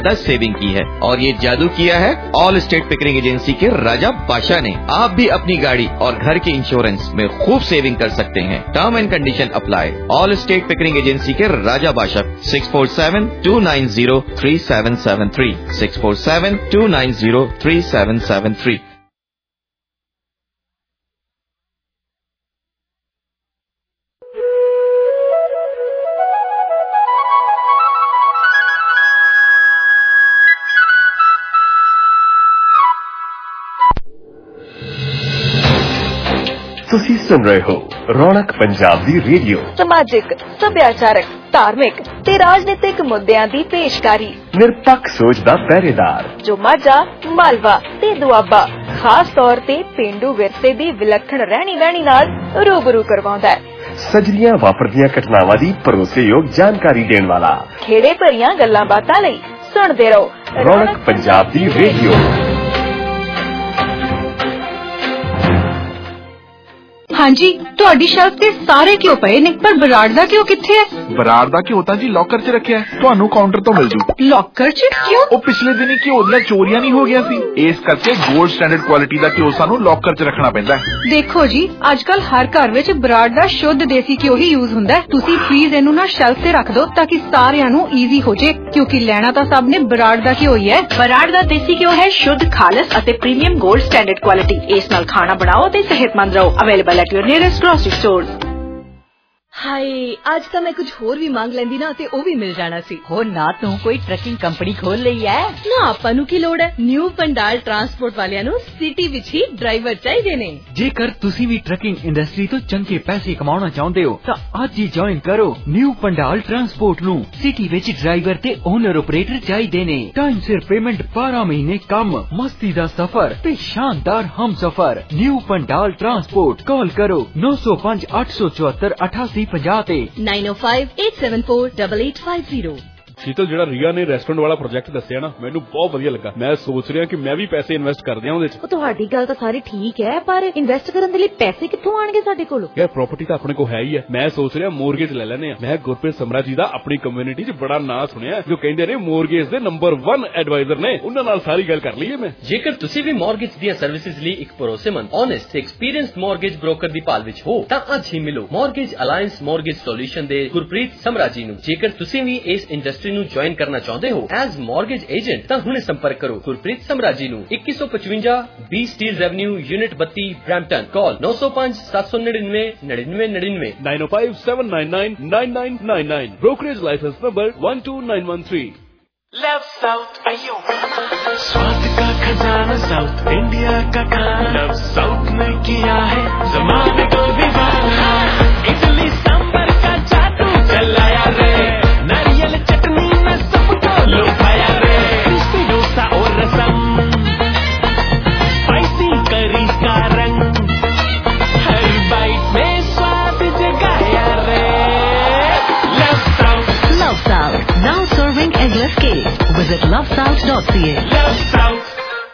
10 saving की है और ये जादू किया है ऑल स्टेट पिकरिंग एजेंसी के राजा बादशाह ने। आप भी अपनी गाड़ी और घर के इंश्योरेंस में खूब सेविंग कर सकते हैं। Term and condition apply. All state Pickering agency के राजा बादशाह 647-290-3773 647-290-3773। ਤੁਸੀਂ ਸੁਣ ਰਹੇ ਹੋ ਰੌਣਕ ਪੰਜਾਬ ਦੀ ਰੇਡੀਓ। ਸਮਾਜਿਕ, ਸੱਭਿਆਚਾਰਕ, ਧਾਰਮਿਕ ਤੇ ਰਾਜਨੀਤਿਕ ਮੁੱਦਿਆਂ ਦੀ ਪੇਸ਼ਕਾਰੀ। ਨਿਰਪੱਖ ਸੋਚ ਦਾ ਪਹਿਰੇਦਾਰ ਜੋ ਮਾਝਾ, ਮਾਲਵਾ ਤੇ ਦੁਆਬਾ ਖਾਸ ਤੌਰ ਤੇ ਪੇਂਡੂ ਵਿਰਸੇ ਦੀ ਵਿਲੱਖਣ ਰਹਿਣੀ ਬਹਿਣੀ ਨਾਲ ਰੂਬਰੂ ਕਰਵਾਉਂਦਾ ਹੈ। ਸਜਰੀਆਂ ਵਾਪਰਦੀਆਂ ਘਟਨਾਵਾਂ ਦੀ ਭਰੋਸੇਯੋਗ ਜਾਣਕਾਰੀ ਦੇਣ ਵਾਲਾ। ਖੇੜੇ ਭਰੀਆਂ ਗੱਲਾਂ ਬਾਤਾਂ ਲਈ ਸੁਣਦੇ ਰਹੋ ਰੌਣਕ ਪੰਜਾਬ ਦੀ ਰੇਡੀਓ। ਹਾਂਜੀ, ਤੁਹਾਡੀ ਸ਼ੈਲਫ ਤੇ ਸਾਰੇ ਘਿਓ ਪਏ ਨੇ, ਪਰ ਬਰਾੜ ਦਾ ਘਿਓ ਕਿੱਥੇ ਹੈ? ਬਰਾੜ ਦਾ ਘਿਓ ਤਾਂ ਜੀ ਲੋਕਰ 'ਚ ਰੱਖਿਆ, ਤੁਹਾਨੂੰ ਕਾਊਂਟਰ ਤੋਂ ਮਿਲ ਜੂ। ਲੋਕਰ 'ਚ ਕਿਉਂ? ਉਹ ਪਿਛਲੇ ਦਿਨੀ ਘਿਓ ਦੀਆਂ ਚੋਰੀਆਂ ਨਹੀਂ ਹੋ ਗਿਆ ਸੀ, ਇਸ ਕਰਕੇ 골ਡ ਸਟੈਂਡਰਡ ਕੁਆਲਿਟੀ ਦਾ ਘਿਓ ਸਾਨੂੰ ਲੋਕਰ 'ਚ ਰੱਖਣਾ ਪੈਂਦਾ ਹੈ। ਦੇਖੋ ਜੀ, ਅੱਜ ਕੱਲ ਹਰ ਘਰ ਵਿੱਚ ਬਰਾੜ ਦਾ ਸ਼ੁੱਧ ਦੇਸੀ ਘਿਓ ਹੀ ਯੂਜ਼ ਹੁੰਦਾ ਹੈ। ਤੁਸੀਂ ਪਲੀਜ਼ ਇਹਨੂੰ ਨਾ ਸ਼ੈਲਫ ਤੇ ਰੱਖ ਦਿਓ ਤਾਂ ਕਿ ਸਾਰਿਆਂ ਨੂੰ ਈਜ਼ੀ ਹੋ ਜੇ, ਕਿਉਂਕਿ ਲੈਣਾ ਤਾਂ ਸਭ ਨੇ ਬਰਾੜ ਦਾ ਘਿਓ ਹੀ ਹੈ। ਬਰਾੜ ਦਾ ਦੇਸੀ ਘਿਓ ਹੈ ਸ਼ੁੱਧ, ਖਾਲਸ ਅਤੇ ਪ੍ਰੀਮੀਅਮ 골ਡ ਸਟੈਂਡਰਡ ਕੁਆਲਿਟੀ। ਇਸ ਨਾਲ ਖਾਣਾ ਬਣਾਓ ਤੇ ਸਿਹਤਮੰਦ ਰਹੋ। Available at your nearest grocery stores। ਹਾਏ, ਅੱਜ ਤਾਂ ਮੈਂ ਕੁਝ ਹੋਰ ਵੀ ਮੰਗ ਲੈਂਦੀ ਨਾ ਤੇ ਉਹ ਵੀ ਮਿਲ ਜਾਣਾ ਸੀ। ਹੋ ਨਾ ਤੂੰ ਕੋਈ ਟਰੱਕਿੰਗ ਕੰਪਨੀ ਖੋਲ ਲਈ ਐ? ਨਾ, ਆਪਾਂ ਨੂੰ ਕੀ ਲੋੜ ਹੈ। ਨਿਊ ਪੰਡਾਲ ਟਰਾਂਸਪੋਰਟ ਵਾਲਿਆਂ ਨੂੰ ਸਿਟੀ ਵਿੱਚ ਹੀ ਡਰਾਈਵਰ ਚਾਹੀਦੇ ਨੇ। ਜੇਕਰ ਤੁਸੀਂ ਵੀ ਟਰੱਕਿੰਗ ਇੰਡਸਟਰੀ ਤੋਂ ਚੰਗੇ ਪੈਸੇ ਕਮਾਉਣਾ ਚਾਹੁੰਦੇ ਹੋ ਤਾਂ ਅੱਜ ਹੀ ਜੁਆਇਨ ਕਰੋ ਨਿਊ ਪੰਡਾਲ ਟਰਾਂਸਪੋਰਟ ਨੂੰ। ਸਿਟੀ ਵਿੱਚ ਡਰਾਈਵਰ ਤੇ ਓਨਰ ਆਪਰੇਟਰ ਚਾਹੀਦੇ ਨੇ। ਟਾਈਮ ਸਿਰ ਪੇਮੈਂਟ, 12 ਮਹੀਨੇ ਕੰਮ, ਮਸਤੀ ਦਾ ਸਫ਼ਰ ਤੇ ਸ਼ਾਨਦਾਰ ਹਮਸਫ਼ਰ। New Pandal transport. ਕਾਲ ਕਰੋ 905-874-8850 ਤੇ 9058748850। ਸ਼ੀਤਲ, ਜਿਹੜਾ ਰੀਆ ਨੇ ਰੈਸਟੋਰੈਂਟ ਵਾਲਾ ਪ੍ਰੋਜੈਕਟ ਦੱਸਿਆ ਨਾ, ਮੈਨੂੰ ਬਹੁਤ ਵਧੀਆ ਲੱਗਾ। ਮੈਂ ਸੋਚ ਰਿਹਾ ਕਿ ਮੈਂ ਵੀ ਪੈਸੇ ਇਨਵੈਸਟ ਕਰ ਦਿਆਂ ਉਹਦੇ 'ਚ। ਤੁਹਾਡੀ ਗੱਲ ਤਾਂ ਸਾਰੀ ਠੀਕ ਹੈ, ਪਰ ਇਨਵੈਸਟ ਕਰਨ ਦੇ ਲਈ ਪੈਸੇ ਕਿੱਥੋਂ ਆਣਗੇ ਸਾਡੇ ਕੋਲ? ਯਾਰ, ਪ੍ਰਾਪਰਟੀ ਤਾਂ ਆਪਣੇ ਕੋਲ ਹੈ ਹੀ ਹੈ। ਮੈਂ ਸੋਚ ਰਿਹਾ ਮੋਰਗੇਜ ਲੈ ਲੈਨੇ ਆ। ਮੈਂ ਗੁਰਪ੍ਰੀਤ ਸਮਰਾ ਜੀ ਦਾ ਆਪਣੀ ਕਮਿਊਨਿਟੀ 'ਚ ਬੜਾ ਨਾਂ ਸੁਣਿਆ, ਜੋ ਕਹਿੰਦੇ ਨੇ ਮੋਰਗੇਜ ਦੇ ਨੰਬਰ 1 ਐਡਵਾਈਜ਼ਰ ਨੇ। ਉਹਨਾਂ ਨਾਲ ਸਾਰੀ ਗੱਲ ਕਰ ਲਈਏ ਮੈਂ। ਜੇਕਰ ਤੁਸੀਂ ਵੀ ਮੋਰਗੇਜ ਦੀਆਂ ਸਰਵਿਸਿਜ਼ ਲਈ ਇੱਕ ਭਰੋਸੇਮੰਦ, ਓਨੈਸਟ ਤੇ ਐਕਸਪੀਰੀਅੰਸਡ ਮੋਰਗੇਜ ਬ੍ਰੋਕਰ ਦੀ ਭਾਲ ਵਿੱਚ ਹੋ ਤਾਂ ਅੱਜ ਹੀ ਮਿਲੋ ਮੋਰਗੇਜ ਅਲਾਇੰਸ ਮੋਰਗੇਜ ਸੋਲੂਸ਼ਨ ਦੇ ਗੁਰਪ੍ਰੀਤ ਸਮਰਾ ਜੀ ਨੂੰ। ਜੇਕਰ ਤੁਸੀਂ ਵੀ ਇਸ ਇੰਡਸਟਰੀ ਨੂੰ ਜੁਆਇਨ ਕਰਨਾ ਚਾਹੁੰਦੇ ਹੋ ਐਜ਼ ਮੋਰਗੇਜ ਏਜੰਟ ਤਾਂ ਹੁਣੇ ਸੰਪਰਕ ਕਰੋ ਗੁਰਪ੍ਰੀਤ ਸਮਰਾ ਜੀ ਨੂੰ। 2155 B Steeles Avenue, unit 32, Brampton. Call 905-799-9999 905-799-9999। Brokerage licence number 12913। Love South आयो, स्वाद का खजाना साउथ इंडिया का खाना। लव साउथ ने किया है जमाने को दीवाना। इडली सांबर का जादू चलाया रे, नारियल चटनी में सबको लुभाया रे। क्रिस्पी डोसा और रसम, स्पाइसी करी का रंग, हर बाइट में स्वाद जगाया रे। Love South, Love South, now serving eggless cake. Visit lovesouth.ca. Love South.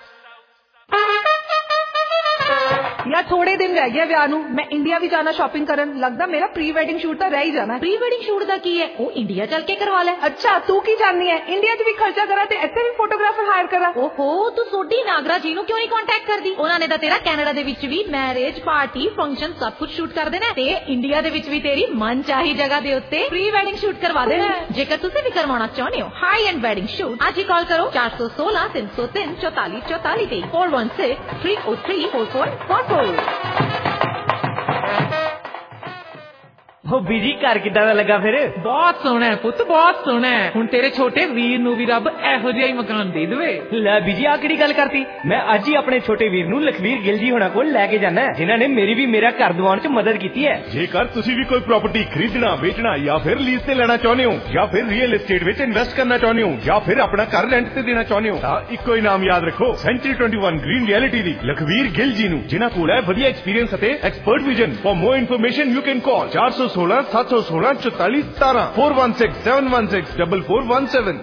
ਯਾਰ ਥੋੜੇ ਦਿਨ ਰਹਿ ਗਏ ਵਿਆਹ ਨੂੰ, ਮੈਂ ਇੰਡੀਆ ਵੀ ਜਾਣਾ ਸ਼ਾਪਿੰਗ ਕਰਨ। ਲੱਗਦਾ ਮੇਰਾ ਪ੍ਰੀ ਵੈਡਿੰਗ ਸ਼ੂਟ ਤਾਂ ਰਹਿ ਹੀ ਜਾਣਾ। ਪ੍ਰੀ ਵੈਡਿੰਗ ਸ਼ੂਟ ਦਾ ਕੀ ਹੈ? ਉਹ ਇੰਡੀਆ ਚੱਲ ਕੇ ਕਰਵਾ ਲੈ। ਅੱਛਾ, ਤੂੰ ਕੀ ਜਾਣਦੀ ਹੈ? ਇੰਡੀਆ 'ਚ ਵੀ ਖਰਚਾ ਕਰਾਂ ਤੇ ਇੱਥੇ ਵੀ ਫੋਟੋਗ੍ਰਾਫਰ ਹਾਇਰ ਕਰਾਂ। ਓਹੋ, ਤੂੰ ਸੋਢੀ ਨਾਗਰਾ ਜੀ ਨੂੰ ਕਿਉਂ ਨਹੀਂ ਕੰਟੈਕਟ ਕਰਦੀ? ਉਹਨਾਂ ਨੇ ਤਾਂ ਤੇਰਾ ਕੈਨੇਡਾ ਦੇ ਵਿੱਚ ਵੀ ਮੈਰਿਜ, ਪਾਰਟੀ, ਫੰਕਸ਼ਨ ਸਭ ਕੁਝ ਸ਼ੂਟ ਕਰ ਦੇਣਾ ਤੇ ਇੰਡੀਆ ਦੇ ਵਿੱਚ ਵੀ ਤੇਰੀ ਮਨਚਾਹੀ ਜਗ੍ਹਾ ਦੇ ਉੱਤੇ ਪ੍ਰੀ ਵੈਡਿੰਗ ਸ਼ੂਟ ਕਰਵਾ ਦੇਣਾ। ਜੇਕਰ ਤੁਸੀਂ ਵੀ ਕਰਵਾਉਣਾ ਚਾਹੁੰਦੇ ਹੋ ਹਾਈ ਐਂਡ ਵੈਡਿੰਗ ਸ਼ੂਟ, ਅੱਜ ਹੀ ਕਾਲ ਕਰੋ 416-303-4444 ਤੇ 416-303-4444। ਉਹ ਬੀਜੀ ਘਰ ਕਿੱਦਾਂ ਦਾ ਲੱਗਾ ਫਿਰ? ਬਹੁਤ ਸੋਹਣਾ ਹੈ ਪੁੱਤ, ਬਹੁਤ ਸੋਹਣਾ ਹੈ। ਹੁਣ ਤੇਰੇ ਛੋਟੇ ਵੀਰ ਨੂੰ ਵੀ ਰੱਬ ਇਹੋ ਜਿਹਾ ਹੀ ਮਕਾਨ ਦੇ ਦੇਵੇ। ਲੈ ਬੀਜੀ, ਆ ਕਿਹੜੀ ਗੱਲ ਕਰਤੀ? ਮੈਂ ਅੱਜ ਹੀ ਆਪਣੇ ਛੋਟੇ ਵੀਰ ਨੂੰ ਲਖਵੀਰ ਗਿੱਲ ਜੀ ਹੋਣਾ ਕੋਲ ਲੈ ਕੇ ਜਾਣਾ, ਜਿਨ੍ਹਾਂ ਨੇ ਮੇਰੀ ਵੀ ਮੇਰਾ ਘਰ ਦਿਵਾਉਣ 'ਚ ਮਦਦ ਕੀਤੀ ਹੈ। ਜੇਕਰ ਤੁਸੀਂ ਵੀ ਕੋਈ ਪ੍ਰਾਪਰਟੀ ਖਰੀਦਣਾ, ਵੇਚਣਾ ਜਾਂ ਫਿਰ ਲੀਜ਼ ਤੇ ਲੈਣਾ ਚਾਹੁੰਦੇ ਹੋ, ਜਾਂ ਫਿਰ ਰੀਅਲ ਏਸਟੇਟ ਵਿੱਚ ਇਨਵੈਸਟ ਕਰਨਾ ਚਾਹੁੰਦੇ ਹੋ, ਜਾਂ ਫਿਰ ਆਪਣਾ ਘਰ ਰੈਂਟ ਤੇ ਦੇਣਾ ਚਾਹੁੰਦੇ ਹੋ, ਤਾਂ ਇੱਕੋ ਹੀ ਨਾਮ ਯਾਦ ਰੱਖੋ, ਸੈਂਚਰੀ 21 ਗ੍ਰੀਨ ਰਿਐਲਿਟੀ ਦੀ ਲਖਵੀਰ ਗਿੱਲ ਜੀ ਨੂੰ, ਜਿਨ੍ਹਾਂ ਕੋਲ ਹੈ ਵਧੀਆ ਐਕਸਪੀਰੀਅੰਸ ਅਤੇ expert vision. For more information you can call 416-716-4417 416-716-4417।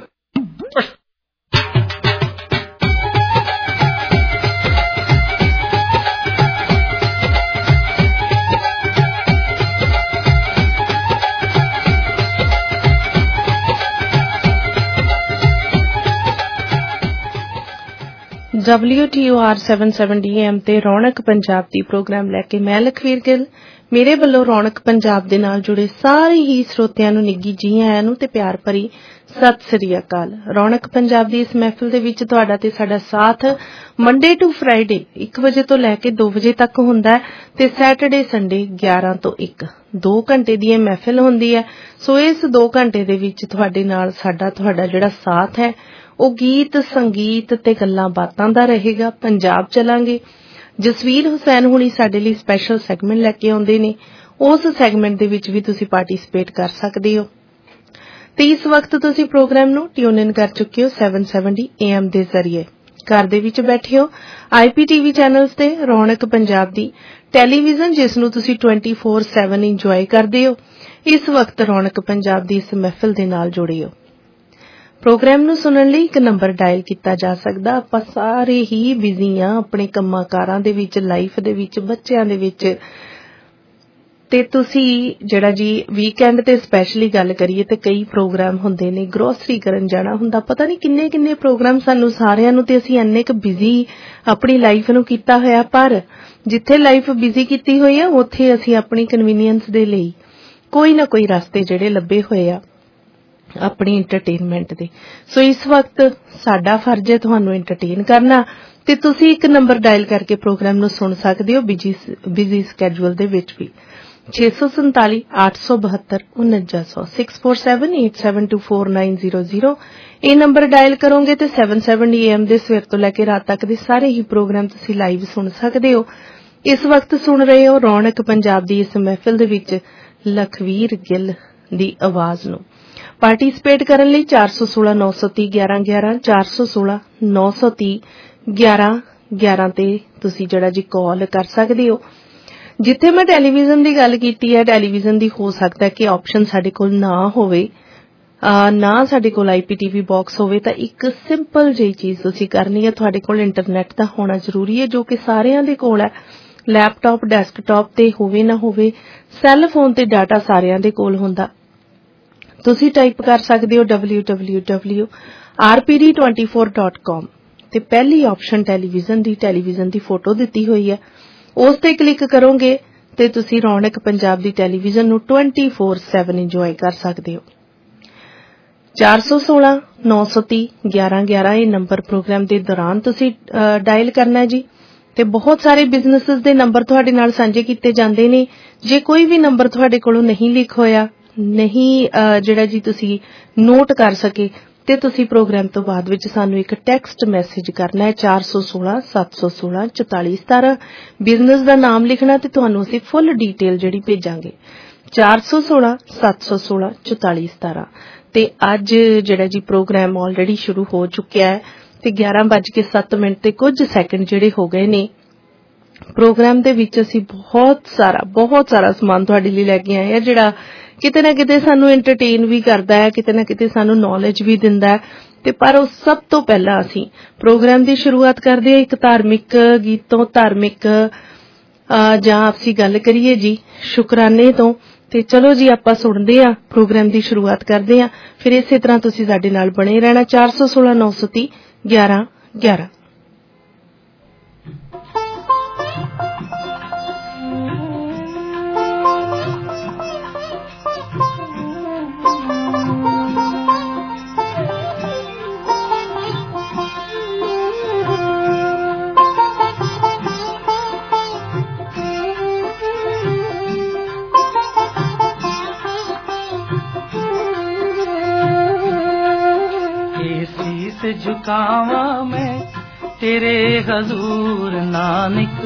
WTOR 770 AM ਤੇ ਰੌਣਕ ਪੰਜਾਬ ਦੀ ਪ੍ਰੋਗਰਾਮ ਲੈ ਕੇ ਮੈਂ ਲਖਵੀਰ ਗਿੱਲ ਮੇਰੇ ਵੱਲੋਂ ਰੌਣਕ ਪੰਜਾਬ ਦੇ ਨਾਲ ਜੁੜੇ ਸਾਰੇ ਹੀ ਸਰੋਤਿਆਂ ਨੂੰ ਨਿੱਘੀ ਜੀ ਆਇਆਂ ਨੂੰ ਤੇ ਪਿਆਰ ਭਰੀ ਸਤਿ ਸ੍ਰੀ ਅਕਾਲ। ਰੌਣਕ ਪੰਜਾਬ ਦੀ ਇਸ ਮਹਿਫਿਲ ਦੇ ਵਿੱਚ ਤੁਹਾਡਾ ਤੇ ਸਾਡਾ ਸਾਥ ਮੰਡੇ ਟੂ ਫਰਾਈਡੇ 1 ਵਜੇ ਤੋਂ ਲੈ ਕੇ 2 ਵਜੇ ਤੱਕ ਹੁੰਦਾ ਤੇ ਸੈਟਰਡੇ ਸੰਡੇ 11 ਤੋਂ 1 2 ਘੰਟੇ ਦੀ ਇਹ ਮਹਿਫਿਲ ਹੁੰਦੀ ਹੈ। ਸੋ ਇਸ 2 ਘੰਟੇ ਦੇ ਵਿੱਚ ਤੁਹਾਡੇ ਨਾਲ ਤੁਹਾਡਾ ਜਿਹੜਾ ਸਾਥ ਹੈ ਉਹ ਗੀਤ ਸੰਗੀਤ ਤੇ ਗੱਲਾਂ ਬਾਤਾਂ ਦਾ ਰਹੇਗਾ। ਪੰਜਾਬ ਚਲਾਂਗੇ। ਜਸਵੀਰ ਹੁਸੈਨ ਹੁਣੀ ਸਾਡੇ ਲਈ ਸਪੈਸ਼ਲ ਸੈਗਮੈਂਟ ਲੈ ਕੇ ਆਉਂਦੇ ਨੇ, ਉਸ ਸੈਗਮੈਂਟ ਦੇ ਵਿੱਚ ਵੀ ਤੁਸੀਂ ਪਾਰਟਿਸਿਪੇਟ ਕਰ ਸਕਦੇ ਹੋ। ਤੇ ਇਸ ਵਕਤ ਤੁਸੀਂ ਪ੍ਰੋਗਰਾਮ ਨੂੰ ਟਿਊਨ ਇਨ ਕਰ ਚੁੱਕੇ ਹੋ 770 AM ਦੇ ਜ਼ਰੀਏ। ਘਰ ਦੇ ਵਿੱਚ ਬੈਠੇ ਹੋ IPTV ਚੈਨਲਸ ਤੇ ਰੌਣਕ ਪੰਜਾਬ ਦੀ ਟੈਲੀਵਿਜ਼ਨ ਜਿਸ ਨੂੰ ਤੁਸੀਂ 24/7 ਇੰਜੋਏ ਕਰਦੇ ਹੋ। ਇਸ ਵਕਤ ਰੌਣਕ ਪੰਜਾਬ ਦੀ ਇਸ ਮਹਿਫਿਲ ਦੇ ਨਾਲ ਜੁੜੇ ਹੋ। ਪ੍ਰੋਗਰਾਮ ਨੂੰ ਸੁਣਨ ਲਈ ਇੱਕ ਨੰਬਰ ਡਾਇਲ ਕੀਤਾ ਜਾ ਸਕਦਾ। ਆਪਾਂ ਸਾਰੇ ਹੀ ਬਿਜ਼ੀ ਆ ਆਪਣੇ ਕੰਮਾਂ ਕਾਰਾਂ ਦੇ ਵਿੱਚ, ਲਾਈਫ ਦੇ ਵਿੱਚ, ਬੱਚਿਆਂ ਦੇ ਵਿੱਚ। ਤੇ ਤੁਸੀਂ ਜਿਹੜਾ ਜੀ ਵੀਕਐਂਡ ਤੇ ਸਪੈਸ਼ਲੀ ਗੱਲ ਕਰੀਏ ਤੇ ਕਈ ਪ੍ਰੋਗਰਾਮ ਹੁੰਦੇ ਨੇ, ਗਰੋਸਰੀ ਕਰਨ ਜਾਣਾ ਹੁੰਦਾ, ਪਤਾ ਨਹੀਂ ਕਿੰਨੇ ਪ੍ਰੋਗਰਾਮ ਸਾਨੂੰ ਸਾਰਿਆਂ ਨੂੰ, ਤੇ ਅਸੀਂ ਇੰਨੇ ਕੁ ਬਿਜ਼ੀ ਆਪਣੀ ਲਾਈਫ ਨੂੰ ਕੀਤਾ ਹੋਇਆ। ਪਰ ਜਿੱਥੇ ਲਾਈਫ ਬਿਜ਼ੀ ਕੀਤੀ ਹੋਈ ਆ ਉੱਥੇ ਅਸੀਂ ਆਪਣੀ ਕਨਵੀਨੀਅੰਸ ਦੇ ਲਈ ਕੋਈ ਨਾ ਕੋਈ ਰਸਤੇ ਜਿਹੜੇ ਲੱਭੇ ਹੋਏ ਆ ਆਪਣੀ ਐਂਟਰਟੇਨਮੈਂਟ ਦੇ। ਸੋ ਇਸ ਵਕਤ ਸਾਡਾ ਫਰਜ਼ ਹੈ ਤੁਹਾਨੂੰ ਐਂਟਰਟੇਨ ਕਰਨਾ ਤੇ ਤੁਸੀਂ ਇੱਕ ਨੰਬਰ ਡਾਇਲ ਕਰਕੇ ਪ੍ਰੋਗਰਾਮ ਨੂੰ ਸੁਣ ਸਕਦੇ ਹੋ ਬਿਜ਼ੀ ਸਕੈਜੂਅਲ ਦੇ ਵਿੱਚ ਵੀ। 647 872 4900 6478724900 ਇਹ ਨੰਬਰ ਡਾਇਲ ਕਰੋਗੇ ਤੇ 770 AM ਦੇ ਸਵੇਰ ਤੋਂ ਲੈ ਕੇ ਰਾਤ ਤੱਕ ਦੇ ਸਾਰੇ ਹੀ ਪ੍ਰੋਗਰਾਮ ਤੁਸੀਂ ਲਾਈਵ ਸੁਣ ਸਕਦੇ ਹੋ। ਇਸ ਵਕਤ ਸੁਣ ਰਹੇ ਹੋ ਰੌਣਕ ਪੰਜਾਬ ਦੀ ਇਸ ਮਹਿਫਿਲ ਦੇ ਵਿੱਚ ਲਖਵੀਰ ਗਿੱਲ ਦੀ ਆਵਾਜ਼ ਨੂੰ। ਪਾਰਟਿਸਿਪੇਟ ਕਰਨ ਲਈ 416 930 1111 416 930 1111 ਤੇ ਤੁਸੀਂ ਜਿਹੜਾ ਜੀ ਕਾਲ ਕਰ ਸਕਦੇ ਹੋ। ਜਿੱਥੇ ਮੈਂ ਟੈਲੀਵਿਜ਼ਨ ਦੀ ਗੱਲ ਕੀਤੀ ਹੈ, ਟੈਲੀਵਿਜ਼ਨ ਦੀ ਹੋ ਸਕਦਾ ਕਿ ਆਪਸ਼ਨ ਸਾਡੇ ਕੋਲ ਨਾ ਹੋਵੇ, ਨਾ ਸਾਡੇ ਕੋਲ IPTV ਬਾਕਸ ਹੋਵੇ, ਤਾਂ ਇੱਕ ਸਿੰਪਲ ਜਿਹੀ ਚੀਜ਼ ਤੁਸੀਂ ਕਰਨੀ ਹੈ। ਤੁਹਾਡੇ ਕੋਲ ਇੰਟਰਨੈਟ ਦਾ ਹੋਣਾ ਜ਼ਰੂਰੀ ਹੈ, ਜੋ ਕਿ ਸਾਰਿਆਂ ਦੇ ਕੋਲ ਹੈ। ਲੈਪਟਾਪ ਡੈਸਕਟਾਪ ਤੇ ਹੋਵੇ ਨਾ ਹੋਵੇ, ਸੈੱਲ ਫੋਨ ਤੇ ਡਾਟਾ ਸਾਰਿਆਂ ਦੇ ਕੋਲ ਹੁੰਦਾ। ਤੁਸੀਂ ਟਾਈਪ ਕਰ ਸਕਦੇ ਹੋ www.rpd24.com ਤੇ ਪਹਿਲੀ ਆਪਸ਼ਨ ਟੈਲੀਵਿਜ਼ਨ ਦੀ ਫੋਟੋ ਦਿੱਤੀ ਹੋਈ ਹੈ, ਉਸ ਤੇ ਕਲਿੱਕ ਕਰੋਗੇ ਤੇ ਤੁਸੀਂ ਰੌਣਕ ਪੰਜਾਬ ਦੀ ਟੈਲੀਵਿਜ਼ਨ ਨੂੰ 24/7 ਇੰਜੋਏ ਕਰ ਸਕਦੇ ਹੋ। 416 930 1111 ਇਹ ਨੰਬਰ ਪ੍ਰੋਗਰਾਮ ਦੇ ਦੌਰਾਨ ਤੁਸੀਂ ਡਾਇਲ ਕਰਨਾ ਹੈ ਜੀ। ਤੇ ਬਹੁਤ ਸਾਰੇ ਬਿਜ਼ਨੈਸਸ ਦੇ ਨੰਬਰ ਤੁਹਾਡੇ ਨਾਲ ਸਾਂਝੇ ਕੀਤੇ ਜਾਂਦੇ ਨੇ। ਜੇ ਕੋਈ ਵੀ ਨੰਬਰ ਤੁਹਾਡੇ ਕੋਲੋਂ ਨਹੀਂ ਲਿਖ ਹੋਇਆ, ਨਹੀਂ ਜਿਹੜਾ ਜੀ ਤੁਸੀਂ ਨੋਟ ਕਰ ਸਕੇ, ਤੇ ਤੁਸੀਂ ਪ੍ਰੋਗਰਾਮ ਤੋਂ ਬਾਅਦ ਵਿੱਚ ਸਾਨੂੰ ਇੱਕ ਟੈਕਸਟ ਮੈਸੇਜ ਕਰਨਾ ਹੈ 416 716 4417 ਬਿਜ਼ਨਸ ਦਾ ਨਾਮ ਲਿਖਣਾ ਤੇ ਤੁਹਾਨੂੰ ਅਸੀਂ ਫੁੱਲ ਡੀਟੇਲ ਜਿਹੜੀ ਭੇਜਾਂਗੇ 416 716 4417। ਤੇ ਅੱਜ ਜਿਹੜਾ ਜੀ ਪ੍ਰੋਗਰਾਮ ਆਲਰੇਡੀ ਸ਼ੁਰੂ ਹੋ ਚੁੱਕਿਆ ਹੈ ਤੇ 11:07 ਤੇ ਕੁਝ ਸੈਕਿੰਡ ਜਿਹੜੇ ਹੋ ਗਏ ਨੇ। ਪ੍ਰੋਗਰਾਮ ਦੇ ਵਿੱਚ ਅਸੀਂ ਬਹੁਤ ਸਾਰਾ ਸਮਾਨ ਤੁਹਾਡੇ ਲਈ ਲੈ ਕੇ ਆਏ ਆ ਜਿਹੜਾ ਕਿਤੇ ਨਾ ਕਿਤੇ ਸਾਨੂੰ ਐਂਟਰਟੇਨ ਵੀ ਕਰਦਾ ਹੈ, ਕਿਤੇ ਨਾ ਕਿਤੇ ਸਾਨੂੰ ਨੌਲੇਜ ਵੀ ਦਿੰਦਾ ਹੈ। ਤੇ ਪਰ ਉਹ ਸਭ ਤੋਂ ਪਹਿਲਾਂ ਅਸੀਂ ਪ੍ਰੋਗਰਾਮ ਦੀ ਸ਼ੁਰੂਆਤ ਕਰਦੇ ਹਾਂ ਇੱਕ ਧਾਰਮਿਕ ਗੀਤ ਤੋਂ, ਧਾਰਮਿਕ ਜਾਂ ਅਸੀਂ ਗੱਲ ਕਰੀਏ ਜੀ ਸ਼ੁਕਰਾਨੇ ਤੋਂ। ਤੇ ਚਲੋ ਜੀ ਆਪਾਂ ਸੁਣਦੇ ਹਾਂ, ਪ੍ਰੋਗਰਾਮ ਦੀ ਸ਼ੁਰੂਆਤ ਕਰਦੇ ਹਾਂ। ਫਿਰ ਇਸੇ ਤਰ੍ਹਾਂ ਤੁਸੀਂ ਸਾਡੇ ਨਾਲ ਬਣੇ ਰਹਿਣਾ 416 930 1111। झुकावा मैं तेरे हजूर नानक,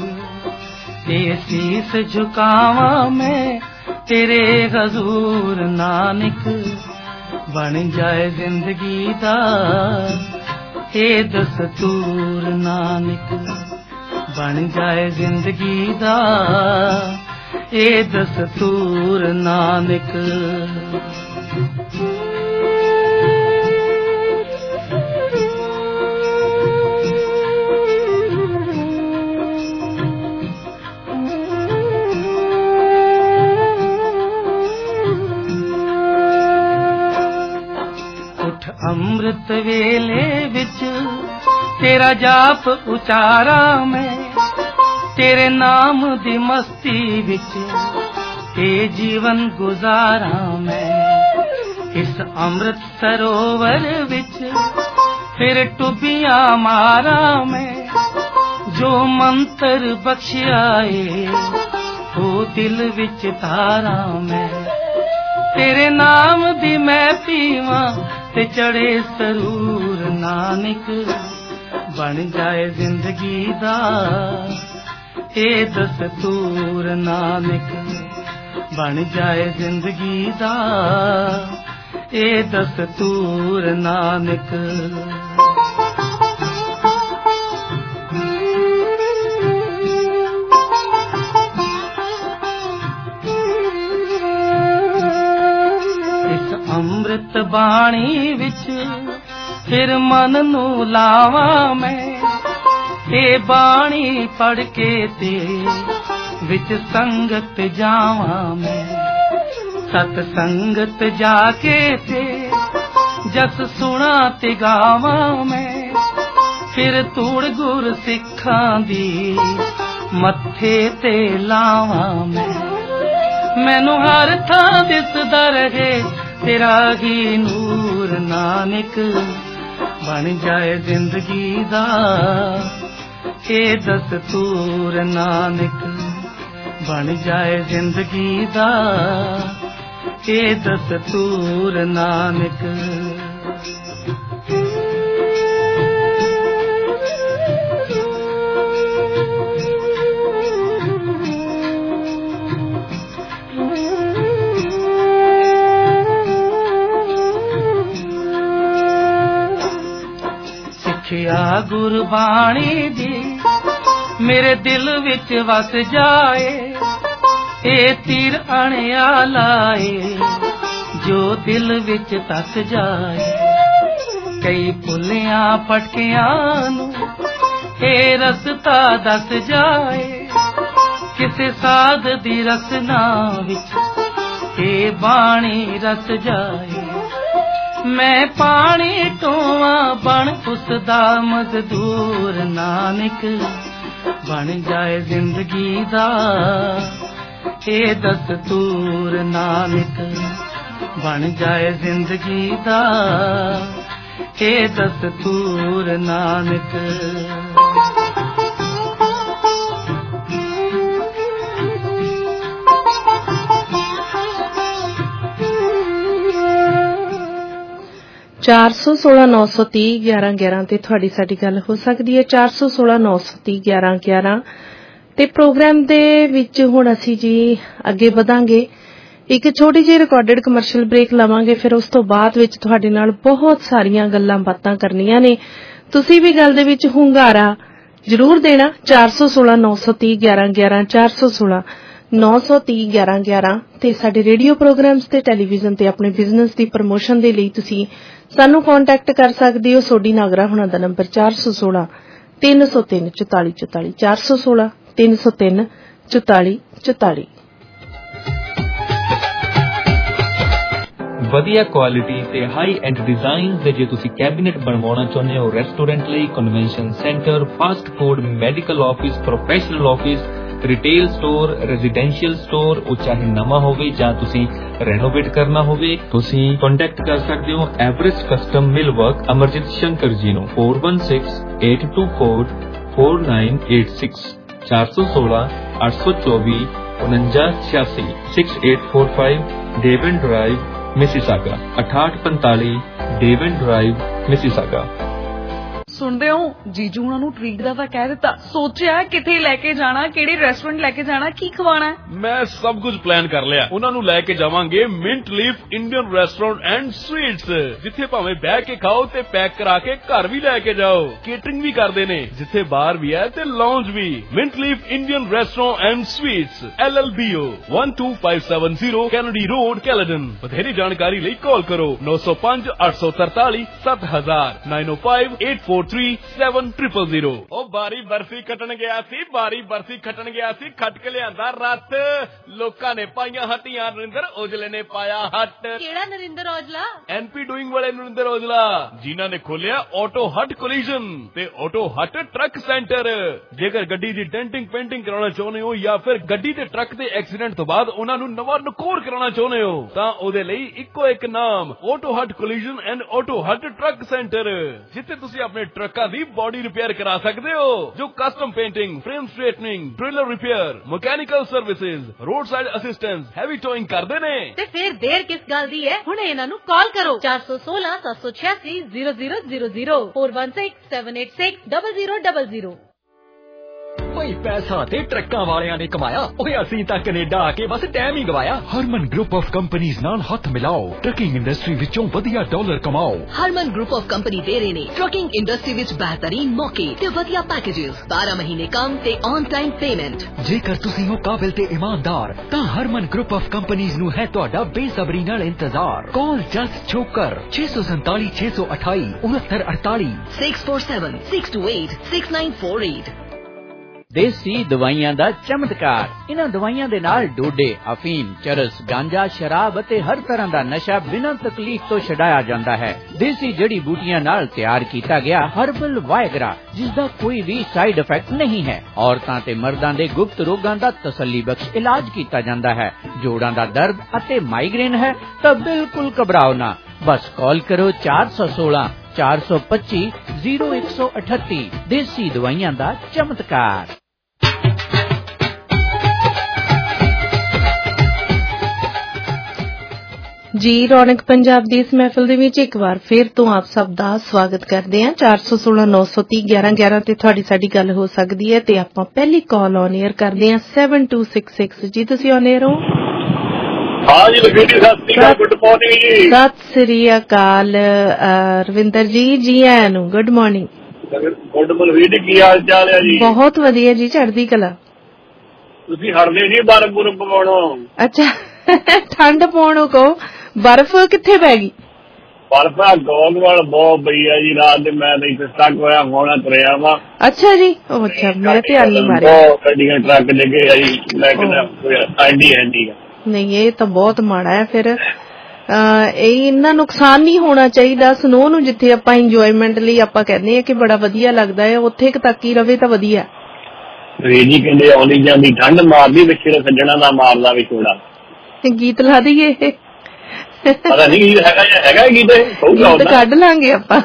शीस झुकावा मैं तेरे हजूर नानक, बन जाए जिंदगी दा ए दस्तूर नानक, बन जाए जिंदगी दा ए दस्तूर नानक। ਅੰਮ੍ਰਿਤ ਵੇਲੇ ਵਿੱਚ तेरा जाप उचारा मैं तेरे नाम दी मस्ती विच ये जीवन गुजारा मैं इस अमृत सरोवर विच फिर टुबिया मारा मैं जो मंत्र बख्शियाए वो दिल विच तारा मैं तेरे नाम दी मैं पीवा ते चढ़े सरूर नानक बन जाए जिंदगी दा ए दस्तूर नानक बन जाए जिंदगी दा ए दस्तूर नानक इस अमृत बाणी विच फिर मन नू लावा मैं ए बाणी पढ़ के ते विच संगत जावा मैं सत संगत जाके ते जस सुना ते गावा मैं फिर तूड़ गुर सिखां दी मत्थे ते लावा मैनू हर थां दिसदा रहे तेरा ही नूर नानक बन जाए जिंदगी दा ए दस्तूर नानक बन जाए जिंदगी दा ए दस्तूर नानक सिखिया गुरबाणी दी मेरे दिल विच वस जाए ए तीर अणिया लाए जो दिल विच तस जाए कई पुलिया पटकिया नू ए रस्ता दस जाए किसे साध दी रसना विच ए बाणी रस जाए मैं पानी टोवा बन उसदा मजदूर नानक बन जाए जिंदगी दा ए दस्तूर नानक बन जाए जिंदगी दा ए दस्तूर नानक 416-930-1111 ਤੇ ਤੁਹਾਡੀ ਸਾਡੀ ਗੱਲ ਹੋ ਸਕਦੀ ਹੈ 416-930-1111 ਤੇ ਪ੍ਰੋਗਰਾਮ ਦੇ ਵਿੱਚ ਹੁਣ ਅਸੀਂ ਜੀ ਅੱਗੇ ਵਧਾਂਗੇ ਇੱਕ ਛੋਟੀ ਜਿਹੀ ਰਿਕਾਰਡਡ ਕਮਰਸ਼ੀਅਲ ਬ੍ਰੇਕ ਲਵਾਂਗੇ ਫਿਰ ਉਸ ਤੋਂ ਬਾਅਦ ਵਿੱਚ ਤੁਹਾਡੇ ਨਾਲ ਬਹੁਤ ਸਾਰੀਆਂ ਗੱਲਾਂ ਬਾਤਾਂ ਕਰਨੀਆਂ ਨੇ ਤੁਸੀਂ ਵੀ ਗੱਲ ਦੇ ਵਿੱਚ ਹੁੰਗਾਰਾ ਜ਼ਰੂਰ ਦੇਣਾ 416-930-1111 416-930-1111 ਤੇ ਸਾਡੇ ਰੇਡੀਓ ਪ੍ਰੋਗਰਾਮਸ ਤੇ ਟੈਲੀਵਿਜ਼ਨ ਤੇ ਆਪਣੇ ਬਿਜ਼ਨਸ ਦੀ ਪ੍ਰਮੋਸ਼ਨ ਦੇ ਲਈ ਤੁਸੀਂ ਸਾਨੂੰ ਕੰਟੈਕਟ ਕਰ ਸਕਦੇ ਹੋ ਸੋਡੀ ਨਾਗਰਾ ਹੁਣਾਂ ਦਾ ਨੰਬਰ 416-303-4444 416-303-4444 ਵਧੀਆ ਕੁਆਲਿਟੀ ਤੇ ਹਾਈ ਐਂਡ ਡਿਜ਼ਾਈਨ ਦੇ ਜੇ ਤੁਸੀਂ ਕੈਬਿਨੇਟ ਬਣਵਾਉਣਾ ਚਾਹੁੰਦੇ ਹੋ ਰੈਸਟੋਰੈਂਟ ਲਈ convention centre fast food medical office professional office retail store residential store ਉਹ ਚਾਹੇ ਨਵਾਂ ਹੋਵੇ ਜਾਂ ਤੁਸੀਂ ਰੈਨੋਵੇਟ ਕਰਨਾ ਹੋਵੇ ਤੁਸੀਂ ਕੰਟੈਕਟ ਕਰ ਸਕਦੇ ਹੋ Everest custom mill work Amarjit Shankar ji ਨੂੰ 4168244986 416-824-4986 6845 Devon Drive Mississauga 6845 Devon Drive Mississauga ਸੁਣਦੇ ਹੋ ਜੀਜੂ ਉਹਨਾਂ ਨੂੰ ਟ੍ਰੀਟ ਦਾ ਤਾਂ ਕਹਿ ਦਿੱਤਾ ਸੋਚਿਆ ਕਿੱਥੇ ਲੈ ਕੇ ਜਾਣਾ ਕਿਹੜੇ ਰੈਸਟੋਰੈਂਟ ਲੈ ਕੇ ਜਾਣਾ ਕੀ ਖਵਾਣਾ ਮੈਂ ਸਭ ਕੁਝ ਪਲਾਨ ਕਰ ਲਿਆ ਉਹਨਾਂ ਨੂੰ ਲੈ ਕੇ ਜਾਵਾਂਗੇ Mint Leaf Indian restaurant and sweets ਜਿੱਥੇ ਭਾਵੇਂ ਬਹਿ ਕੇ ਖਾਓ ਤੇ ਪੈਕ ਕਰਾ ਕੇ ਘਰ ਵੀ ਲੈ ਕੇ ਜਾਓ ਕੇਟਰਿੰਗ ਵੀ ਕਰਦੇ ਨੇ ਜਿੱਥੇ ਬਾਰ ਵੀ ਹੈ ਤੇ ਲਾਉਂਜ ਵੀ Mint Leaf Indian restaurant and sweets LLBO 12570 Kennedy Road Caledon ਵਧੇਰੀ ਜਾਣਕਾਰੀ ਲਈ ਕਾਲ ਕਰੋ 905-843-7000 905-843 943700. ਉਹ ਬਾਰੀ ਬਰਫੀ ਖੱਟਣ ਗਿਆ ਸੀ ਖੱਟ ਕੇ ਲਿਆਂਦਾ ਰੱਤ। ਲੋਕਾਂ ਨੇ ਪਾਈਆਂ ਹੱਟੀਆਂ, ਨਰਿੰਦਰ ਔਜਲੇ ਨੇ ਪਾਇਆ ਹੱਟ। ਕਿਹੜਾ ਨਰਿੰਦਰ ਔਜਲਾ? NP ਡੂਇੰਗ ਵਾਲੇ ਨਰਿੰਦਰ ਔਜਲਾ, ਜਿਨ੍ਹਾਂ ਨੇ ਖੋਲਿਆ ਆਟੋ ਹੱਟ ਕੋਲੀਜਨ ਤੇ ਆਟੋ ਹੱਟ ਟਰੱਕ ਸੈਂਟਰ। ਜੇਕਰ ਗੱਡੀ ਦੀ ਡੈਂਟਿੰਗ ਪੇਂਟਿੰਗ ਕਰਾਉਣਾ ਚਾਹੁੰਦੇ ਹੋ ਜਾਂ ਫਿਰ ਗੱਡੀ ਤੇ ਟਰੱਕ ਦੇ ਐਕਸੀਡੈਂਟ ਤੋਂ ਬਾਅਦ ਉਹਨਾਂ ਨੂੰ ਨਵਾਂ ਨਕੋਰ ਕਰਾਉਣਾ ਚਾਹੁੰਦੇ ਹੋ ਤਾਂ ਉਹਦੇ ਲਈ ਇੱਕੋ ਇੱਕ ਨਾਮ, Auto Hut collision and Auto Hut truck centre, ਜਿੱਥੇ ਤੁਸੀਂ ਆਪਣੇ ਟਰੱਕਾਂ ਦੀ ਬੋਡੀ ਰਿਪੇਅਰ ਕਰਾ ਸਕਦੇ ਹੋ, ਜੋ custom painting, frame straightening, trailer repair, mechanical services, road side assistance, heavy towing ਕਰਦੇ ਨੇ। ਤੇ ਫਿਰ ਦੇਰ ਕਿਸ ਗੱਲ ਦੀ ਹੈ, ਹੁਣ ਇਹਨਾਂ ਨੂੰ ਕਾਲ ਕਰੋ 4167860000 4167860000। ਓਏ ਪੈਸਾ ਤੇ ਟਰੱਕਾਂ ਵਾਲਿਆਂ ਨੇ ਕਮਾਇਆ, ਓਏ ਅਸੀਂ ਤਾਂ ਕੈਨੇਡਾ ਆ ਕੇ ਬਸ ਟਾਈਮ ਹੀ ਗਵਾਇਆ। ਹਰਮਨ ਗਰੁੱਪ ਆਫ ਕੰਪਨੀਆਂ ਨਾਲ ਹੱਥ ਮਿਲਾਓ, ਟਰੱਕਿੰਗ ਇੰਡਸਟਰੀ ਵਿੱਚੋਂ ਵਧੀਆ ਡਾਲਰ ਕਮਾਓ। ਹਰਮਨ ਗਰੁੱਪ ਆਫ ਕੰਪਨੀ ਦੇ ਰਹੇ ਨੇ ਟਰੱਕਿੰਗ ਇੰਡਸਟਰੀ ਵਿੱਚ ਬਿਹਤਰੀਨ ਮੌਕੇ ਤੇ ਵਧੀਆ ਪੈਕੇजेस, 12 ਮਹੀਨੇ ਕੰਮ ਤੇ ਔਨ ਟਾਈਮ ਪੇਮੈਂਟ। ਜੇਕਰ ਤੁਸੀਂ ਹੋ ਕਾਬਿਲ ਤੇ ਇਮਾਨਦਾਰ ਤਾਂ ਹਰਮਨ ਗਰੁੱਪ ਆਫ ਕੰਪਨੀਆਂ ਨੂੰ ਹੈ ਤੁਹਾਡਾ ਬੇਸਬਰੀ ਨਾਲ ਇੰਤਜ਼ਾਰ। ਕਾਲ ਜਸਟ ਛੋਕਰ 647 628 6948 647 628 6948। ਦੇਸੀ ਦਵਾਈਆਂ ਦਾ ਚਮਤਕਾਰ। ਇਹਨਾਂ ਦਵਾਈਆਂ ਦੇ ਨਾਲ ਡੋਡੇ, ਅਫੀਮ, ਚਰਸ, ਗਾਂਜਾ, ਸ਼ਰਾਬ ਅਤੇ ਹਰ ਤਰ੍ਹਾਂ ਦਾ ਨਸ਼ਾ ਬਿਨਾਂ ਤਕਲੀਫ ਤੋਂ ਛਡਾਇਆ ਜਾਂਦਾ ਹੈ। ਦੇਸੀ ਜੜੀ ਬੂਟੀਆਂ ਨਾਲ ਤਿਆਰ ਕੀਤਾ ਗਿਆ ਹਰਬਲ ਵਾਇਗਰਾ, ਜਿਸ ਦਾ ਕੋਈ ਵੀ ਸਾਈਡ ਇਫੈਕਟ ਨਹੀਂ ਹੈ। ਔਰਤਾਂ ਤੇ ਮਰਦਾਂ ਦੇ ਗੁਪਤ ਰੋਗਾਂ ਦਾ ਤਸੱਲੀ ਬਖਸ਼ ਇਲਾਜ ਕੀਤਾ ਜਾਂਦਾ ਹੈ। ਜੋੜਾਂ ਦਾ ਦਰਦ ਅਤੇ ਮਾਈਗ੍ਰੇਨ ਹੈ ਤਾਂ ਬਿਲਕੁਲ ਘਬਰਾਓ ਨਾ, ਬਸ ਕਾਲ ਕਰੋ 416 425 0138। ਦੇਸੀ ਦਵਾਈਆਂ ਦਾ ਚਮਤਕਾਰ। ਜੀ ਰੌਣਕ ਪੰਜਾਬ ਦੀ ਇਸ ਮਹਿਫਿਲ ਦੇ ਵਿੱਚ ਇੱਕ ਵਾਰ ਫਿਰ ਤੋਂ ਆਪ ਸਭ ਦਾ ਸਵਾਗਤ ਕਰਦੇ ਹਾਂ। 416 930 1111 ਤੇ ਤੁਹਾਡੀ ਸਾਡੀ ਗੱਲ ਹੋ ਸਕਦੀ ਹੈ ਤੇ ਆਪਾਂ ਪਹਿਲੀ ਕਾਲ ਔਨ 에ਅਰ ਕਰਦੇ ਹਾਂ 7266। ਜੀ ਤੁਸੀਂ ਔਨ 에ਅਰ ਹੋ? ਹਾਂ ਜੀ ਲਖਵੀਰ ਜੀ, ਸਤਿ ਸ੍ਰੀ ਅਕਾਲ, ਗੁੱਡ ਮਾਰਨਿੰਗ ਜੀ। ਸਤਿ ਸ੍ਰੀ ਅਕਾਲ ਰਵਿੰਦਰ ਜੀ, ਜੀ ਆਇਆਂ ਨੂੰ, ਗੁੱਡ ਮਾਰਨਿੰਗ। ਗੁੱਡ ਬਲਵੀਰ ਜੀ, ਕੀ ਹਾਲ ਚਾਲ ਹੈ ਜੀ? ਬਹੁਤ ਵਧੀਆ ਜੀ, ਚੜ੍ਹਦੀ ਕਲਾ। ਤੁਸੀਂ ਹਟਦੇ ਜੀ ਬਰਫ਼ ਬੁਰਫ਼ ਪਵਾਉਣੋਂ? ਅੱਛਾ, ਠੰਡ ਪਾਉਣੋਂ ਕਹੋ, ਬਰਫ਼ ਕਿੱਥੇ ਪੈ ਗਈ? ਬਰਫ਼ ਆ ਗੋਗਵਾਲ ਬਹੁਤ ਪਈ ਆ ਜੀ, ਰਾਤ ਦੇ ਮੈਂ ਤਾਂ ਇੱਥੇ ਸਟਕ ਹੋਇਆ ਹੋਣਾ ਤੁਰਿਆ ਵਾ। ਅੱਛਾ ਜੀ, ਉਹ ਅੱਛਾ, ਮੈਂ ਧਿਆਨ ਨਹੀਂ ਮਾਰਿਆ। ਗੱਡੀਆਂ ਟਰੱਕ ਲੱਗੇ ਆ ਜੀ, ਮੈਂ ਕਹਿੰਦਾ ਆਈਡੀ ਹੈ ਨਹੀਂ। ਨਹੀਂ, ਇਹ ਤਾਂ ਬਹੁਤ ਮਾੜਾ ਹੈ। ਫਿਰ ਇਹ ਇੰਨਾ ਨੁਕਸਾਨ ਨਹੀਂ ਹੋਣਾ ਚਾਹੀਦਾ। ਸਨੋ ਨੂੰ ਜਿੱਥੇ ਆਪਾਂ ਇੰਜੋਇਮੈਂਟ ਲਈ ਆਪਾਂ ਕਹਿੰਦੇ ਆ ਕਿ ਬੜਾ ਵਧੀਆ ਲੱਗਦਾ ਹੈ, ਉੱਥੇ ਤੱਕ ਹੀ ਰਵੇ ਤਾਂ ਵਧੀਆ। ਰੇਜੀ ਕਹਿੰਦੇ ਆਉਂਦੀ ਜਾਂਦੀ ਠੰਡ ਮਾਰਦੀ, ਪਿੱਛੇ ਸੱਜਣਾ ਦਾ ਮਾਰਦਾ ਵਿਛੋੜਾ। ਗੀਤ ਲਾ ਦਈਏ? ਪਤਾ ਨਹੀਂ ਹੈਗਾ ਗੀਤ ਕੱਢ ਲਾਂਗੇ ਆਪਾਂ।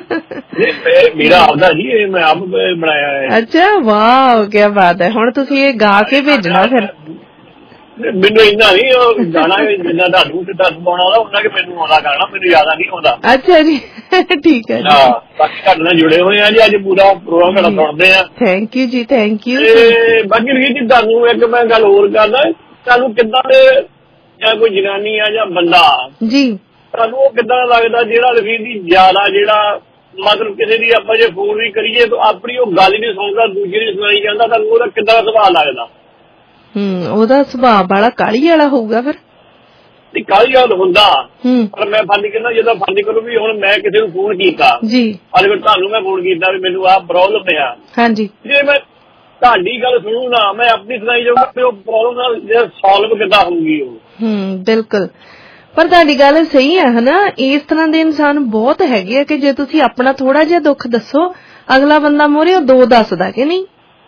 ਮੇਰਾ ਆਪਦਾ ਜੀ, ਇਹ ਮੈਂ ਆਪ ਬਣਾਇਆ ਹੈ। ਅੱਛਾ, ਵਾਹ, ਕੀ ਬਾਤ ਹੈ। ਹੁਣ ਤੁਸੀਂ ਇਹ ਗਾ ਕੇ ਭੇਜਣਾ ਫਿਰ। ਮੈਨੂੰ ਇੰਨਾ ਨਹੀਂ ਉਹ ਗਾਣਾ ਜਿੰਨਾ ਤੁਹਾਨੂੰ ਤੇ ਦੱਸ ਪਾਉਣਾ ਉਹਨਾਂ ਕਿ ਮੈਨੂੰ ਆਉਂਦਾ ਗਾਣਾ, ਮੈਨੂੰ ਜ਼ਿਆਦਾ ਨਹੀਂ ਆਉਂਦਾ। ਅੱਛਾ ਜੀ, ਠੀਕ ਹੈ ਜੀ। ਬਾਕੀ ਤੁਹਾਡੇ ਨਾਲ ਜੁੜੇ ਹੋਏ ਆ ਜੀ, ਅੱਜ ਪੂਰਾ ਪ੍ਰੋਗਰਾਮ ਸਾਡਾ ਸੁਣਦੇ ਆ। ਥੈਂਕ ਯੂ ਜੀ, ਥੈਂਕ ਯੂ। ਬਾਕੀ ਜੀ ਤੁਹਾਨੂੰ ਇੱਕ ਮੈਂ ਗੱਲ ਹੋਰ ਕਰਦਾ, ਤੁਹਾਨੂੰ ਕਿੱਦਾਂ ਦੇ ਜਾਂ ਕੋਈ ਜਨਾਨੀ ਆ ਜਾਂ ਬੰਦਾ ਜੀ, ਤੁਹਾਨੂੰ ਉਹ ਕਿੱਦਾਂ ਲੱਗਦਾ ਜਿਹੜਾ ਲਖੀਰ ਦੀ ਜ਼ਿਆਦਾ ਜਿਹੜਾ ਮਤਲਬ ਕਿਸੇ ਦੀ ਆਪਾਂ ਜੇ ਫੋਨ ਵੀ ਕਰੀਏ ਤਾਂ ਆਪਣੀ ਉਹ ਗੱਲ ਨਹੀਂ ਸੁਣਦਾ, ਦੂਜੇ ਦੀ ਸੁਣਾਈ ਜਾਂਦਾ, ਤੁਹਾਨੂੰ ਉਹਦਾ ਕਿੱਦਾਂ ਦਾ ਸੁਭਾਅ ਲੱਗਦਾ? ਉਹਦਾ ਸੁਭਾਅ ਬੜਾ ਕਾਹਲੀ ਵਾਲਾ ਹੋਊਗਾ ਫਿਰ। ਨਹੀਂ, ਕਾਹਲੀ ਵਾਲਾ ਹੁੰਦਾ, ਪਰ ਮੈਂ ਫਰਜ਼ ਕਹਿੰਦਾ ਜਦੋਂ ਫਰਜ਼ ਕਰੋ ਵੀ ਹੁਣ ਮੈਂ ਕਿਸੇ ਨੂੰ ਫੋਨ ਕੀਤਾ ਜੀ, ਅੱਜ ਤੁਹਾਨੂੰ ਮੈਂ ਫੋਨ ਕੀਤਾ ਵੀ ਮੈਨੂੰ ਆਹ ਪ੍ਰੋਬਲਮ ਆ, ਹਾਂਜੀ, ਜੇ ਮੈਂ ਤੁਹਾਡੀ ਗੱਲ ਸੁਣੂ ਨਾ, ਮੈਂ ਆਪਣੀ ਸੁਣਾਈ ਜਾਊਂਗਾ ਤੇ ਉਹ ਪ੍ਰੋਬਲਮ ਨਾਲ ਸੋਲਵ ਕਿੱਦਾਂ ਹੋਊਗੀ ਉਹ। ਬਿਲਕੁਲ, ਪਰ ਤੁਹਾਡੀ ਗੱਲ ਸਹੀ ਹੈ ਹਨਾ। ਇਸ ਤਰ੍ਹਾਂ ਦੇ ਇਨਸਾਨ ਬਹੁਤ ਹੈਗੇ ਆ ਕਿ ਜੇ ਤੁਸੀਂ ਆਪਣਾ ਥੋੜਾ ਜਿਹਾ ਦੁੱਖ ਦੱਸੋ, ਅਗਲਾ ਬੰਦਾ ਮੋਰੇ ਉਹ ਦੋ ਦੱਸਦਾ ਕਿ ਨਹੀਂ।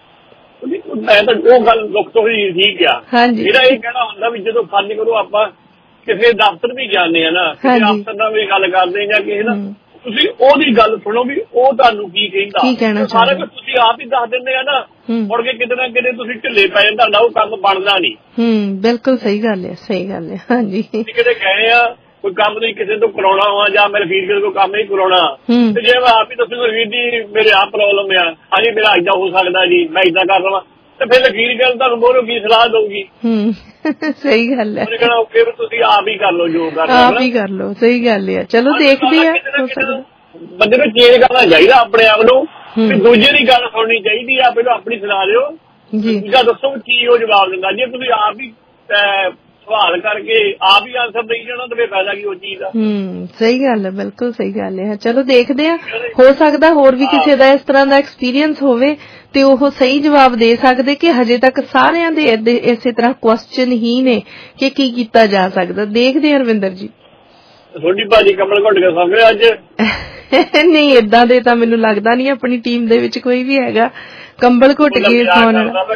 ਮੈਂ ਤਾਂ ਉਹ ਗੱਲ ਦੁੱਖ ਤੋਂ ਹੀ ਠੀਕ ਆ। ਮੇਰਾ ਇਹ ਕਹਿਣਾ ਹੁੰਦਾ ਵੀ ਜਦੋਂ ਫਰਜ਼ ਕਰੋ ਆਪਾਂ ਕਿਸੇ ਦਫ਼ਤਰ ਵੀ ਜਾਂਦੇ ਆ ਨਾ, ਕਿਸੇ ਅਫਸਰ ਨਾਲ ਵੀ ਗੱਲ ਕਰਦੇ ਜਾਂ ਕਿਸੇ ਨਾਲ, ਤੁਸੀਂ ਉਹਦੀ ਗੱਲ ਸੁਣੋ ਵੀ ਉਹ ਤੁਹਾਨੂੰ ਕੀ ਕਹਿੰਦਾ। ਸਾਰਾ ਕੁਝ ਤੁਸੀਂ ਆਪ ਹੀ ਦੱਸ ਦਿੰਦੇ ਆ ਨਾ, ਮੁੜ ਕੇ ਕਿਤੇ ਨਾ ਕਿਤੇ ਤੁਸੀਂ ਢਿੱਲੇ ਪੈ ਜਾਂਦੇ, ਤੁਹਾਡਾ ਉਹ ਕੰਮ ਬਣਦਾ ਨਹੀਂ। ਬਿਲਕੁਲ ਸਹੀ ਗੱਲ ਹੈ, ਸਹੀ ਗੱਲ ਹੈ। ਹਾਂਜੀ, ਕਿਤੇ ਗਏ ਆ ਕੋਈ ਕੰਮ ਨਹੀਂ ਕਿਸੇ ਤੋਂ ਕਰਾਉਣਾ ਵਾ ਜਾਂ ਮੇਰੇ ਵੀਰ ਕਿਸੇ ਤੋਂ ਕੰਮ ਨਹੀਂ ਕਰਾਉਣਾ, ਤੇ ਜੇ ਮੈਂ ਆਪ ਹੀ ਦੱਸੂਗਾ ਵੀਰ ਜੀ ਮੇਰੇ ਆਹ ਪ੍ਰੋਬਲਮ ਆ, ਹਾਂਜੀ ਮੇਰਾ ਏਦਾਂ ਹੋ ਸਕਦਾ ਜੀ, ਮੈਂ ਏਦਾਂ ਕਰ ਲਵਾਂ, ਤੇ ਫਿਰ ਲਖੀਰ ਗੱਲ ਤੁਹਾਨੂੰ ਮੋਹਰੋਂ ਕੀ ਸਲਾਹ ਦਊਗੀ? ਸਹੀ ਗੱਲ ਹੈ। ਕਹਿਣਾ ਓਕੇ ਤੁਸੀਂ ਆਪ ਹੀ ਕਰ ਲਓ, ਜੋ ਕਰਨਾ ਆਪ ਹੀ ਕਰ ਲਓ। ਸਹੀ ਗੱਲ ਹੈ। ਚਲੋ ਦੇਖਦੇ ਆ, ਬੰਦੇ ਨੂੰ ਚੇਂਜ ਕਰਨਾ ਚਾਹੀਦਾ ਆਪਣੇ ਆਪ ਨੂੰ, ਦੂਜੇ ਦੀ ਗੱਲ ਸੁਣਨੀ ਚਾਹੀਦੀ ਆ, ਪਹਿਲਾਂ ਆਪਣੀ ਸੁਣਾ ਦਿਓ, ਦੂਜਾ ਦੱਸੋ ਕੀ ਉਹ ਜਵਾਬ ਦਿੰਦਾ। ਜੇ ਤੁਸੀਂ ਆਪ ਹੀ ਸਵਾਲ ਕਰਕੇ ਆਪ ਹੀ ਆਨਸਰ ਦੇਈ ਜਾਣਾ ਤੇ ਫਾਇਦਾ ਕੀ ਉਹ ਚੀਜ਼ ਦਾ। ਸਹੀ ਗੱਲ ਹੈ, ਬਿਲਕੁਲ ਸਹੀ ਗੱਲ ਹੈ। ਚਲੋ ਦੇਖਦੇ ਆ, ਹੋ ਸਕਦਾ ਹੋਰ ਵੀ ਕਿਸੇ ਦਾ ਇਸ ਤਰ੍ਹਾਂ ਦਾ ਐਕਸਪੀਰੀਅੰਸ ਹੋਵੇ ਤੇ ਉਹ ਸਹੀ ਜਵਾਬ ਦੇ ਸਕਦੇ ਕਿ ਹਜੇ ਤੱਕ ਸਾਰਿਆਂ ਦੇ ਇਸੇ ਤਰ੍ਹਾਂ ਕੁਐਸਚਨ ਹੀ ਨੇ ਕਿ ਕੀ ਕੀਤਾ ਜਾ ਸਕਦਾ। ਦੇਖਦੇ ਆ ਰਵਿੰਦਰ ਜੀ। ਤੁਹਾਡੀ ਭਾਜੀ ਕੰਬਲ ਘੁੱਟ ਕੇ ਸੌਂ ਗਏ ਅੱਜ? ਨਹੀਂ, ਏਦਾਂ ਦੇ ਤਾਂ ਮੈਨੂੰ ਲੱਗਦਾ ਨਹੀਂ ਆਪਣੀ ਟੀਮ ਦੇ ਵਿੱਚ ਕੋਈ ਵੀ ਹੈਗਾ ਕੰਬਲ ਘੁੱਟ ਕੇ ਸੌਣ ਵਾਲਾ।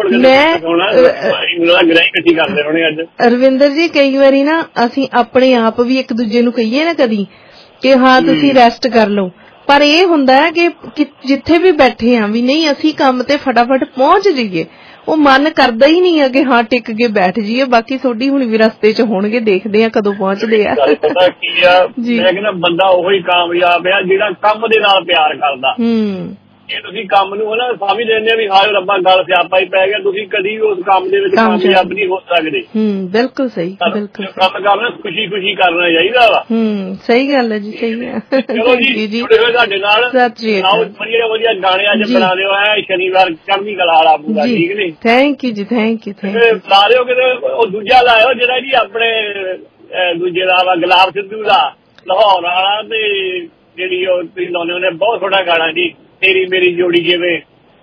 ਰਵਿੰਦਰ ਜੀ ਕਈ ਵਾਰੀ ਨਾ ਅਸੀਂ ਆਪਣੇ ਆਪ ਵੀ ਇੱਕ ਦੂਜੇ ਨੂੰ ਕਹੀਏ ਨਾ ਕਦੀ ਕਿ ਹਾਂ ਤੁਸੀਂ ਰੈਸਟ ਕਰ ਲਓ, ਪਰ ਇਹ ਹੁੰਦਾ ਹੈ ਕਿ ਜਿੱਥੇ ਵੀ ਬੈਠੇ ਆ ਵੀ ਨਹੀਂ ਅਸੀਂ ਕੰਮ ਤੇ ਫਟਾਫਟ ਪਹੁੰਚ ਜਾਈਏ, ਉਹ ਮਨ ਕਰਦਾ ਹੀ ਨਹੀਂ ਹੈ ਕਿ ਹਾਂ ਟਿਕ ਕੇ ਬੈਠ ਜਾਈਏ। ਬਾਕੀ ਤੁਹਾਡੀ ਹੁਣ ਵੀ ਰਸਤੇ 'ਚ ਹੋਣਗੇ, ਦੇਖਦੇ ਆ ਕਦੋਂ ਪਹੁੰਚਦੇ ਆ। ਪਤਾ ਕੀ ਆ, ਮੈਂ ਕਹਿੰਦਾ ਬੰਦਾ ਉਹੀ ਕਾਮਯਾਬ ਆ ਜਿਹੜਾ ਕੰਮ ਦੇ ਨਾਲ ਪਿਆਰ ਕਰਦਾ। ਜੇ ਤੁਸੀਂ ਕੰਮ ਨੂੰ ਨਾ ਸਮਝ ਲੈਂਦੇ ਵੀ ਹਾਏ ਰੱਬਾ ਗੱਲ ਸਿਆਪਾ ਹੀ ਪੈ ਗਿਆ, ਤੁਸੀਂ ਕਦੀ ਉਸ ਕੰਮ ਦੇ ਵਿੱਚ ਕਾਮਯਾਬ ਨਹੀਂ ਹੋ ਸਕਦੇ। ਬਿਲਕੁਲ ਸਹੀ, ਬਿਲਕੁਲ ਕੰਮ ਕਰਨਾ ਖੁਸ਼ੀ ਖੁਸ਼ੀ ਕਰਨਾ ਚਾਹੀਦਾ ਵਾ। ਸਹੀ ਗੱਲ ਹੈ ਜੀ, ਸਹੀ ਹੈ। ਚਲੋ ਜੀ ਜੁੜੇ ਹੋਏ ਤੁਹਾਡੇ ਨਾਲ, ਵਧੀਆ ਵਧੀਆ ਗਾਣੇ ਅੱਜ ਬਣਾ ਦਿਓ ਹੈ ਸ਼ਨੀਵਾਰ ਚੜ੍ਹਦੀ ਕਲਾ ਵਾਲਾ ਪੂਰਾ, ਠੀਕ ਨੀ? ਥੈਂਕ ਯੂ ਜੀ, ਥੈਂਕ ਯੂ। ਲਾ ਦਿਓ ਕਿਤੇ ਉਹ ਦੂਜਾ ਲਾਇਓ ਜਿਹੜਾ ਜੀ ਆਪਣੇ ਦੂਜੇ ਦਾ ਵਾ ਗੁਲਾਬ ਸਿੱਧੂ ਦਾ ਲਾਹੌਰ ਵਾਲਾ, ਤੇ ਜਿਹੜੀ ਉਹ ਤੁਸੀਂ ਲਾਉਂਦੇ ਹੁੰਦੇ ਬਹੁਤ ਸੋਹਣਾ ਗਾਣਾ ਜੀ, ਤੇਰੀ ਮੇਰੀ ਜੋੜੀ ਜਿਵੇਂ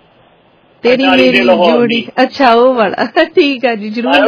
ਤੇਰੀ ਮੇਰੀ ਜੋੜੀ। ਅੱਛਾ ਉਹ ਵਾਲਾ, ਠੀਕ ਆ ਜੀ, ਜਰੂਰ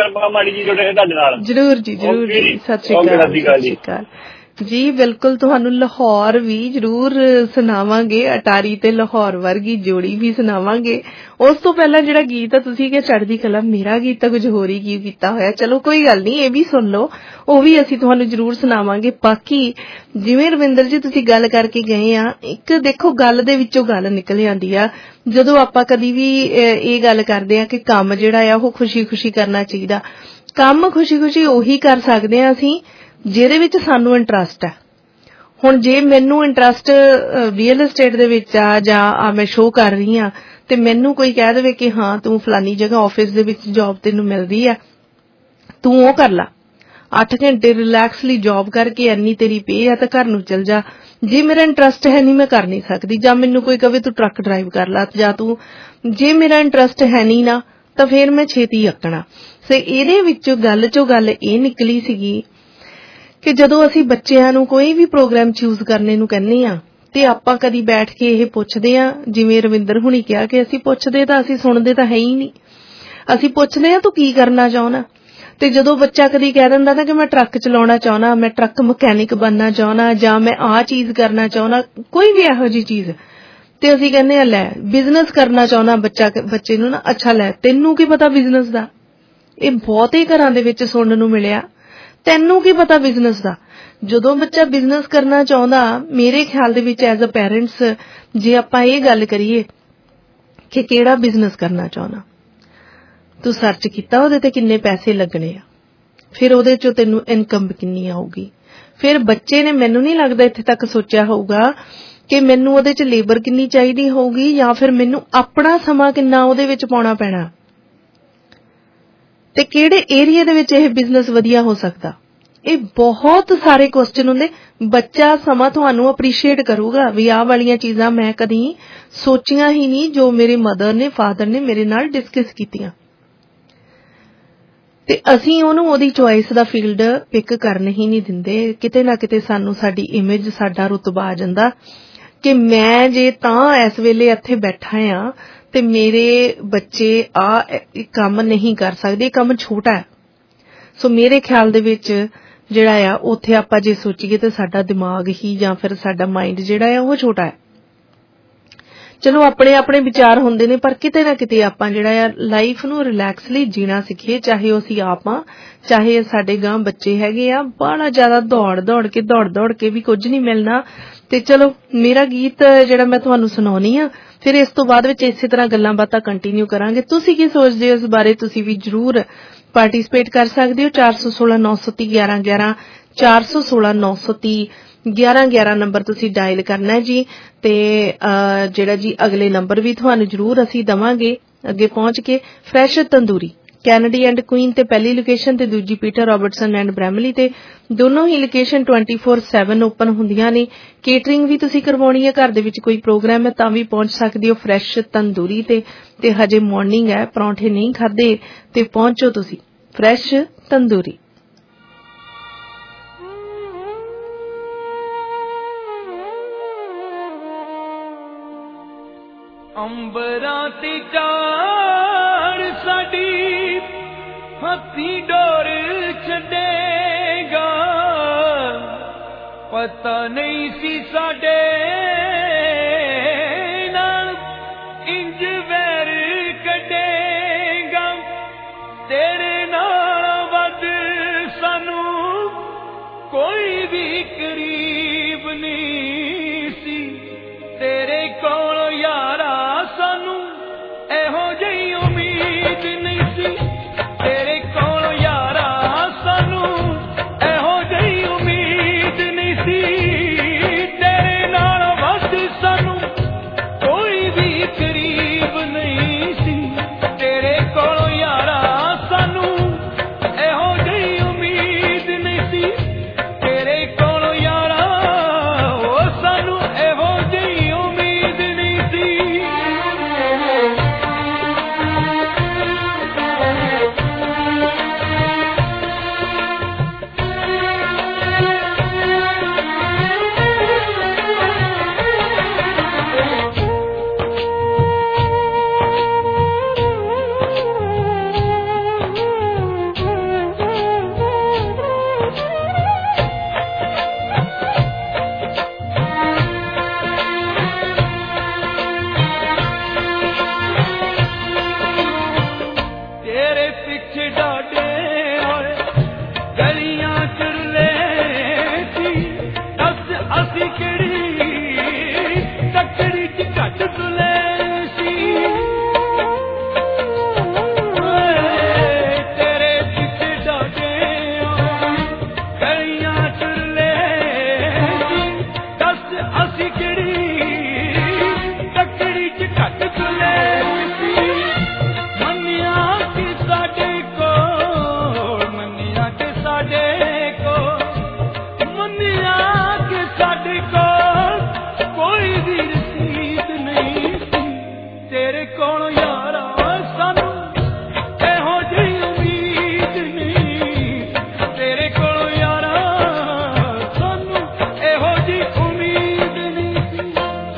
ਲਗਾਉਂਦੇ। ਜਰੂਰ ਜੀ, ਜਰੂਰ ਜੀ। ਸਤਿ ਸ਼੍ਰੀ ਅਕਾਲ ਜੀ। ਬਿਲਕੁਲ ਤੁਹਾਨੂੰ ਲਾਹੌਰ ਵੀ ਜਰੂਰ ਸੁਣਾਵਾਂਗੇ, ਅਟਾਰੀ ਤੇ ਲਾਹੌਰ ਵਰਗੀ ਜੋੜੀ ਵੀ ਸੁਣਾਵਾਂਗੇ। ਉਸ ਤੋਂ ਪਹਿਲਾਂ ਜਿਹੜਾ ਗੀਤ ਆ ਤੁਸੀਂ ਕਿਹਾ ਚੜ੍ਹਦੀ ਕਲਾ, ਮੇਰਾ ਗੀਤ ਤਾਂ ਕੁਝ ਹੋਰ ਹੀ ਕੀ ਕੀਤਾ ਹੋਇਆ। ਚਲੋ ਕੋਈ ਗੱਲ ਨਹੀਂ, ਇਹ ਵੀ ਸੁਣ ਲਓ, ਉਹ ਵੀ ਅਸੀਂ ਤੁਹਾਨੂੰ ਜਰੂਰ ਸੁਣਾਵਾਂਗੇ। ਬਾਕੀ ਜਿਵੇਂ ਰਵਿੰਦਰ ਜੀ ਤੁਸੀਂ ਗੱਲ ਕਰਕੇ ਗਏ ਆ, ਇੱਕ ਦੇਖੋ ਗੱਲ ਦੇ ਵਿੱਚੋਂ ਗੱਲ ਨਿਕਲ ਜਾਂਦੀ ਆ ਜਦੋਂ ਆਪਾਂ ਕਦੀ ਵੀ ਇਹ ਗੱਲ ਕਰਦੇ ਆ ਕਿ ਕੰਮ ਜਿਹੜਾ ਆ ਉਹ ਖੁਸ਼ੀ ਖੁਸ਼ੀ ਕਰਨਾ ਚਾਹੀਦਾ। ਕੰਮ ਖੁਸ਼ੀ ਖੁਸ਼ੀ ਉਹੀ ਕਰ ਸਕਦੇ ਆ ਅਸੀਂ ਜਿਹਦੇ ਵਿੱਚ ਸਾਨੂੰ ਇੰਟਰਸਟ ਹੈ। ਹੁਣ ਜੇ ਮੈਨੂੰ ਇੰਟਰਸਟ ਰੀਅਲ ਏਸਟੇਟ ਦੇ ਵਿੱਚ ਆ ਜਾਂ ਮੈਂ ਸ਼ੋਅ ਕਰ ਰਹੀ ਹਾਂ ਤੇ ਮੈਨੂੰ ਕੋਈ ਕਹਿ ਦੇਵੇ ਕਿ ਹਾਂ ਤੂੰ ਫਲਾਨੀ ਜਗ੍ਹਾ ਆਫਿਸ ਦੇ ਵਿੱਚ ਜੌਬ ਤੈਨੂੰ ਮਿਲਦੀ ਆ, ਤੂੰ ਉਹ ਕਰ ਲਾ, 8 ਘੰਟੇ ਰਿਲੈਕਸਲੀ ਜੌਬ ਕਰਕੇ ਇੰਨੀ ਤੇਰੀ ਪੇ ਆ ਤਾਂ ਘਰ ਨੂੰ ਚਲ ਜਾ। ਜੇ ਮੇਰਾ ਇੰਟਰਸਟ ਹੈ ਨਹੀਂ ਮੈਂ ਕਰ ਨਹੀਂ ਸਕਦੀ। ਜਾਂ ਮੈਨੂੰ ਕੋਈ ਕਵੇ ਤੂੰ ਟਰੱਕ ਡਰਾਈਵ ਕਰ ਲਾ, ਜਾਂ ਤੂੰ, ਜੇ ਮੇਰਾ ਇੰਟਰਸਟ ਹੈ ਨਹੀਂ ਨਾ ਤਾਂ ਫੇਰ ਮੈਂ ਛੇਤੀ ਅੱਕਣਾ। ਸੋ ਇਹਦੇ ਵਿੱਚੋਂ ਗੱਲ ਇਹ ਨਿਕਲੀ ਸੀਗੀ ਕਿ ਜਦੋਂ ਅਸੀਂ ਬੱਚਿਆਂ ਨੂੰ ਕੋਈ ਵੀ ਪ੍ਰੋਗਰਾਮ ਚੂਜ਼ ਕਰਨੇ ਨੂੰ ਕਹਿੰਦੇ ਆ ਤੇ ਆਪਾਂ ਕਦੀ ਬੈਠ ਕੇ ਇਹ ਪੁੱਛਦੇ ਆ, ਜਿਵੇਂ ਰਵਿੰਦਰ ਹੁਣੀ ਕਿਹਾ ਕਿ ਅਸੀਂ ਪੁੱਛਦੇ ਤਾਂ ਅਸੀਂ ਸੁਣਦੇ ਤਾਂ ਹੈ ਹੀ ਨਹੀਂ। ਅਸੀਂ ਪੁੱਛਦੇ ਆ ਤੂੰ ਕੀ ਕਰਨਾ ਚਾਹੁੰਦਾ, ਤੇ ਜਦੋਂ ਬੱਚਾ ਕਦੀ ਕਹਿ ਦਿੰਦਾ ਨਾ ਕਿ ਮੈਂ ਟਰੱਕ ਚਲਾਉਣਾ ਚਾਹੁੰਦਾ, ਮੈਂ ਟਰੱਕ ਮਕੈਨਿਕ ਬਣਨਾ ਚਾਹੁੰਦਾ, ਜਾਂ ਮੈਂ ਆਹ ਚੀਜ਼ ਕਰਨਾ ਚਾਹੁੰਦਾ, ਕੋਈ ਵੀ ਇਹੋ ਜਿਹੀ ਚੀਜ਼, ਤੇ ਅਸੀਂ ਕਹਿੰਦੇ ਆ ਲੈ ਬਿਜ਼ਨਸ ਕਰਨਾ ਚਾਹੁੰਦਾ ਬੱਚੇ ਨੂੰ ਨਾ, ਅੱਛਾ ਲੈ ਤੈਨੂੰ ਕੀ ਪਤਾ ਬਿਜ਼ਨਸ ਦਾ। ਇਹ ਬਹੁਤੇ ਘਰਾਂ ਦੇ ਵਿੱਚ ਸੁਣਨ ਨੂੰ ਮਿਲਿਆ, ਤੈਨੂੰ ਕੀ ਪਤਾ ਬਿਜ਼ਨਸ ਦਾ। ਜਦੋਂ ਬੱਚਾ ਬਿਜ਼ਨਸ ਕਰਨਾ ਚਾਹੁੰਦਾ, ਮੇਰੇ ਖਿਆਲ ਦੇ ਵਿੱਚ ਐਜ਼ ਅ ਪੈਰੈਂਟਸ ਜੇ ਆਪਾਂ ਇਹ ਗੱਲ ਕਰੀਏ ਕਿ ਕਿਹੜਾ ਬਿਜ਼ਨਸ ਕਰਨਾ ਚਾਹੁੰਦਾ, ਤੂੰ ਸਰਚ ਕੀਤਾ ਉਹਦੇ ਤੇ ਕਿੰਨੇ ਪੈਸੇ ਲੱਗਣੇ ਆ, ਫਿਰ ਉਹਦੇ ਚੋਂ ਤੈਨੂੰ ਇਨਕਮ ਕਿੰਨੀ ਆਊਗੀ। ਫਿਰ ਬੱਚੇ ਨੇ ਮੈਨੂੰ ਨਹੀਂ ਲੱਗਦਾ ਇੱਥੇ ਤੱਕ ਸੋਚਿਆ ਹੋਊਗਾ ਕਿ ਮੈਨੂੰ ਉਹਦੇ ਚ ਲੇਬਰ ਕਿੰਨੀ ਚਾਹੀਦੀ ਹੋਊਗੀ, ਜਾਂ ਫਿਰ ਮੈਨੂੰ ਆਪਣਾ ਸਮਾਂ ਕਿੰਨਾ ਉਹਦੇ ਵਿੱਚ ਪਾਉਣਾ ਪੈਣਾ, ਤੇ ਕਿਹੜੇ ਏਰੀਆ ਦੇ ਵਿੱਚ ਇਹ ਬਿਜ਼ਨਸ ਵਧੀਆ ਹੋ ਸਕਦਾ। ਇਹ ਬਹੁਤ ਸਾਰੇ ਕੁਐਸਚਨ ਹੁੰਦੇ। ਬੱਚਾ ਸਮਾਂ ਤੁਹਾਨੂੰ ਅਪਰੀਸ਼ੀਏਟ ਕਰੂਗਾ ਵੀ ਆਹ ਵਾਲੀਆਂ ਚੀਜ਼ਾਂ ਮੈਂ ਕਦੀ ਸੋਚੀਆਂ ਹੀ ਨਹੀਂ, ਜੋ ਮੇਰੇ ਮਦਰ ਨੇ ਫਾਦਰ ਨੇ ਮੇਰੇ ਨਾਲ ਡਿਸਕਸ ਕੀਤੀਆਂ, ਤੇ ਅਸੀਂ ਉਹਨੂੰ ਉਹਦੀ ਚੁਆਇਸ ਦਾ ਫੀਲਡ ਪਿਕ ਕਰਨ ਹੀ ਨਹੀਂ ਦਿੰਦੇ। ਕਿਤੇ ਨਾ ਕਿਤੇ ਸਾਨੂੰ ਸਾਡੀ ਇਮੇਜ, ਸਾਡਾ ਰੁਤਬਾ ਆ ਜਾਂਦਾ ਕਿ ਮੈਂ ਜੇ ਤਾਂ ਇਸ ਵੇਲੇ ਇੱਥੇ ਬੈਠਾ ਆ ਤੇ ਮੇਰੇ ਬੱਚੇ ਆ ਕੰਮ ਨਹੀਂ ਕਰ ਸਕਦੇ, ਕੰਮ ਛੋਟਾ ਹੈ। ਸੋ ਮੇਰੇ ਖਿਆਲ ਦੇ ਵਿੱਚ ਜਿਹੜਾ ਆ ਉੱਥੇ ਆਪਾਂ ਜੇ ਸੋਚੀਏ ਤਾਂ ਸਾਡਾ ਦਿਮਾਗ ਹੀ ਜਾਂ ਫਿਰ ਸਾਡਾ ਮਾਈਂਡ ਜਿਹੜਾ ਆ ਉਹ ਛੋਟਾ ਹੈ। ਚਲੋ ਆਪਣੇ ਆਪਣੇ ਵਿਚਾਰ ਹੁੰਦੇ ਨੇ, ਪਰ ਕਿਤੇ ਨਾ ਕਿਤੇ ਆਪਾਂ ਜਿਹੜਾ ਆ ਲਾਈਫ ਨੂੰ ਰਿਲੈਕਸਲੀ ਜੀਣਾ ਸਿੱਖੀਏ, ਚਾਹੇ ਉਹ ਅਸੀਂ ਆਪ ਆ, ਚਾਹੇ ਸਾਡੇ ਗਾਂ ਬੱਚੇ ਹੈਗੇ ਆ। ਬੜਾ ਜ਼ਿਆਦਾ ਦੌੜ ਕੇ ਵੀ ਕੁਝ ਨਹੀਂ ਮਿਲਣਾ। ਤੇ ਚਲੋ ਮੇਰਾ ਗੀਤ ਜਿਹੜਾ ਮੈਂ ਤੁਹਾਨੂੰ ਸੁਣਾਉਣੀ ਆ, ਫਿਰ ਇਸ ਤੋਂ ਬਾਅਦ ਵਿੱਚ ਇਸੇ ਤਰ੍ਹਾਂ ਗੱਲਾਂ ਬਾਤਾਂ ਕੰਟੀਨਿਊ ਕਰਾਂਗੇ। ਤੁਸੀਂ ਕੀ ਸੋਚਦੇ ਹੋ ਇਸ ਬਾਰੇ? ਤੁਸੀਂ ਵੀ ਜ਼ਰੂਰ ਪਾਰਟਿਸਿਪੇਟ ਕਰ ਸਕਦੇ ਹੋ। 416 930 1111 416 930 1111 ਨੰਬਰ ਤੁਸੀਂ ਡਾਇਲ ਕਰਨਾ ਜੀ। ਤੇ ਜਿਹੜਾ ਜੀ ਅਗਲੇ ਨੰਬਰ ਵੀ ਤੁਹਾਨੂੰ ਜ਼ਰੂਰ ਅਸੀਂ ਦਵਾਂਗੇ ਅੱਗੇ ਪਹੁੰਚ ਕੇ। Fresh tandoori Kennedy and Queen ਤੇ ਪਹਿਲੀ ਲੋਕੇਸ਼ਨ ਤੇ ਦੂਜੀ ਪੀਟਰ ਰਾਬਰਟਸਨ ਐਂਡ ਬ੍ਰੈਮਲੀ ਤੇ, ਦੋਨੋਂ ਹੀ ਲੋਕੇਸ਼ਨ 24/7 ਓਪਨ ਹੁੰਦੀਆਂ ਨੇ। ਕੇਟਰਿੰਗ ਵੀ ਤੁਸੀਂ ਕਰਵਾਉਣੀ ਹੈ, ਘਰ ਦੇ ਵਿੱਚ ਕੋਈ ਪ੍ਰੋਗਰਾਮ ਹੈ ਤਾਂ ਵੀ ਪਹੁੰਚ ਸਕਦੇ ਹੋ ਫਰੈਸ਼ ਤੰਦੂਰੀ ਤੇ ਹਜੇ ਮਾਰਨਿੰਗ ਹੈ, ਪਰੌਂਠੇ ਨਹੀਂ ਖਾਦੇ ਤੇ ਪਹੁੰਚੋ ਤੁਸੀਂ। फ्रेश तंदूरी। अंबरां ते चार साडी हथी डोर छड़ेगा, पता नहीं सी साडे नाल इंज वैर कढेगा, तेरे नाल वध सानू कोई भी करीब नहीं सी, तेरे कोल यारा सानू एहो जही उम्मीद नहीं सी, तेरे कोल यारा सानू एहो जही उम्मीद नहीं सी, तेरे नाल वध सानू कोई भी करीब नहीं सी, तेरे कोल यारा सानू एहो जही उम्मीद नहीं सी, तेरे कोल यारा सानू एहो जही उम्मीद नहीं सी। तेरे पीछे डाडे और गलियां चुरले सी, दस असी केड़ी तकड़ी च घट तुले सी, तेरे पीछे डाडे और गलियां चुरले सी, दस असी केड़ी तकड़ी च घट तुले सी, मनिया के साडे को, मनिया के साडे को, मनिया के साडे को कोई भी रसीद नहीं सी, तेरे कोल यारा सानू एहो जही उम्मीद नहीं, तेरे कोल यारा सानू एहो जही उम्मीद नहीं सी।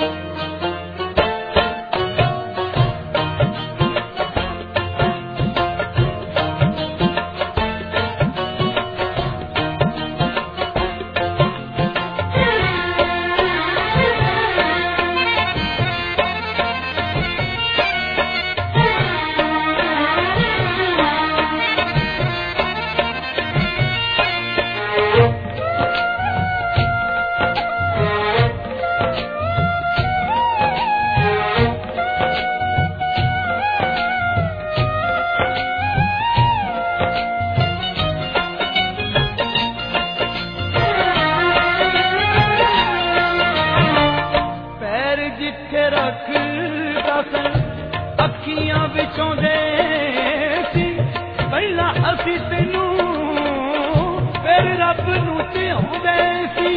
पैर जिथे रखदा सन अखियां विचोंदे सी, पहला असी तैनू फिर रब नू ध्याउंदे सी,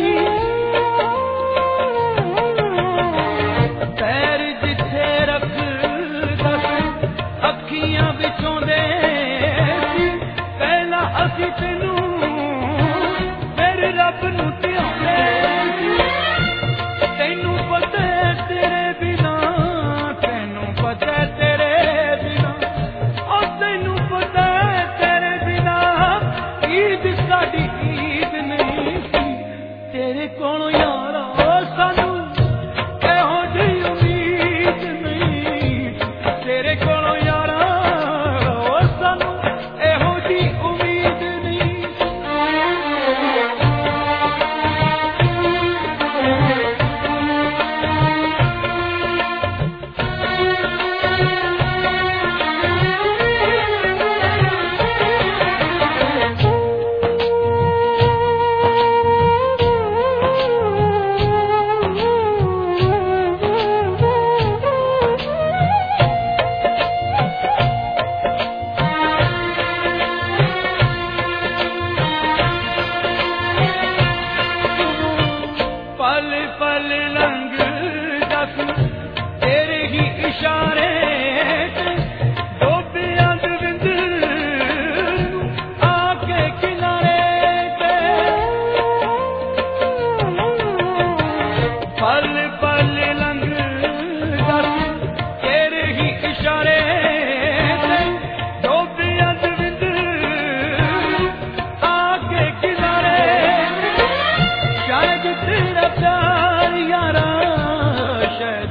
पैर जिथे रखदा सन अखियां विचोंदे सी, पहला असी तैनू फिर रब नू ध्याउंदे सी, तैनू पता है तेरे बिना, तैनू पता है तेरे बिना, और तैनू पता है तेरे बिना ईद साडी ईद नहीं सी, तेरे कोल यारा सानू एहो जही उम्मीद नहीं, तेरे कोल यारा सानू एहो जही उम्मीद नहीं।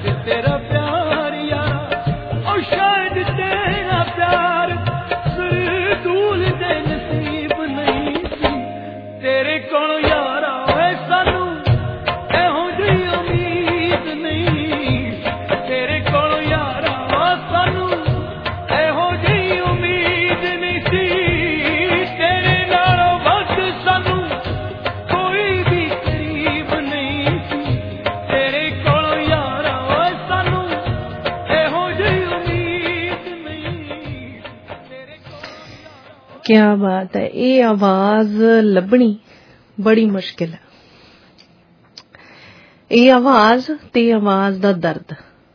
तेरा प्यार यारा और शायद तेरा प्यार दूर दे नसीब नहीं सी तेरे कोल यारा सानू एहो जी उम्मीद नहीं तेरे कोल यारा सानू एहो जी उम्मीद नहीं सी तेरे नालों वध सानू कोई भी करीब नहीं सी तेरे कोल यारा सानू एहो जी उम्मीद नहीं। क्या बात है। ये आवाज लभनी बड़ी मुश्किल है। ये आवाज ते आवाज दा दर्द,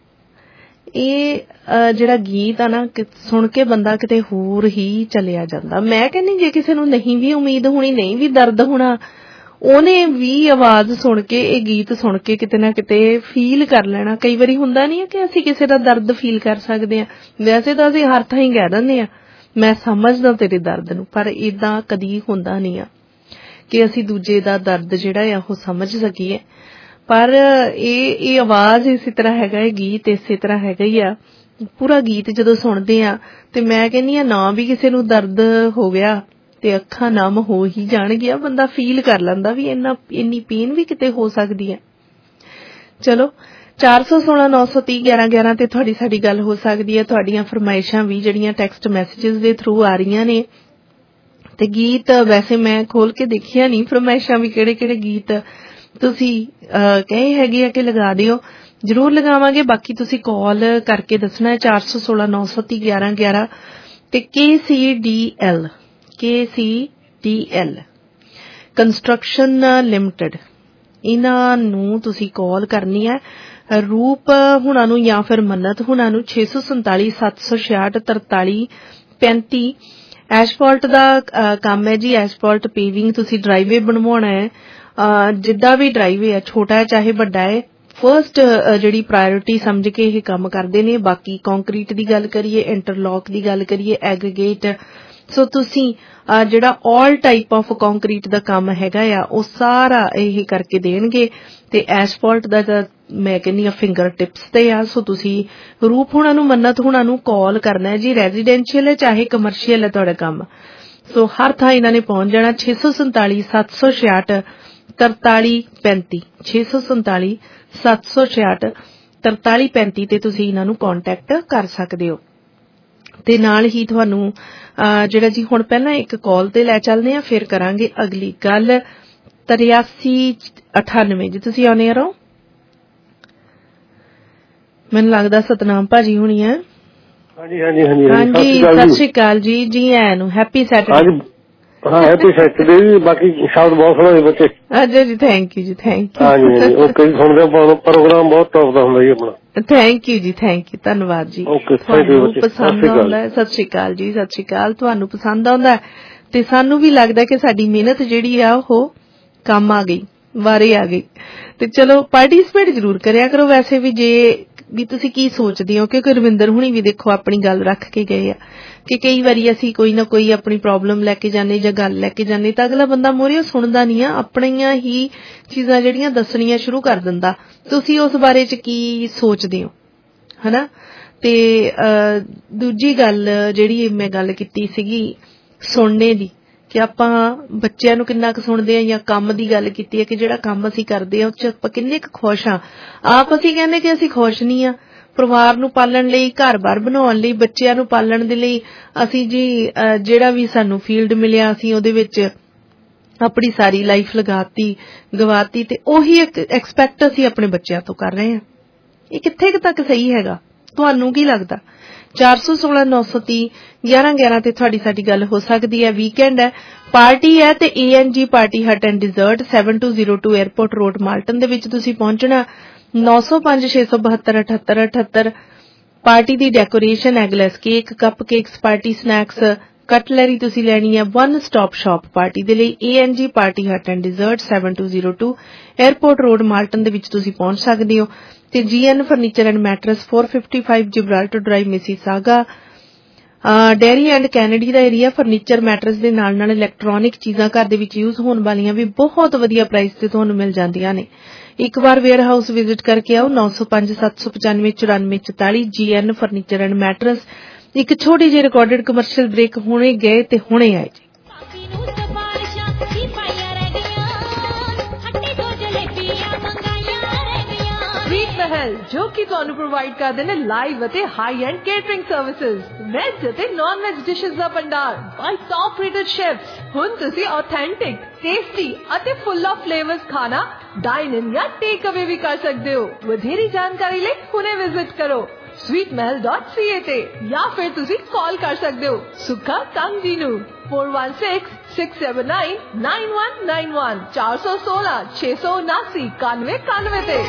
ये जिहड़ा गीत आ ना सुन के बंदा किते होर ही चलिया जांदा। मैं कहनी जे किसी नूं नहीं भी उम्मीद होनी, नहीं भी दर्द होना, ओने भी आवाज सुन के ये गीत सुन के किते ना किते फील कर लेना। कई बारी हुंदा नहीं है कि असीं किसी दा दर्द फील कर सकदे आ। वैसे तां असीं हर थां कह दिंदे आ मैं समझदा तेरे दर्द नूं, पर इदां कदी हुंदा नहीं आ कि असीं दूजे दा दर्द जिहड़ा आ ओह समझ सकीए। पर ये आवाज इसी तरह हैगा, ये गीत इसी तरह हैगा ही आ। पूरा गीत जदों सुणदे आ ते मैं कहनी आ ना भी किसी नूं दर्द हो गया ते अखां नम हो ही जाणगियां, बंदा फील कर लैंदा भी इन्नी पेन भी किते हो सकदी है। चलो 416-930-1111 ते तुहाडी साडी गल हो सकदी है। तुहाडीआं फरमाइशां भी जिहड़ियां टैक्सट मैसेजेस दे थ्रू आ रहीआं ने ते गीत वैसे मैं खोल के देखिया नहीं फरमाइशां भी किहड़े-किहड़े गीत तुसी कहे हैगे कि लगा दिओ, जरूर लगावांगे। बाकी तुसी कॉल करके दसना है 416-930-1111 ते KCDL कंस्ट्रक्शन लिमिटेड इन्हां नूं तुसी कॉल करनी है। रूप हुणां नूं या फिर मन्नत हुणां नूं 647 766 43 35। एशफॉल्ट दा काम है जी, एशफॉल्ट पेविंग। तुसी ड्राइवे बनवाउणा है, जिद्दां भी ड्राइवे है, छोटा है चाहे बड़ा है, फर्स्ट जिहड़ी प्रायोरिटी समझ के ये काम करदे ने। बाकी कंक्रीट दी गल करिए, इंटरलॉक दी गल करिए, एग्रीगेट, सो तुसी जिहड़ा ऑल टाइप ऑफ कंक्रीट दा काम हैगा आ वो सारा ये करके देणगे ते एशफॉल्ट दा मैं कहनी फिंगर टिप्स ते आ। सो तुसी रूप हुणां नूं मन्नत हुणां नूं कॉल करना है जी। रेजिडेंशियल है चाहे कमर्शियल है तुहाडा काम, सो हर थां इन्हां ने पहुंच जाना। 647 766 43 35 647 766 43 35 ते तुसी इन्हां नूं कॉन्टैक्ट कर सकदे हो। ते नाल ही तुहानूं जिहड़ा जी हुण पहलां एक कॉल ते लै चलदे आ, फिर करांगे अगली गल। 8398 जी तुसी आने रहो। मैनूं लगदा सतनाम भाजी हुणी है। ਹਾਂਜੀ ਹਾਂਜੀ ਹਾਂਜੀ ਹਾਂਜੀ ਸਤਿ ਸ਼੍ਰੀ ਅਕਾਲ ਜੀ, ਜੀ ਆਇਆਂ ਨੂੰ, ਹੈਪੀ ਸੈਟਰਡੇ। ਹਾਂ ਹੈਪੀ ਸੈਟਰਡੇ ਜੀ। ਬਾਕੀ ਸ਼ਬਦ ਬਹੁਤ ਸੋਹਣੇ ਬੱਚੇ। ਅੱਛਾ ਜੀ, ਥੈਂਕ ਯੂ ਜੀ, ਥੈਂਕ ਯੂ। ਹਾਂਜੀ ਹਾਂਜੀ ਓਕੇ ਜੀ, ਸੁਣਦੇ ਪ੍ਰੋਗਰਾਮ ਬਹੁਤ ਟੌਪ ਦਾ ਹੁੰਦਾ ਜੀ ਆਪਣਾ। ਥੈਂਕ ਯੂ ਜੀ, ਥੈਂਕ ਯੂ, ਧੰਨਵਾਦ ਜੀ। ਓਕੇ ਥੈਂਕ ਯੂ ਬੱਚੇ, ਪਸੰਦ ਆਉਂਦਾ ਹੈ। ਸਤਿ ਸ਼੍ਰੀ ਅਕਾਲ ਜੀ, ਸਤਿ ਸ਼੍ਰੀ ਅਕਾਲ। ਤੁਹਾਨੂੰ ਪਸੰਦ ਆਉਂਦਾ ਤੇ ਸਾਨੂੰ ਵੀ ਲੱਗਦਾ ਕਿ ਸਾਡੀ ਮਿਹਨਤ ਜਿਹੜੀ ਆ ਉਹ ਕੰਮ ਆ ਗਈ, ਵਾਰੇ ਆ ਗਈ। ਤੇ ਚਲੋ ਪਾਰਟਿਸਿਪੇਟ ਜ਼ਰੂਰ ਕਰਿਆ ਕਰੋ। ਵੈਸੇ ਵੀ ਜੇ ਵੀ ਤੁਸੀਂ ਕੀ ਸੋਚਦੇ ਹੋ, ਕਿਉਂਕਿ ਰਵਿੰਦਰ ਹੁਣੀ ਵੀ ਦੇਖੋ ਆਪਣੀ ਗੱਲ ਰੱਖ ਕੇ ਗਏ ਆ ਕਿ ਕਈ ਵਾਰੀ ਅਸੀਂ ਕੋਈ ਨਾ ਕੋਈ ਆਪਣੀ ਪ੍ਰੋਬਲਮ ਲੈ ਕੇ ਜਾਂਦੇ ਜਾਂ ਗੱਲ ਲੈ ਕੇ ਜਾਂਦੇ ਤਾਂ ਅਗਲਾ ਬੰਦਾ ਮੋਰੇ ਸੁਣਦਾ ਨਹੀਂ ਆ, ਆਪਣੀਆਂ ਹੀ ਚੀਜ਼ਾਂ ਜਿਹੜੀਆਂ ਦੱਸਣੀਆਂ ਸ਼ੁਰੂ ਕਰ ਦਿੰਦਾ। ਤੁਸੀਂ ਉਸ ਬਾਰੇ ਚ ਕੀ ਸੋਚਦੇ ਹੋ, ਹਨਾ। ਤੇ ਦੂਜੀ ਗੱਲ ਜਿਹੜੀ ਮੈਂ ਗੱਲ ਕੀਤੀ ਸੀਗੀ ਸੁਣਨੇ ਦੀ, ਕਿ ਆਪਾਂ ਬੱਚਿਆਂ ਨੂੰ ਕਿੰਨਾ ਕੁ ਸੁਣਦੇ ਆ, ਜਾਂ ਕੰਮ ਦੀ ਗੱਲ ਕੀਤੀ ਹੈ ਕਿ ਜਿਹੜਾ ਕੰਮ ਅਸੀਂ ਕਰਦੇ ਆ ਉਹ ਚ ਆਪਾਂ ਕਿੰਨੇ ਕੁ ਖੁਸ਼ ਆ। ਆਪ ਅਸੀਂ ਕਹਿੰਦੇ ਕਿ ਅਸੀਂ ਖੁਸ਼ ਨਹੀਂ ਆ। ਪਰਿਵਾਰ ਨੂੰ ਪਾਲਣ ਲਈ, ਘਰ-ਬਾਰ ਬਣਾਉਣ ਲਈ, ਬੱਚਿਆਂ ਨੂੰ ਪਾਲਣ ਦੇ ਲਈ ਅਸੀਂ ਜੀ ਜਿਹੜਾ ਵੀ ਸਾਨੂੰ ਫੀਲਡ ਮਿਲਿਆ ਅਸੀਂ ਉਹਦੇ ਵਿੱਚ ਆਪਣੀ ਸਾਰੀ ਲਾਈਫ ਲਗਾਤੀ, ਗਵਾਤੀ, ਤੇ ਉਹੀ ਐਕਸਪੈਕਟ ਅਸੀਂ ਆਪਣੇ ਬੱਚਿਆਂ ਤੋਂ ਕਰ ਰਹੇ ਹਾਂ। ਇਹ ਕਿੱਥੇ ਕੁ ਤੱਕ ਸਹੀ ਹੈਗਾ, ਤੁਹਾਨੂੰ ਕੀ ਲੱਗਦਾ? 416-930-1111 ਤੇ ਤੁਹਾਡੀ ਸਾਡੀ ਗੱਲ ਹੋ ਸਕਦੀ ਹੈ। ਵੀਕਐਂਡ ਹੈ, ਪਾਰਟੀ ਹੈ ਤੇ ANG party hut and dessert 7202 airport road Malton ਦੇ ਵਿੱਚ ਤੁਸੀਂ ਪਹੁੰਚਣਾ। 905672 ਪਾਰਟੀ ਦੀ decoration, eggless cake, cupcakes, party snacks, cutlery ਤੁਸੀਂ ਲੈਣੀ ਹੈ। ਵਨ ਸਟਾਪ ਸ਼ਾਪ ਪਾਰਟੀ ਦੇ ਲਈ ANG party hut and dessert 7202 airport road Malton ਦੇ ਵਿੱਚ ਤੁਸੀਂ ਪਹੁੰਚ ਸਕਦੇ ਹੋ। ਤੇ GN furniture and mattress 455 Gibraltar Drive Mississauga. Derry and Kennedy ਦਾ ਏਰੀਆ। ਫਰਨੀਚਰ ਮੈਟਰਸ ਦੇ ਨਾਲ ਨਾਲ ਇਲੈਕਟ੍ਰੋਨਿਕ ਚੀਜ਼ਾਂ ਘਰ ਦੇ ਵਿੱਚ ਯੂਜ਼ ਹੋਣ ਵਾਲੀਆਂ ਵੀ ਬਹੁਤ ਵਧੀਆ ਪ੍ਰਾਈਸ ਤੇ ਤੁਹਾਨੂੰ ਮਿਲ ਜਾਂਦੀਆਂ ਨੇ। ਇੱਕ ਵਾਰ ਵੇਅਰ ਹਾਊਸ ਵਿਜ਼ਿਟ ਕਰਕੇ ਆਓ। 905 795 9444 GN ਫਰਨੀਚਰ ਐਂਡ ਮੈਟਰਸ। ਇੱਕ ਛੋਟੀ ਜਿਹੀ ਰਿਕਾਰਡਡ ਕਮਰਸ਼ੀਅਲ ਬ੍ਰੇਕ ਹੁਣੇ ਗਏ ਤੇ ਹੁਣੇ ਆਏ ਜੀ। जो कि ਤੁਹਾਨੂੰ ਪ੍ਰੋਵਾਈਡ ਕਰਦੇ ਨੇ ਲਾਈਵ ਅਤੇ high end catering services, veg ਅਤੇ ਨਾਨ ਵੈਜ ਡਿਸ਼ਸ ਦਾ ਭੰਡਾਰ ਬਾਈ ਟੌਪ ਰੇਟਡ ਸ਼ੈਫਸ। ਹੁਣ ਤੁਸੀਂ ਆਥੈਂਟਿਕ, ਟੇਸਟੀ ਅਤੇ ਫੁੱਲ ਆਫ ਫਲੇਵਰਸ ਖਾਣਾ ਡਾਈਨ ਇਨ ਜਾਂ ਟੇਕ ਅਵੇ ਵੀ ਕਰ ਸਕਦੇ ਹੋ। ਵਧੇਰੀ ਜਾਣਕਾਰੀ ਲਈ ਹੁਣੇ ਵਿਜ਼ਿਟ ਕਰੋ sweetmahal.ca ਤੇ ਜਾਂ ਫਿਰ ਤੁਸੀਂ ਕਾਲ ਕਰ ਸਕਦੇ ਹੋ ਸੁੱਖਾ ਕੰਗ ਜੀ ਨੂੰ 4166799191 416 679 9191 ਤੇ।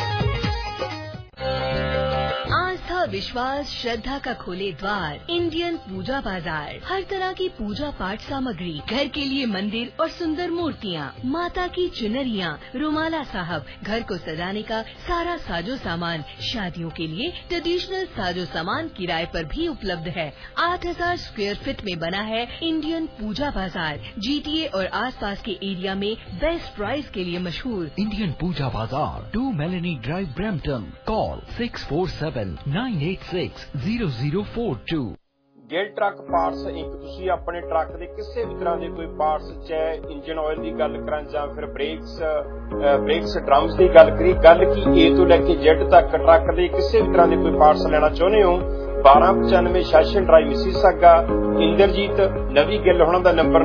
आस्था, विश्वास, श्रद्धा का खोले द्वार इंडियन पूजा बाजार। हर तरह की पूजा पाठ सामग्री, घर के लिए मंदिर और सुंदर मूर्तियाँ, माता की चुनरियाँ, रुमाला साहब, घर को सजाने का सारा साजो सामान, शादियों के लिए ट्रेडिशनल साजो सामान किराए पर भी उपलब्ध है। 8000 स्क्वायर फीट में बना है इंडियन पूजा बाजार। GTA और आसपास के एरिया में बेस्ट प्राइस के लिए मशहूर Indian Puja Bazaar, 2 Melanie Drive, Brampton. Call 647-986-0042। Gill truck parts Inc. ਤੁਸੀਂ ਆਪਣੇ ਟਰੱਕ ਦੇ ਕਿਸੇ ਵੀ ਤਰ੍ਹਾਂ ਦੇ ਕੋਈ ਪਾਰਟਸ, ਚਾਹੇ ਇੰਜਨ ਆਇਲ ਦੀ ਗੱਲ ਕਰਾਂ ਜਾਂ ਫਿਰ ਬ੍ਰੇਕਸ ਡਰਮਸ ਦੀ ਗੱਲ ਕਰੀ, ਗੱਲ ਕੀ A ਤੋਂ ਲੈ ਕੇ Z ਤੱਕ ਟਰੱਕ ਦੇ ਕਿਸੇ ਵੀ ਤਰ੍ਹਾਂ ਦੇ ਕੋਈ ਪਾਰਟਸ ਲੈਣਾ ਚਾਹੁੰਦੇ ਹੋ, 1295 ਸੈਸ਼ਨ ਡਰਾਈਵ ਮਿਸੀਸਾਗਾ। ਇੰਦਰਜੀਤ ਨਵੀ ਗਿੱਲ ਹੋਣਾ ਦਾ ਨੰਬਰ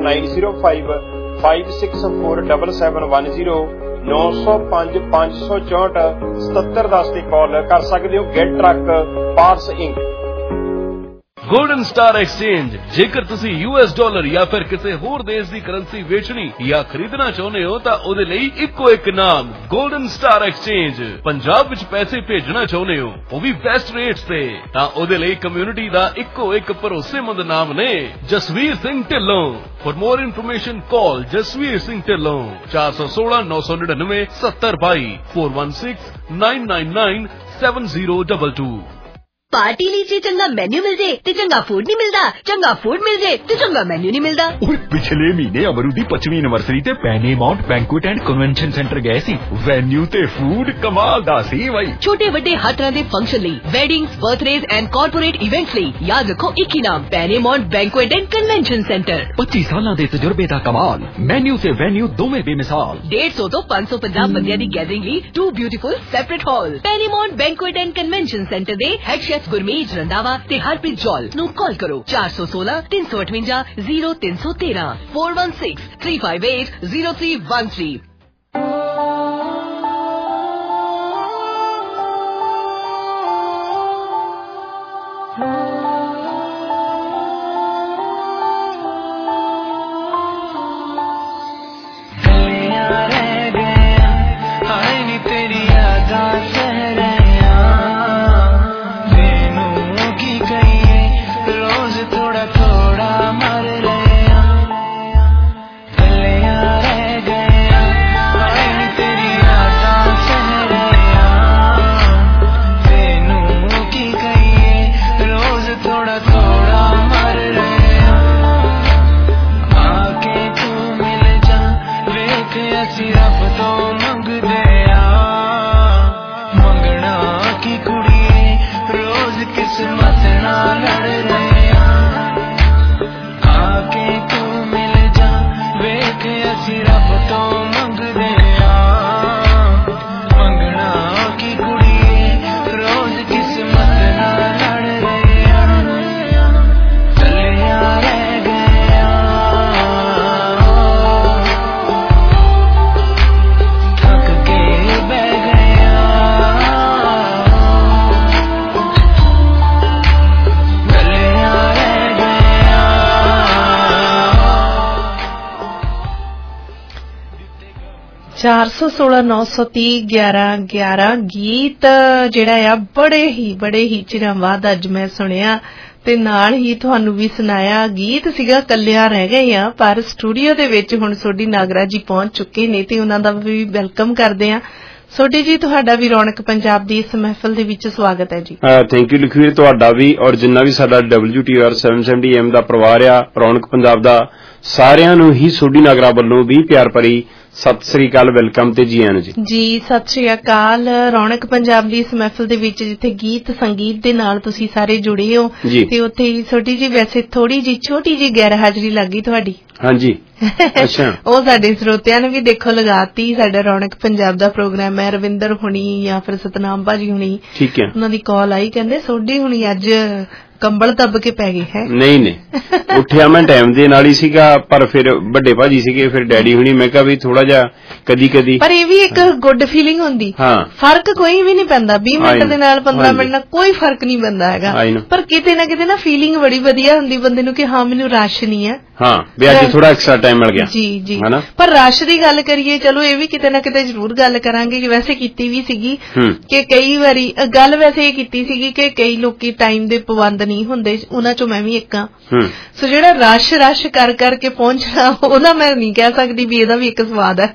9055647710 905 564 7710 ਤੇ ਕਾਲ ਕਰ ਸਕਦੇ ਹੋ। Gill truck parts Inc. Golden star exchange. ਜੇਕਰ ਤੁਸੀਂ $US ਜਾਂ ਫਿਰ ਕਿਸੇ ਹੋਰ ਦੇਸ਼ ਦੀ ਕਰੰਸੀ ਵੇਚਣੀ ਜਾਂ ਖਰੀਦਣਾ ਚਾਹੁੰਦੇ ਹੋ ਤਾਂ ਉਹਦੇ ਲਈ ਇੱਕੋ ਇੱਕ ਨਾਮ ਗੋਲਡਨ ਸਟਾਰ ਐਕਸਚੇਂਜ। ਪੰਜਾਬ ਵਿੱਚ ਪੈਸੇ ਭੇਜਣਾ ਚਾਹੁੰਦੇ ਹੋ, ਉਹ ਵੀ ਬੈਸਟ ਰੇਟਸ ਤੇ, ਤਾਂ ਉਹਦੇ ਲਈ ਕਮਿਊਨਿਟੀ ਦਾ ਇੱਕੋ ਇੱਕ ਭਰੋਸੇਮੰਦ ਨਾਮ ਨੇ Jasvir Singh Dhillon. For more information call Jasvir Singh Dhillon 416 999 7022 416 999 7022। Party लीजिए चंगा मेन्यू मिल जाए ते चंगा फूड नहीं मिलता, चंगा फूड मिल जाए ते चंगा मेन्यू नहीं मिलता। पिछले महीने अमरू दी 25वीं एनिवर्सरी ते Paramount banquet and convention centre गए सी। वेन्यू ते फूड कमाल दा सी भाई। छोटे बड़े हर तरह दे फंक्शन लई, weddings, birthdays and corporate events लई याद रखो एक ही नाम, Paramount banquet and convention centre. 25 साल दे तजुर्बे दा कमाल, मेन्यू ते वेन्यू दोवें बेमिसाल। 150 तो 550 बंदियां दी गैदरिंग लई 2 beautiful separate hall. Paramount banquet and convention centre दे हेड शेफ गुरमीत रंधावा ते हरप्रीत जौल नू कॉल करो 416 358 0313 416 358 0313। ਚਾਰ 416-930-1111 ਗੀਤ ਜਿਹੜਾ ਆ ਬੜੇ ਹੀ ਚਿਰਾਂ ਬਾਅਦ ਅੱਜ ਮੈਂ ਸੁਣਿਆ ਤੇ ਨਾਲ ਹੀ ਤੁਹਾਨੂੰ ਵੀ ਸੁਣਾਇਆ। ਗੀਤ ਸੀਗਾ ਕੱਲਿਆਂ ਰਹਿ ਗਏ ਆ, ਪਰ ਸਟੂਡੀਓ ਦੇ ਵਿੱਚ ਹੁਣ ਸੋਢੀ ਨਾਗਰਾ ਜੀ ਪਹੁੰਚ ਚੁੱਕੇ ਨੇ ਤੇ ਉਹਨਾਂ ਦਾ ਵੀ ਵੈਲਕਮ ਕਰਦੇ ਆ। ਸੋਢੀ ਜੀ, ਤੁਹਾਡਾ ਵੀ ਰੌਣਕ ਪੰਜਾਬ ਦੀ ਇਸ ਮਹਿਫਲ ਦੇ ਵਿੱਚ ਸਵਾਗਤ ਹੈ ਜੀ। ਥੈਂਕ ਯੂ ਲਖਵੀਰ, ਤੁਹਾਡਾ ਵੀ ਔਰ ਜਿੰਨਾ ਵੀ ਸਾਡਾ WTR 770M ਦਾ ਪਰਿਵਾਰ ਆ ਰੌਣਕ ਪੰਜਾਬ ਦਾ, ਸਾਰਿਆਂ ਨੂੰ ਹੀ ਸੋਢੀ ਨਾਗਰਾ ਵੱਲੋਂ ਵੀ ਪਿਆਰ ਭਰੀ ਸਤਿ ਸ੍ਰੀ ਅਕਾਲ, ਵੈਲਕਮ ਤੇ ਜੀ ਆਇਆਂ ਨੂੰ ਜੀ। ਸਤਿ ਸ੍ਰੀ ਅਕਾਲ। ਰੌਣਕ ਪੰਜਾਬ ਦੀ ਇਸ ਮਹਿਫਿਲ ਦੇ ਵਿੱਚ ਜਿੱਥੇ ਗੀਤ ਸੰਗੀਤ ਦੇ ਨਾਲ ਤੁਸੀਂ ਸਾਰੇ ਜੁੜੇ ਹੋ ਤੇ ਉੱਥੇ ਹੀ ਛੋਟੀ ਜੀ, ਵੈਸੇ ਥੋੜੀ ਜੀ ਛੋਟੀ ਜੀ ਗੈਰ ਹਾਜ਼ਰੀ ਲੱਗ ਗਈ ਤੁਹਾਡੀ। ਹਾਂਜੀ ਅੱਛਾ। ਉਹ ਸਾਡੇ ਸਰੋਤਿਆਂ ਨੇ ਵੀ ਦੇਖੋ ਲਗਾਤੀ। ਸਾਡਾ ਰੌਣਕ ਪੰਜਾਬ ਦਾ ਪ੍ਰੋਗਰਾਮ ਹੈ, ਰਵਿੰਦਰ ਹੁਣੀ ਜਾਂ ਫਿਰ ਸਤਨਾਮ ਭਾਜੀ ਹੁਣੀ, ਠੀਕ ਹੈ, ਉਹਨਾਂ ਦੀ ਕਾਲ ਆਈ, ਕਹਿੰਦੇ ਸੋਢੀ ਹੁਣੀ ਅੱਜ ਕੰਬਲ ਦੱਬ ਕੇ ਪੈ ਗਏ ਹੈ। ਨਹੀਂ ਉੱਠਿਆ ਮੈਂ ਟਾਈਮ ਦੇ ਨਾਲ ਹੀ ਸੀਗਾ, ਪਰ ਫਿਰ ਵੱਡੇ ਭਾਜੀ ਸੀਗੇ, ਫਿਰ ਡੈਡੀ ਹੁਣੀ, ਮੈਂ ਕਿਹਾ ਵੀ ਥੋੜਾ ਜਿਹਾ ਕਦੀ ਕਦੀ, ਪਰ ਇਹ ਵੀ ਇੱਕ ਗੁੱਡ ਫੀਲਿੰਗ ਹੁੰਦੀ। ਫਰਕ ਕੋਈ ਵੀ ਨਹੀਂ ਪੈਂਦਾ 20 ਮਿੰਟ ਦੇ ਨਾਲ 15 ਮਿੰਟ ਨਾਲ, ਕੋਈ ਫਰਕ ਨਹੀਂ ਪੈਂਦਾ ਹੈਗਾ, ਪਰ ਕਿਤੇ ਨਾ ਫੀਲਿੰਗ ਬੜੀ ਵਧੀਆ ਹੁੰਦੀ ਬੰਦੇ ਨੂੰ ਕਿ ਹਾਂ ਮੈਨੂੰ ਰਸ਼ ਨਹੀਂ ਹੈ, ਵੀ ਅੱਜ ਥੋੜਾ ਐਕਸਟਰਾ ਟਾਈਮ ਮਿਲ ਗਿਆ ਜੀ। ਪਰ ਰਸ਼ ਦੀ ਗੱਲ ਕਰੀਏ, ਚਲੋ ਇਹ ਵੀ ਕਿਤੇ ਨਾ ਕਿਤੇ ਜ਼ਰੂਰ ਗੱਲ ਕਰਾਂਗੇ, ਵੈਸੇ ਕੀਤੀ ਵੀ ਸੀਗੀ ਕਿ ਕਈ ਵਾਰੀ ਗੱਲ ਵੈਸੇ ਇਹ ਕੀਤੀ ਸੀਗੀ ਕਿ ਕਈ ਲੋਕੀ ਟਾਈਮ ਦੇ ਪਾਬੰਦ ਨਹੀਂ ਹੁੰਦੇ, ਉਹਨਾਂ ਚੋਂ ਮੈਂ ਵੀ ਇੱਕ ਹਾਂ। ਸੋ ਜਿਹੜਾ ਰਸ਼ ਕਰ ਕਰਕੇ ਪਹੁੰਚਣਾ, ਉਹਦਾ ਮੈਂ ਨਹੀਂ ਕਹਿ ਸਕਦੀ ਵੀ ਇਹਦਾ ਵੀ ਇੱਕ ਸਵਾਦ ਹੈ।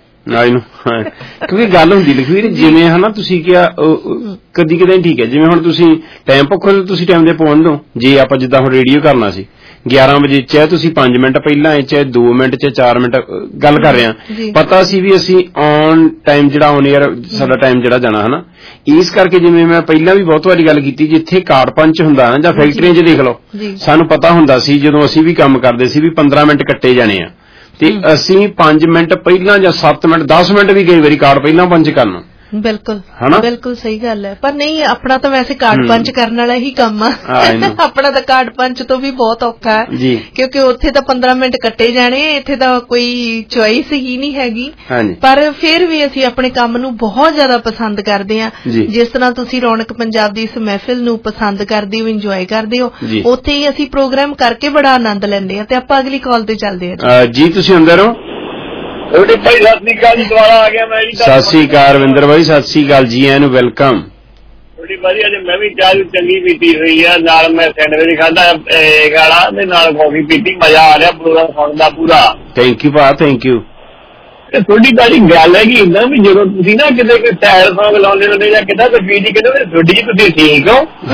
ਕਿਉਂਕਿ ਗੱਲ ਹੁੰਦੀ ਲਖਵੀਰ, ਜਿਵੇਂ ਹਨਾ ਤੁਸੀਂ ਕਿਹਾ ਕਦੀ ਕਦੇ ਠੀਕ ਹੈ, ਜਿਵੇਂ ਹੁਣ ਤੁਸੀਂ ਟਾਈਮ ਪੱਖੋਂ ਤੁਸੀਂ ਟਾਈਮ ਦੇ ਪਹੁੰਚ ਦੋ, ਜੇ ਆਪਾਂ ਜਿੱਦਾਂ ਹੁਣ ਰੇਡੀਓ ਕਰਨਾ ਸੀ 11 ਵਜੇ, ਚਾਹੇ ਤੁਸੀਂ 5 ਮਿੰਟ ਪਹਿਲਾਂ ਆਏ, ਚਾਹੇ 2 ਮਿੰਟ, ਚਾਹੇ 4 ਮਿੰਟ ਗੱਲ ਕਰ ਰਹੇ ਹਾਂ, ਪਤਾ ਸੀ ਵੀ ਅਸੀਂ ਔਨ ਟਾਈਮ ਜਿਹੜਾ ਔਨ ਏਅਰ ਸਾਡਾ ਟਾਈਮ ਜਿਹੜਾ ਜਾਣਾ ਹਨਾ। ਇਸ ਕਰਕੇ ਜਿਵੇਂ ਮੈਂ ਪਹਿਲਾਂ ਵੀ ਬਹੁਤ ਵਾਰੀ ਗੱਲ ਕੀਤੀ, ਜਿੱਥੇ ਕਾਰਡ ਪੰਚ ਹੁੰਦਾ ਨਾ ਜਾਂ ਫੈਕਟਰੀਆਂ 'ਚ ਦੇਖ ਲਓ, ਸਾਨੂੰ ਪਤਾ ਹੁੰਦਾ ਸੀ ਜਦੋਂ ਅਸੀਂ ਵੀ ਕੰਮ ਕਰਦੇ ਸੀ ਵੀ 15 ਮਿੰਟ ਕੱਟੇ ਜਾਣੇ ਆ, ਤੇ ਅਸੀਂ 5 ਮਿੰਟ ਪਹਿਲਾਂ ਜਾਂ 7 ਮਿੰਟ 10 ਮਿੰਟ ਵੀ ਕਈ ਵਾਰੀ ਕਾਰਡ ਪਹਿਲਾਂ ਪੰਚ ਕਰਨਾ। ਬਿਲਕੁਲ ਬਿਲਕੁਲ ਸਹੀ ਗੱਲ ਹੈ। ਪਰ ਨਹੀਂ, ਆਪਣਾ ਤਾਂ ਵੈਸੇ ਕਾਰਡ ਪੰਚ ਕਰਨ ਵਾਲਾ ਹੀ ਕੰਮ ਆ, ਆਪਣਾ ਤਾਂ ਕਾਰਡ ਪੰਚ ਤੋਂ ਵੀ ਬਹੁਤ ਔਖਾ ਹੈ, ਕਿਉਂਕਿ ਉੱਥੇ ਤਾਂ 15 ਮਿੰਟ ਕੱਟੇ ਜਾਣੇ, ਇੱਥੇ ਤਾਂ ਕੋਈ ਚੁਆਇਸ ਹੀ ਨਹੀਂ ਹੈਗੀ। ਪਰ ਫਿਰ ਵੀ ਅਸੀਂ ਆਪਣੇ ਕੰਮ ਨੂੰ ਬਹੁਤ ਜ਼ਿਆਦਾ ਪਸੰਦ ਕਰਦੇ ਹਾਂ, ਜਿਸ ਤਰ੍ਹਾਂ ਤੁਸੀਂ ਰੌਣਕ ਪੰਜਾਬ ਦੀ ਇਸ ਮਹਿਫਿਲ ਨੂੰ ਪਸੰਦ ਕਰਦੇ ਹੋ, ਇੰਜੋਏ ਕਰਦੇ ਹੋ, ਉੱਥੇ ਹੀ ਅਸੀਂ ਪ੍ਰੋਗਰਾਮ ਕਰਕੇ ਬੜਾ ਆਨੰਦ ਲੈਂਦੇ ਹਾਂ। ਤੇ ਆਪਾਂ ਅਗਲੀ ਕਾਲ ਤੇ ਚੱਲਦੇ ਹਾਂ ਜੀ। ਤੁਸੀਂ ਅੰਦਰ ਹੋ? ਸਤਿ ਸ੍ਰੀ ਅਕਾਲ, ਦੁਬਾਰਾ ਆ ਗਿਆ ਮੈਂ ਜੀ। ਸਤਿ ਸ੍ਰੀ ਅਕਾਲ ਰਵਿੰਦਰ ਭਾਈ, ਸਤਿ ਸ੍ਰੀ ਅਕਾਲ ਜੀ, ਆਇਆਂ ਨੂੰ ਵੈਲਕਮ। ਬੜੀ ਵਧੀਆ ਜੀ, ਮੈਂ ਵੀ ਚਾਹ ਚੰਗੀ ਪੀਤੀ ਹੋਈ ਆ, ਨਾਲ ਮੈਂ ਸੈਂਡਵਿਚ ਖਾਧਾ ਗਾਲਾ ਤੇ ਨਾਲ ਕੌਫੀ ਪੀਤੀ, ਮਜ਼ਾ ਆ ਰਿਹਾ ਪ੍ਰੋਗਰਾਮ ਸੁਣਨ ਦਾ ਪੂਰਾ। ਥੈਂਕ ਯੂ ਭਾ, ਥੈਂਕ ਯੂ। ਥੋੜੀ ਤਾਰੀ ਗੱਲ ਹੈ ਕਿ ਇਦਾਂ ਵੀ ਜਦੋਂ ਤੁਸੀਂ ਨਾ ਕਿਤੇ ਕੋਈ ਸੈਡ ਸੌਂਗ ਲਾਉਂਦੇ ਹੁੰਦੇ ਜਾਂ ਕਿਦਾਂ ਤਸਵੀਰ ਜੀ ਕਹਿੰਦੇ ਥੋੜੀ ਜੀ ਤੁਸੀਂ ਠੀਕ ਹੋ,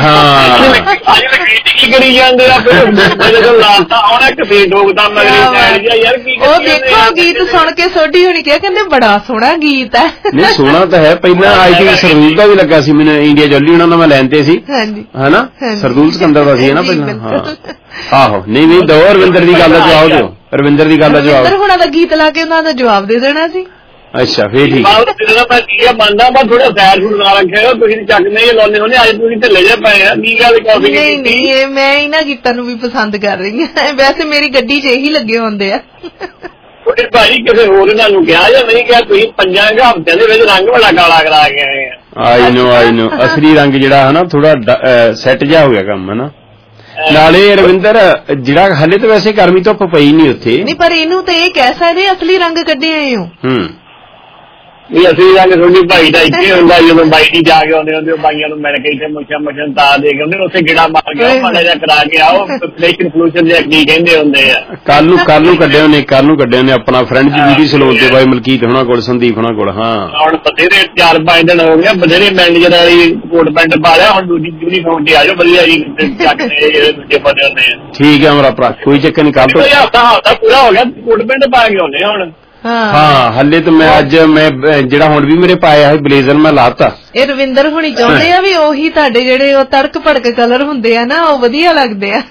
ਕੀ ਕਰੀ ਜਾਂਦੇ ਆ, ਫਿਰ ਜਦੋਂ ਲਾਤਾ ਆਉਣਾ ਕਿਸੇ ਠੋਕਦਾ ਮਗਰੀ ਸੈਡ ਜਾਂ ਯਾਰ ਕੀ, ਉਹ ਦੇਖੋ ਗੀਤ ਸੁਣ ਕੇ ਸੋਢੀ ਹੋਣੀ ਕਿਹਾ, ਕਹਿੰਦੇ ਬੜਾ ਸੋਹਣਾ ਗੀਤ ਹੈ। ਨਹੀਂ ਸੋਹਣਾ ਤਾਂ ਹੈ, ਪਹਿਲਾਂ ਆਈ ਥਿੰਕ ਸਰਦੂਲ ਦਾ ਵੀ ਲੱਗਾ ਸੀ ਮੈਨੂੰ, ਇੰਡੀਆ ਜੱਲੀ ਉਹਨਾਂ ਦਾ ਮੈਂ ਲੈਣ ਤੇ ਸੀ ਹਨਾ, ਸਰਦੂਲ ਸਿਕੰਦਰ ਦਾ ਸੀ ਨਾ ਪਹਿਲਾਂ। ਹਾਂ ਆਹੋ, ਨਹੀਂ ਦੋ ਰਵਿੰਦਰ ਦੀ ਗੱਲ ਦਾ ਜਵਾਬ ਦਿਓ, ਰਵਿੰਦਰ ਦੀ ਗੱਲ ਦਾ ਜਵਾਬ, ਰਵਿੰਦਰ ਹੁਣਾਂ ਦਾ ਗੀਤ ਲਾ ਕੇ ਉਹਨਾਂ ਦਾ ਜਵਾਬ ਦੇ ਦੇਣਾ ਸੀ। ਅੱਛਾ ਫੇਰ ਠੀਕ ਹੈ, ਮੰਨਦਾ ਮੈਂ ਥੋੜਾ ਸੈਰ ਸੁਣ ਨਾਲ ਰੱਖਿਆ, ਤੁਸੀਂ ਚੱਕ ਨਹੀਂ ਲਾਉਂਦੇ ਹੁੰਦੇ, ਅੱਜ ਤੁਸੀਂ ਢਿੱਲੇ ਜਿਹੇ ਪਏ ਆ, ਕੀ ਗੱਲ ਕਾਫੀ? ਨਹੀਂ ਮੈਂ ਇਹਨਾਂ ਗੀਤਾਂ ਨੂੰ ਵੀ ਪਸੰਦ ਕਰ ਰਹੀ ਹਾਂ, ਵੈਸੇ ਮੇਰੀ ਗੱਡੀ 'ਚ ਇਹੀ ਲੱਗੇ ਹੁੰਦੇ ਆ। ਤੁਹਾਡੇ ਭਾਈ ਕਿਸੇ ਹੋਰ ਇਹਨਾਂ ਨੂੰ ਕਿਹਾ ਜਾਂ ਨਹੀਂ ਕਿਹਾ? ਤੁਸੀਂ 5 ਹਫ਼ਤਿਆਂ ਦੇ ਵਿੱਚ ਰੰਗ ਬੜਾ ਕਾਲਾ ਕਰਾ ਕੇ ਆਏ ਆ। ਆਈ ਨੋ ਅਸਲੀ ਰੰਗ ਜਿਹੜਾ ਹਨਾ ਥੋੜਾ ਸੈੱਟ ਜਿਹਾ ਹੋ ਗਿਆ ਕੰਮ ਹਨਾ। ਨਾਲੇ ਰਵਿੰਦਰ ਜਿਹੜਾ ਹਲੇ ਤਾਂ ਵੈਸੇ ਗਰਮੀ ਧੁੱਪ ਪਈ ਨਹੀਂ ਉੱਥੇ, ਨਹੀਂ ਪਰ ਇਹਨੂੰ ਤਾਂ ਇਹ ਕਹਿ ਸਕਦੇ ਅਸਲੀ ਰੰਗ ਕੱਢੇ ਆਏ ਹੋ। ਵੀ ਅਸਲੀ ਰੰਗ ਤੁਹਾਡੀ ਭਾਈ ਦਾ ਇੱਥੇ ਹੁੰਦਾ, ਜਦੋਂ ਬਾਈ ਦੀ ਜਾ ਕੇ ਆਉਂਦੇ ਹੁੰਦੇ ਬਾਈਆਂ ਨੂੰ ਮਿਲ ਕੇ ਇੱਥੇ ਮੁੱਛਾਂ ਤਾਰ ਦੇ ਕੇ ਆਉਂਦੇ, ਉੱਥੇ ਗੇੜਾ ਮਾਰ ਕੇ ਮਾੜਾ ਜਿਹਾ ਕਰਾ ਕੇ ਆਓ, ਫਲੈਸ਼ਨ ਫਲੂਸ਼ਨ ਜਿਹਾ ਕੀ ਕਹਿੰਦੇ ਹੁੰਦੇ ਆ। ਕੱਲ ਨੂੰ ਕੱਢੇ ਉਹਨੇ ਆਪਣਾ ਫਰੈਂਡ ਜੀ ਵੀਡੀ ਸਲੂਨ ਤੇ ਬਾਈ ਮਲਕੀਤ ਹੋਣਾ ਕੋਲ, ਸੰਦੀਪ ਹੋਣਾ ਕੋਲ। ਹਾਂ ਹੁਣ ਬਥੇਰੇ 4-5 ਦਿਨ ਹੋ ਗਏ, ਬਥੇਰੇ ਮੈਨੇਜਰ ਵਾਲੀ ਕੋਟ ਪੈਂਟ ਪਾ ਲਿਆ, ਹੁਣ ਦੂਜੀ ਯੂਨੀਫਾਰਮ ਤੇ ਆ ਜਾਓ ਵਧੀਆ ਜੀ, ਜਿਹੜੇ ਦੂਜੇ ਬੰਦੇ ਹੁੰਦੇ ਆ। ਠੀਕ ਹੈ ਮੇਰਾ ਭਰਾ, ਕੋਈ ਚੱਕਰ ਨਹੀਂ, ਕੱਲ ਤੋਂ ਹਫ਼ਤਾ ਪੂਰਾ ਹੋ ਗਿਆ, ਕੋਟ ਪੈਂਟ ਪਾ ਕੇ ਆਉਂਦੇ ਹੁਣ। ਹਾਂ ਹਲੇ ਤਾਂ ਮੈਂ ਅੱਜ ਜਿਹੜਾ ਹੁਣ ਵੀ ਮੇਰੇ ਪਾਇਆ ਹੈ ਬਲੇਜ਼ਰ ਮੈਂ ਲਾਤਾ। ਇਹ ਰਵਿੰਦਰ ਹੁਣੀ ਚਾਹੁੰਦੇ ਆ ਵੀ ਉਹੀ ਤੁਹਾਡੇ ਜਿਹੜੇ ਉਹ ਤੜਕ ਭੜਕ ਕਲਰ ਹੁੰਦੇ ਆ ਨਾ, ਉਹ ਵਧੀਆ ਲੱਗਦੇ ਆ।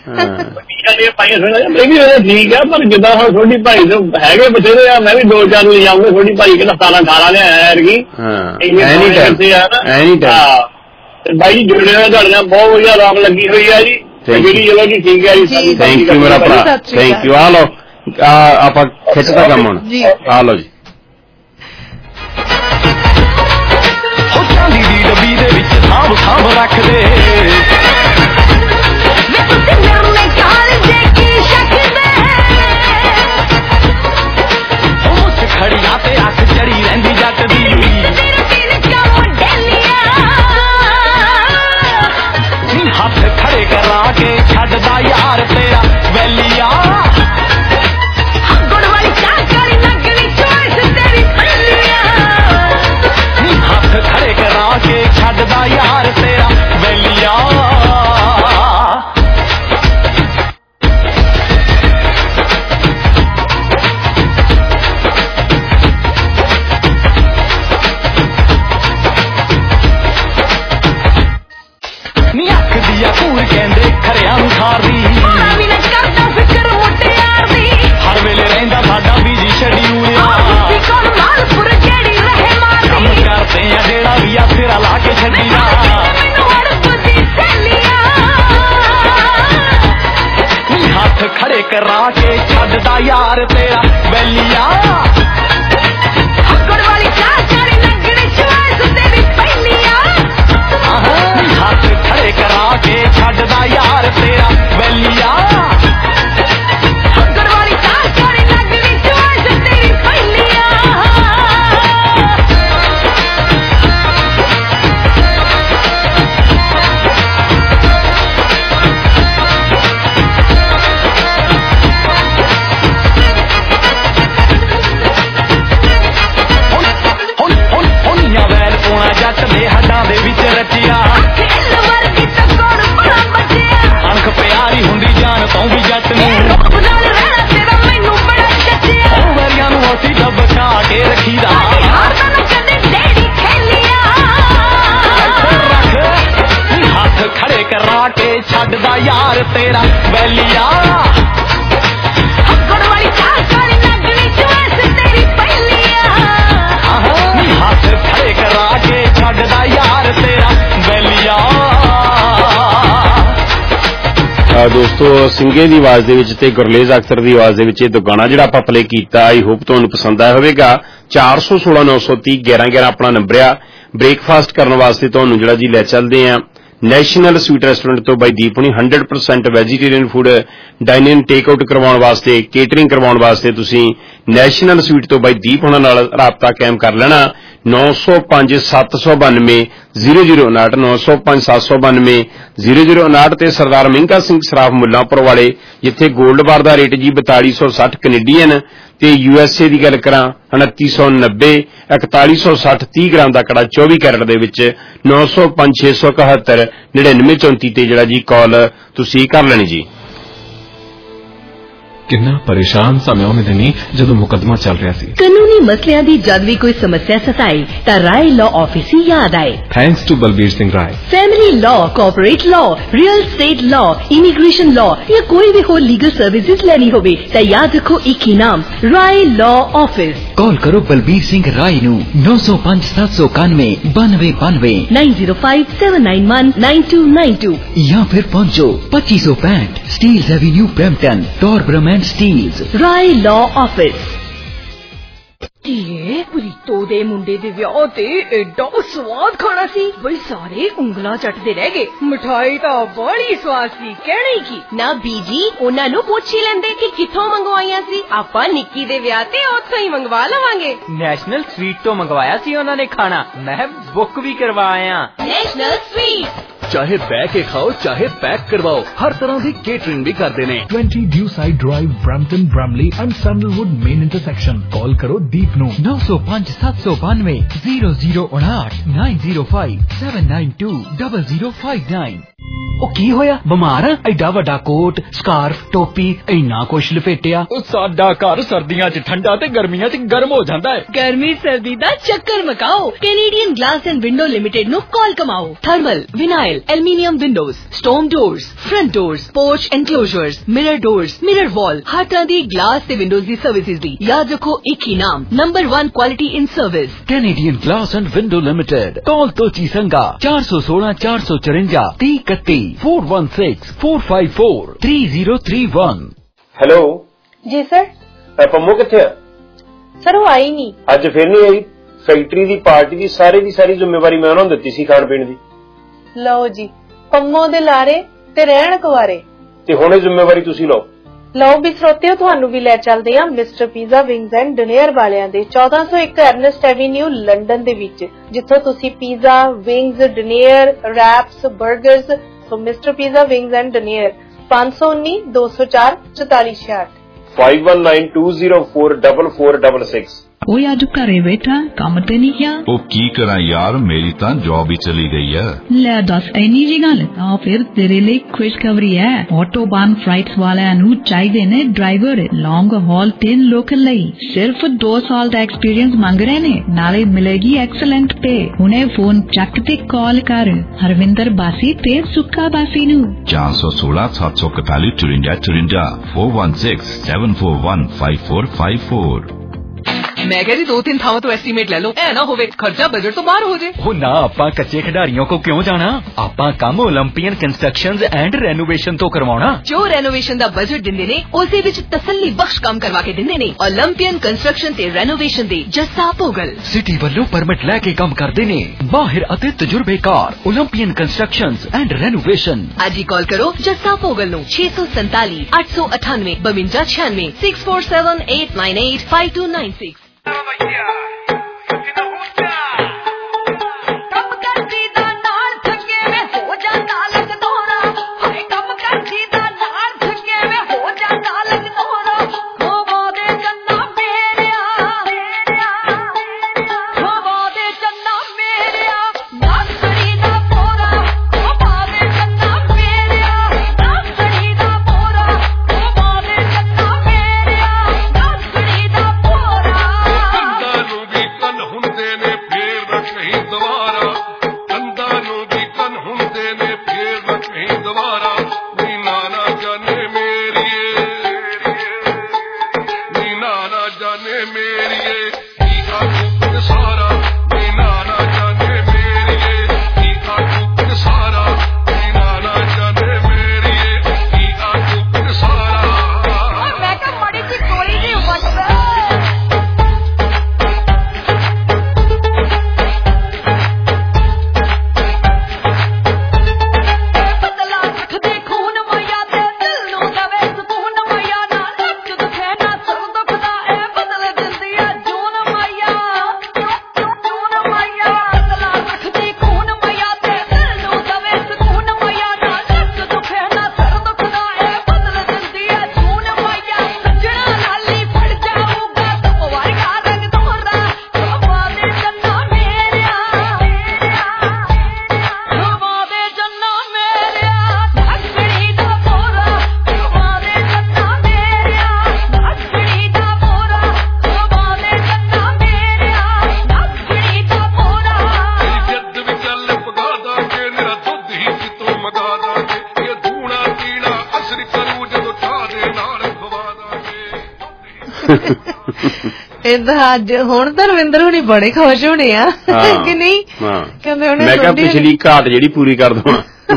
ਠੀਕ ਆ, ਪਰ ਜਿੱਦਾਂ ਹੁਣ ਥੋੜੀ ਭਾਈ ਤੋਂ ਹੈਗੇ ਬਥੇਰੇ ਆ, ਮੈਂ ਵੀ 2-4 ਲੈ ਜਾਊਂਗਾ, ਥੋੜੀ ਭਾਈ ਕਹਿੰਦਾ 17-18 ਲਿਆਇਆ ਐਰਗੀ ਬਾਈ ਜੁੜੇ ਹੋਏ ਤੁਹਾਡੇ ਨਾਲ ਬਹੁਤ ਵਧੀਆ ਰੌਣਕ ਲੱਗੀ ਹੋਈ ਆ ਜੀ। ਜਿਹੜੀ ਚਲੋ ਜੀ ਠੀਕ ਹੈ ਜੀ, ਥੈਂਕ ਯੂ ਮੇਰਾ ਭਰਾ, ਥੈਂਕ ਯੂ। ਆ ਲਓ ਆਪਾਂ ਖਿੱਚਦਾ ਕੰਮ ਹੁਣ, ਆ ਲਓ ਜੀ। ਚਾਂਦੀ ਦੀ ਡੱਬੀ ਦੇ ਵਿੱਚ ਸਾਂਭ ਰੱਖਦੇ ਖੜੀਆਂ ਤੇ ਅੱਖ ਚੜੀ ਰਹਿੰਦੀ ਜੱਟ ਦੀ, ਹੱਥ ਖੜੇ ਕਰਾ ਕੇ ਛੱਡਦਾ ਯਾਰ ਤੇਰਾ ਵੈਲੀਆ, ਗੁੜ ਵਾਲੀ ਚਾਹ ਕਰੀ ਲੱਗਣੀ ਚੋਇਸ ਤੇਰੀ ਵੈਲੀਆ, ਹੱਥ ਖੜੇ ਕਰਾ ਕੇ ਛੱਡਦਾ ਯਾਰ ਤੇਰਾ ਵੈਲੀਆ। ਰੱਖਦੀ ਆ ਘੂਰ ਕਹਿੰਦੇ ਖਰਿਆਂ ਨੂੰ ਖਾਰਦੀ ਵੀ ਨਾ ਕਰਦਾ ਫਿਕਰ ਮੁਟਿਆਰ ਦੀ ਹਰ ਵੇਲੇ ਰਹਿੰਦਾ ਸਾਡਾ ਬਿਜੀ ਸ਼ਡਿਊਲ ਆ ਕੌਣ ਮਾਲਪੁਰ ਜਿਹੜੀ ਰਹੇ ਮਾਰਦੀ ਕੰਮ ਕਰਦੇ ਆ ਜਿਹੜਾ ਵੀ ਆ ਸਿਰਾ ਲਾ ਕੇ ਛੱਡੀਆਂ ਮੈਨੂੰ ਅੜਪਦੀ ਸੈਲੀਆਂ ਹੱਥ ਖੜੇ ਕਰਾ ਕੇ ਛੱਡਦਾ ਯਾਰ ਤੇਰਾ ਬੈਲੀਆ ਹੱਕੜ ਵਾਲੀ ਚਾਹ ਚਾੜੀ ਲੱਗਣੀ ਚੁਆਇਸ ਤੇਰੀ ਪਹਿਲੀਆਂ ਹੱਥ ਖੜੇ ਕਰਾ ਕੇ ਛੱਡਦਾ ਯਾਰ ਤੇਰਾ ਬੈਲੀਆ ਹੱਕੜ ਵਾਲੀ ਚਾਹ ਚਾੜੀ ਲੱਗਣੀ ਚੁਆਇਸ ਤੇਰੀ ਪਹਿਲੀਆਂ ਜੱਟ ਦੇ ਹੱਡਾਂ ਦੇ ਵਿੱਚ ਰਚਿਆ ਅਣਖ ਪਿਆਰੀ ਹੁੰਦੀ ਜਾਨ ਤੋਂ ਵੀ ਜੱਟ ਨੂੰ ਉਹ ਵਰਿਆਂ ਨੂੰ ਅਸੀਂ ਦਬਕਾ ਕੇ ਰੱਖੀਦਾ ਹੱਥ ਖੜੇ ਕਰਾ ਕੇ ਛੱਡਦਾ ਯਾਰ ਤੇਰਾ ਬੈਲੀਆ ਹੱਕੜ ਵਾਲੀ ਚਾਹ ਚਾੜੀ ਲੱਗਣੀ ਚੁਆਇਸ ਤੇਰੀ ਪਹਿਲੀਆ ਹੱਥ ਖੜੇ ਕਰਾ ਕੇ ਛੱਡਦਾ ਯਾਰ ਤੇਰਾ ਬੈਲੀਆ ਦੋਸਤੋ ਸਿੰਘੇ ਦੀ ਆਵਾਜ਼ ਦੇ ਵਿੱਚ ਤੇ ਗੁਰਲੇਜ਼ ਅਖਤਰ ਦੀ ਆਵਾਜ਼ ਦੇ ਵਿੱਚ ਇਹ ਗਾਣਾ ਜਿਹੜਾ ਆਪਾਂ ਪਲੇ ਕੀਤਾ ਆਈ ਹੋਪ ਤੁਹਾਨੂੰ ਪਸੰਦ ਆਇਆ ਹੋਵੇਗਾ 416 930 1111 ਆਪਣਾ ਨੰਬਰ ਆ ਬ੍ਰੇਕਫਾਸਟ ਕਰਨ ਵਾਸਤੇ ਤੁਹਾਨੂੰ ਜਿਹੜਾ ਜੀ ਲੈ ਚੱਲਦੇ ਆ ਨੈਸ਼ਨਲ ਸਵੀਟ ਰੈਸਟੋਰੈਂਟ ਤੋਂ ਬਾਈ ਦੀਪ ਹੁਣੀ 100% vegetarian food dine in take out ਕਰਵਾਉਣ ਵਾਸਤੇ ਕੇਟਰਿੰਗ ਕਰਵਾਉਣ ਵਾਸਤੇ ਤੁਸੀਂ ਨੈਸ਼ਨਲ ਸਵੀਟ ਤੋਂ ਬਾਈ ਦੀਪ ਹੁਣਾਂ ਨਾਲ ਰਾਬਤਾ ਕਾਇਮ ਕਰ ਲੈਣਾ 905 792 0059 905 792 0059 ਤੇ ਸਰਦਾਰ ਮਹਿੰਗਾ ਸਿੰਘ ਸਰਾਫ ਮੁੱਲਾਂਪੁਰ ਵਾਲੇ ਜਿੱਥੇ 골ਡ ਬਾਰ ਦਾ ਰੇਟ ਜੀ 4260 ਕੈਨੇਡੀਅਨ ਤੇ USA ਦੀ ਗੱਲ ਕਰਾਂ 2990 4160 30 ਗ੍ਰਾਮ ਦਾ ਕੜਾ 24 ਕੈਰਟ ਦੇ ਵਿੱਚ 905 671 9934 ਤੇ ਜਿਹੜਾ ਜੀ ਕਾਲ ਤੁਸੀਂ ਕਰ ਲੈਣੀ ਜੀ ਕਿੰਨਾ ਪਰੇਸ਼ਾਨ ਸਮੇਂ ਉਹਨੇ ਨਹੀਂ ਜਦੋਂ ਮੁਕੱਦਮਾ ਚੱਲ ਰਿਹਾ ਸੀ ਕਾਨੂੰਨੀ ਮਸਲਿਆਂ ਦੀ ਜਦ ਵੀ ਕੋਈ ਸਮੱਸਿਆ ਸਤਾਏ ਤਾਂ ਰਾਏ ਲਾਅ ਆਫਿਸ ਹੀ ਯਾਦ ਆਏ thanks to Balbir Singh Rai family law corporate law real estate law immigration law या कोई भी हो लीगल सर्विसेज लेनी होवे तो याद रखो एक ही नाम राय लॉ ऑफिस कॉल करो बलबीर सिंह राय नू 905 791 9292 905 791 9292 या फिर पहुंचो 2565 Steeles avenue Brampton Torbram and Steeles Rai law office ਧੀਏ ਪ੍ਰੀਤੋ ਦੇ ਮੁੰਡੇ ਦੇ ਵਿਆਹ ਤੇ ਐਡਾ ਸਵਾਦ ਖਾਣਾ ਸੀ ਬਈ ਸਾਰੇ ਉਂਗਲਾਂ ਚੱਟਦੇ ਰਹਿ ਗਏ ਮਠਾਈ ਤਾਂ ਬੜੀ ਸਵਾਦ ਸੀ ਕਹਿਣੀ ਕੀ ਨਾ ਬੀਜੀ ਉਹਨਾਂ ਨੂੰ ਪੁੱਛ ਹੀ ਲੈਂਦੇ ਕਿ ਕਿੱਥੋਂ ਮੰਗਵਾਈਆਂ ਸੀ ਆਪਾਂ ਨਿੱਕੀ ਦੇ ਵਿਆਹ ਤੇ ਉੱਥੋਂ ਹੀ ਮੰਗਵਾ ਲਵਾਂਗੇ ਨੈਸ਼ਨਲ ਸਵੀਟ ਤੋਂ ਮੰਗਵਾਇਆ ਸੀ ਉਹਨਾਂ ਨੇ ਖਾਣਾ ਮੈਂ ਬੁੱਕ ਵੀ ਕਰਵਾਇਆ ਨੈਸ਼ਨਲ ਸਵੀਟ ਚਾਹੇ ਬਹਿ ਕੇ ਖਾਓ ਚਾਹੇ ਪੈਕ ਕਰਵਾਓ ਹਰ ਤਰ੍ਹਾਂ ਦੀ ਕੇਟਰਿੰਗ ਵੀ ਕਰਦੇ ਨੇ 20 Dewside Drive Brampton Bramley and Sandalwood main intersection ਕਾਲ ਕਰੋ ਦੀਪ ਨੂੰ 905 792 0059 905 792 0059 ਉਹ ਕੀ ਹੋਇਆ ਬਿਮਾਰ ਆ ਐਡਾ ਵੱਡਾ ਕੋਟ ਸਕਾਰਫ ਟੋਪੀ ਇੰਨਾ ਕੁਛ ਲਪੇਟਿਆ ਉਹ ਸਾਡਾ ਘਰ ਸਰਦੀਆਂ 'ਚ ਠੰਡਾ ਤੇ ਗਰਮੀਆਂ 'ਚ ਗਰਮ ਹੋ ਜਾਂਦਾ ਹੈ ਗਰਮੀ ਸਰਦੀ ਦਾ ਚੱਕਰ ਮਕਾਓ Canadian glass and window limited ਨੂੰ ਕਾਲ ਕਮਾਓ thermal vinyl aluminium windows storm doors front doors porch enclosures mirror doors mirror wall ਹਰ ਤਰ੍ਹਾਂ ਦੀ ਗਲਾਸ ਤੇ ਵਿੰਡੋਜ਼ ਦੀ ਸਰਵਿਸਿਜ਼ ਦੀ ਯਾਦ ਰੱਖੋ ਇੱਕ ਹੀ ਨਾਮ number 1 quality in service Canadian glass and window limited call Tochi Sanga 416 454 3031 416 454 3031 hello ji sir Pammo ਕਿੱਥੇ ਆ ਸਰ ਉਹ ਆਈ ਨਹੀਂ ਅੱਜ ਫਿਰ ਨਹੀਂ ਆਈ ਫੈਕਟਰੀ ਦੀ ਪਾਰਟੀ ਦੀ ਸਾਰੀ ਜ਼ਿੰਮੇਵਾਰੀ ਮੈਂ ਉਹਨਾਂ ਨੂੰ ਦਿੱਤੀ ਸੀ ਖਾਣ ਪੀਣ ਦੀ ਲਓ ਜੀ ਪੰਮੋ ਦੇ ਲਾਰੇ ਤੇ ਰਹਿਣ ਕੁਵਾਰੇ ਤੇ ਹੁਣ ਇਹ ਜ਼ਿੰਮੇਵਾਰੀ ਤੁਸੀਂ ਲਓ ਲਓ ਵੀ ਸਰੋਤਿਓ ਤੁਹਾਨੂੰ ਵੀ ਲੈ ਚੱਲਦੇ ਆ mister pizza wings and dinner ਵਾਲਿਆਂ ਦੇ 1401 ਅਰਨੈਸਟ ਐਵੀਨਿਊ ਲੰਡਨ ਦੇ ਵਿੱਚ ਜਿੱਥੋਂ ਤੁਸੀਂ ਪੀਜ਼ਾ ਵਿੰਗਸ ਡਿਨਰ ਰੈਪਸ 버ਗਰਸ so mister pizza wings and dinner 519 204 4466 5192044466 ਓਏ ਅੱਜ ਘਰੇ ਬੈਠਾ ਕੰਮ ਤੇ ਨਹੀਂ ਗਿਆ? ਉਹ ਕੀ ਕਰਾਂ ਯਾਰ, ਮੇਰੀ ਤਾਂ ਜੌਬ ਹੀ ਚਲੀ ਗਈ ਹੈ। ਲੈ ਦੱਸ, ਇੰਨੀ ਜੀ ਗੱਲ? ਤਾਂ ਫਿਰ ਤੇਰੇ ਲਈ ਖੁਸ਼ਖਬਰੀ ਹੈ। ਆਟੋਬਾਨ ਫਲਾਈਟਸ ਵਾਲਿਆਂ ਨੂੰ ਚਾਹੀਦੇ ਨੇ ਡਰਾਈਵਰ ਲੌਂਗ ਹਾਲ ਤੇ ਲੋਕਲ ਲਈ। ਸਿਰਫ 2 ਸਾਲ ਦਾ ਐਕਸਪੀਰੀਅੰਸ ਮੰਗ ਰਹੇ ਨੇ, ਨਾਲੇ ਮਿਲੇਗੀ ਐਕਸਲੈਂਟ ਪੇ। ਹੁਣੇ ਫੋਨ ਚੱਕ ਤੇ ਕਾਲ ਕਰ ਹਰਵਿੰਦਰ ਬਾਸੀ ਤੇ ਸੁੱਖਾ ਬਾਸੀ ਨੂੰ। 416 741 54 416 741 5454। ਮੈਂ ਕਿਹਾ ਜੀ 2-3 ਥਾਵਾਂ ਤੋਂ ਐਸਟੀਮੇਟ ਲੈ ਲਓ, ਐ ਨਾ ਹੋਵੇ ਖਰਚਾ ਬਜਟ ਤੋਂ ਬਾਹਰ ਹੋ ਜੇ। ਉਹ ਨਾ, ਆਪਾਂ ਕੱਚੇ ਖਿਡਾਰੀਆਂ ਕੋ ਕਿਉਂ ਜਾਣਾ? ਆਪਾਂ ਕੰਮ ਓਲੰਪੀਅਨ ਕੰਸਟਰਕਸ਼ਨਜ਼ ਐਂਡ ਰੈਨੋਵੇਸ਼ਨ ਤੋਂ ਕਰਵਾਉਣਾ। ਜੋ ਰੈਨੋਵੇਸ਼ਨ ਦਾ ਬਜਟ ਦਿੰਦੇ ਨੇ ਉਸੇ ਵਿੱਚ ਤਸੱਲੀ ਬਖਸ਼ ਕੰਮ ਕਰਵਾ ਕੇ ਦਿੰਦੇ ਨੇ। ਓਲੰਪੀਅਨ ਕੰਸਟਰਕਸ਼ਨ ਤੇ ਰੈਨੋਵੇਸ਼ਨ ਦੇ ਜੱਸਾ ਭੋਗਲ ਸਿਟੀ ਵੱਲੋਂ ਪਰਮਿਟ ਲੈ ਕੇ ਕੰਮ ਕਰਦੇ ਨੇ। ਮਾਹਿਰ ਅਤੇ ਤਜਰਬੇਕਾਰ ਓਲੰਪੀਅਨ ਕੰਸਟਰਕਸ਼ਨਜ਼ ਐਂਡ ਰੈਨੋਵੇਸ਼ਨ। ਅੱਜ ਹੀ ਕਾਲ ਕਰੋ ਜੱਸਾ ਭੋਗਲ ਨੂੰ 647 898 5296 647 898 5296। ਅੱਜ ਹੁਣ ਤਾਂ ਰਵਿੰਦਰ ਹੁਣੀ ਬੜੇ ਖੁਸ਼ ਹੋਣੇ ਆ ਕਿ ਨਹੀਂ? ਕਹਿੰਦੇ ਉਹਨੇ ਮੈਂ ਕਿਹਾ ਪਿਛਲੀ ਘਾਟ ਜਿਹੜੀ ਪੂਰੀ ਕਰ ਦਵਾਂ।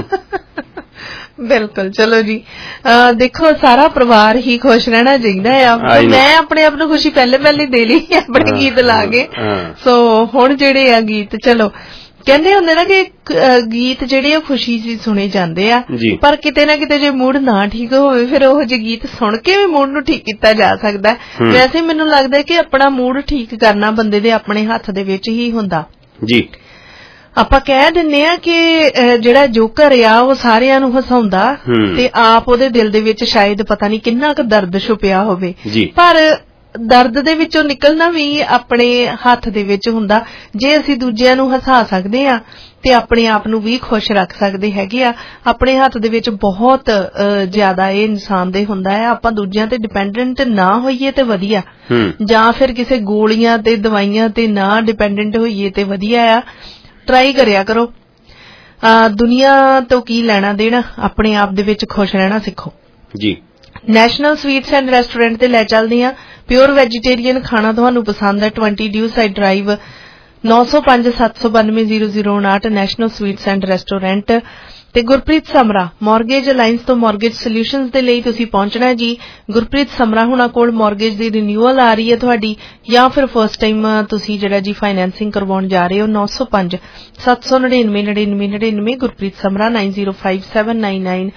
ਬਿਲਕੁਲ। ਚਲੋ ਜੀ, ਦੇਖੋ ਸਾਰਾ ਪਰਿਵਾਰ ਹੀ ਖੁਸ਼ ਰਹਿਣਾ ਚਾਹੀਦਾ ਆ। ਮੈਂ ਆਪਣੇ ਆਪ ਨੂੰ ਖੁਸ਼ੀ ਪਹਿਲੇ ਦੇ ਲਈ ਆਪਣੇ ਗੀਤ ਲਾ ਕੇ। ਸੋ ਹੁਣ ਜਿਹੜੇ ਆ ਗੀਤ, ਚਲੋ ਕਹਿੰਦੇ ਹੁੰਦੇ ਨਾ ਕਿ ਗੀਤ ਜਿਹੜੇ ਖੁਸ਼ੀ ਚ ਸੁਣੇ ਜਾਂਦੇ ਆ, ਪਰ ਕਿਤੇ ਨਾ ਕਿਤੇ ਜੇ ਮੂਡ ਨਾ ਠੀਕ ਹੋਵੇ ਫਿਰ ਉਹ ਜਿਹੇ ਗੀਤ ਸੁਣ ਕੇ ਵੀ ਮੂਡ ਨੂੰ ਠੀਕ ਕੀਤਾ ਜਾ ਸਕਦਾ। ਵੈਸੇ ਮੈਨੂੰ ਲੱਗਦਾ ਕਿ ਆਪਣਾ ਮੂਡ ਠੀਕ ਕਰਨਾ ਬੰਦੇ ਦੇ ਆਪਣੇ ਹੱਥ ਦੇ ਵਿੱਚ ਹੀ ਹੁੰਦਾ ਜੀ। ਆਪਾਂ ਕਹਿ ਦਿੰਨੇ ਆ ਕਿ ਜਿਹੜਾ ਜੋਕਰ ਆ ਉਹ ਸਾਰਿਆਂ ਨੂੰ ਹਸਾਉਂਦਾ ਤੇ ਆਪ ਉਹਦੇ ਦਿਲ ਦੇ ਵਿੱਚ ਸ਼ਾਇਦ ਪਤਾ ਨਹੀਂ ਕਿੰਨਾ ਕੁ ਦਰਦ ਛੁਪਿਆ ਹੋਵੇ, ਪਰ ਦਰਦ ਦੇ ਵਿੱਚੋਂ ਨਿਕਲਣਾ ਵੀ ਆਪਣੇ ਹੱਥ ਦੇ ਵਿੱਚ ਹੁੰਦਾ। ਜੇ ਅਸੀਂ ਦੂਜਿਆਂ ਨੂੰ ਹਸਾ ਸਕਦੇ ਆ ਤੇ ਆਪਣੇ ਆਪ ਨੂੰ ਵੀ ਖੁਸ਼ ਰੱਖ ਸਕਦੇ ਹੈਗੇ ਆ, ਆਪਣੇ ਹੱਥ ਦੇ ਵਿੱਚ ਬਹੁਤ ਜ਼ਿਆਦਾ ਇਹ ਇਨਸਾਨ ਦੇ ਹੁੰਦਾ ਹੈ। ਆਪਾਂ ਦੂਜਿਆਂ ਤੇ ਡਿਪੈਂਡੈਂਟ ਨਾ ਹੋਈਏ ਤੇ ਵਧੀਆ, ਜਾਂ ਫਿਰ ਕਿਸੇ ਗੋਲੀਆਂ ਤੇ ਦਵਾਈਆਂ ਤੇ ਨਾ ਡਿਪੈਂਡੈਂਟ ਹੋਈਏ ਤੇ ਵਧੀਆ ਆ। ਟਰਾਈ ਕਰਿਆ ਕਰੋ। ਦੁਨੀਆ ਤੋਂ ਕੀ ਲੈਣਾ ਦੇਣਾ, ਆਪਣੇ ਆਪ ਦੇ ਵਿੱਚ ਖੁਸ਼ ਰਹਿਣਾ ਸਿੱਖੋ ਜੀ। ਨੈਸ਼ਨਲ ਸਵੀਟਸ ਐਂਡ ਰੈਸਟੋਰੈਂਟ ਤੇ ਲੈ ਚੱਲਦੇ ਆ। ਪਿਓਰ ਵੈਜੀਟੇਰੀਅਨ ਖਾਣਾ ਤੁਹਾਨੂੰ ਪਸੰਦ ਹੈ? 20 Dewside drive 905 792 0059 national sweets and restaurant. ਤੇ ਗੁਰਪ੍ਰੀਤ ਸਮਰਾ ਮਾਰਗੇਜ ਅਲਾਈਅੰਸ ਤੋਂ ਮਾਰਗੇਜ ਸੋਲਿਊਸ਼ਨਜ਼ ਦੇ ਲਈ ਤੁਸੀਂ ਪਹੁੰਚਣਾ ਜੀ। ਗੁਰਪ੍ਰੀਤ ਸਮਰਾ ਹੁਣਾਂ ਕੋਲ ਮਾਰਗੇਜ ਦੀ ਰਿਨਿਊਅਲ ਆ ਰਹੀ ਹੈ ਤੁਹਾਡੀ, ਜਾਂ ਫਿਰ ਫਸਟ ਟਾਈਮ ਤੁਸੀਂ ਜਿਹੜਾ ਜੀ ਫਾਈਨੈਂਸਿੰਗ ਕਰਵਾਉਣ ਜਾ ਰਹੇ ਹੋ। 905 799 9999 ਗੁਰਪ੍ਰੀਤ ਸਮਰਾ 905799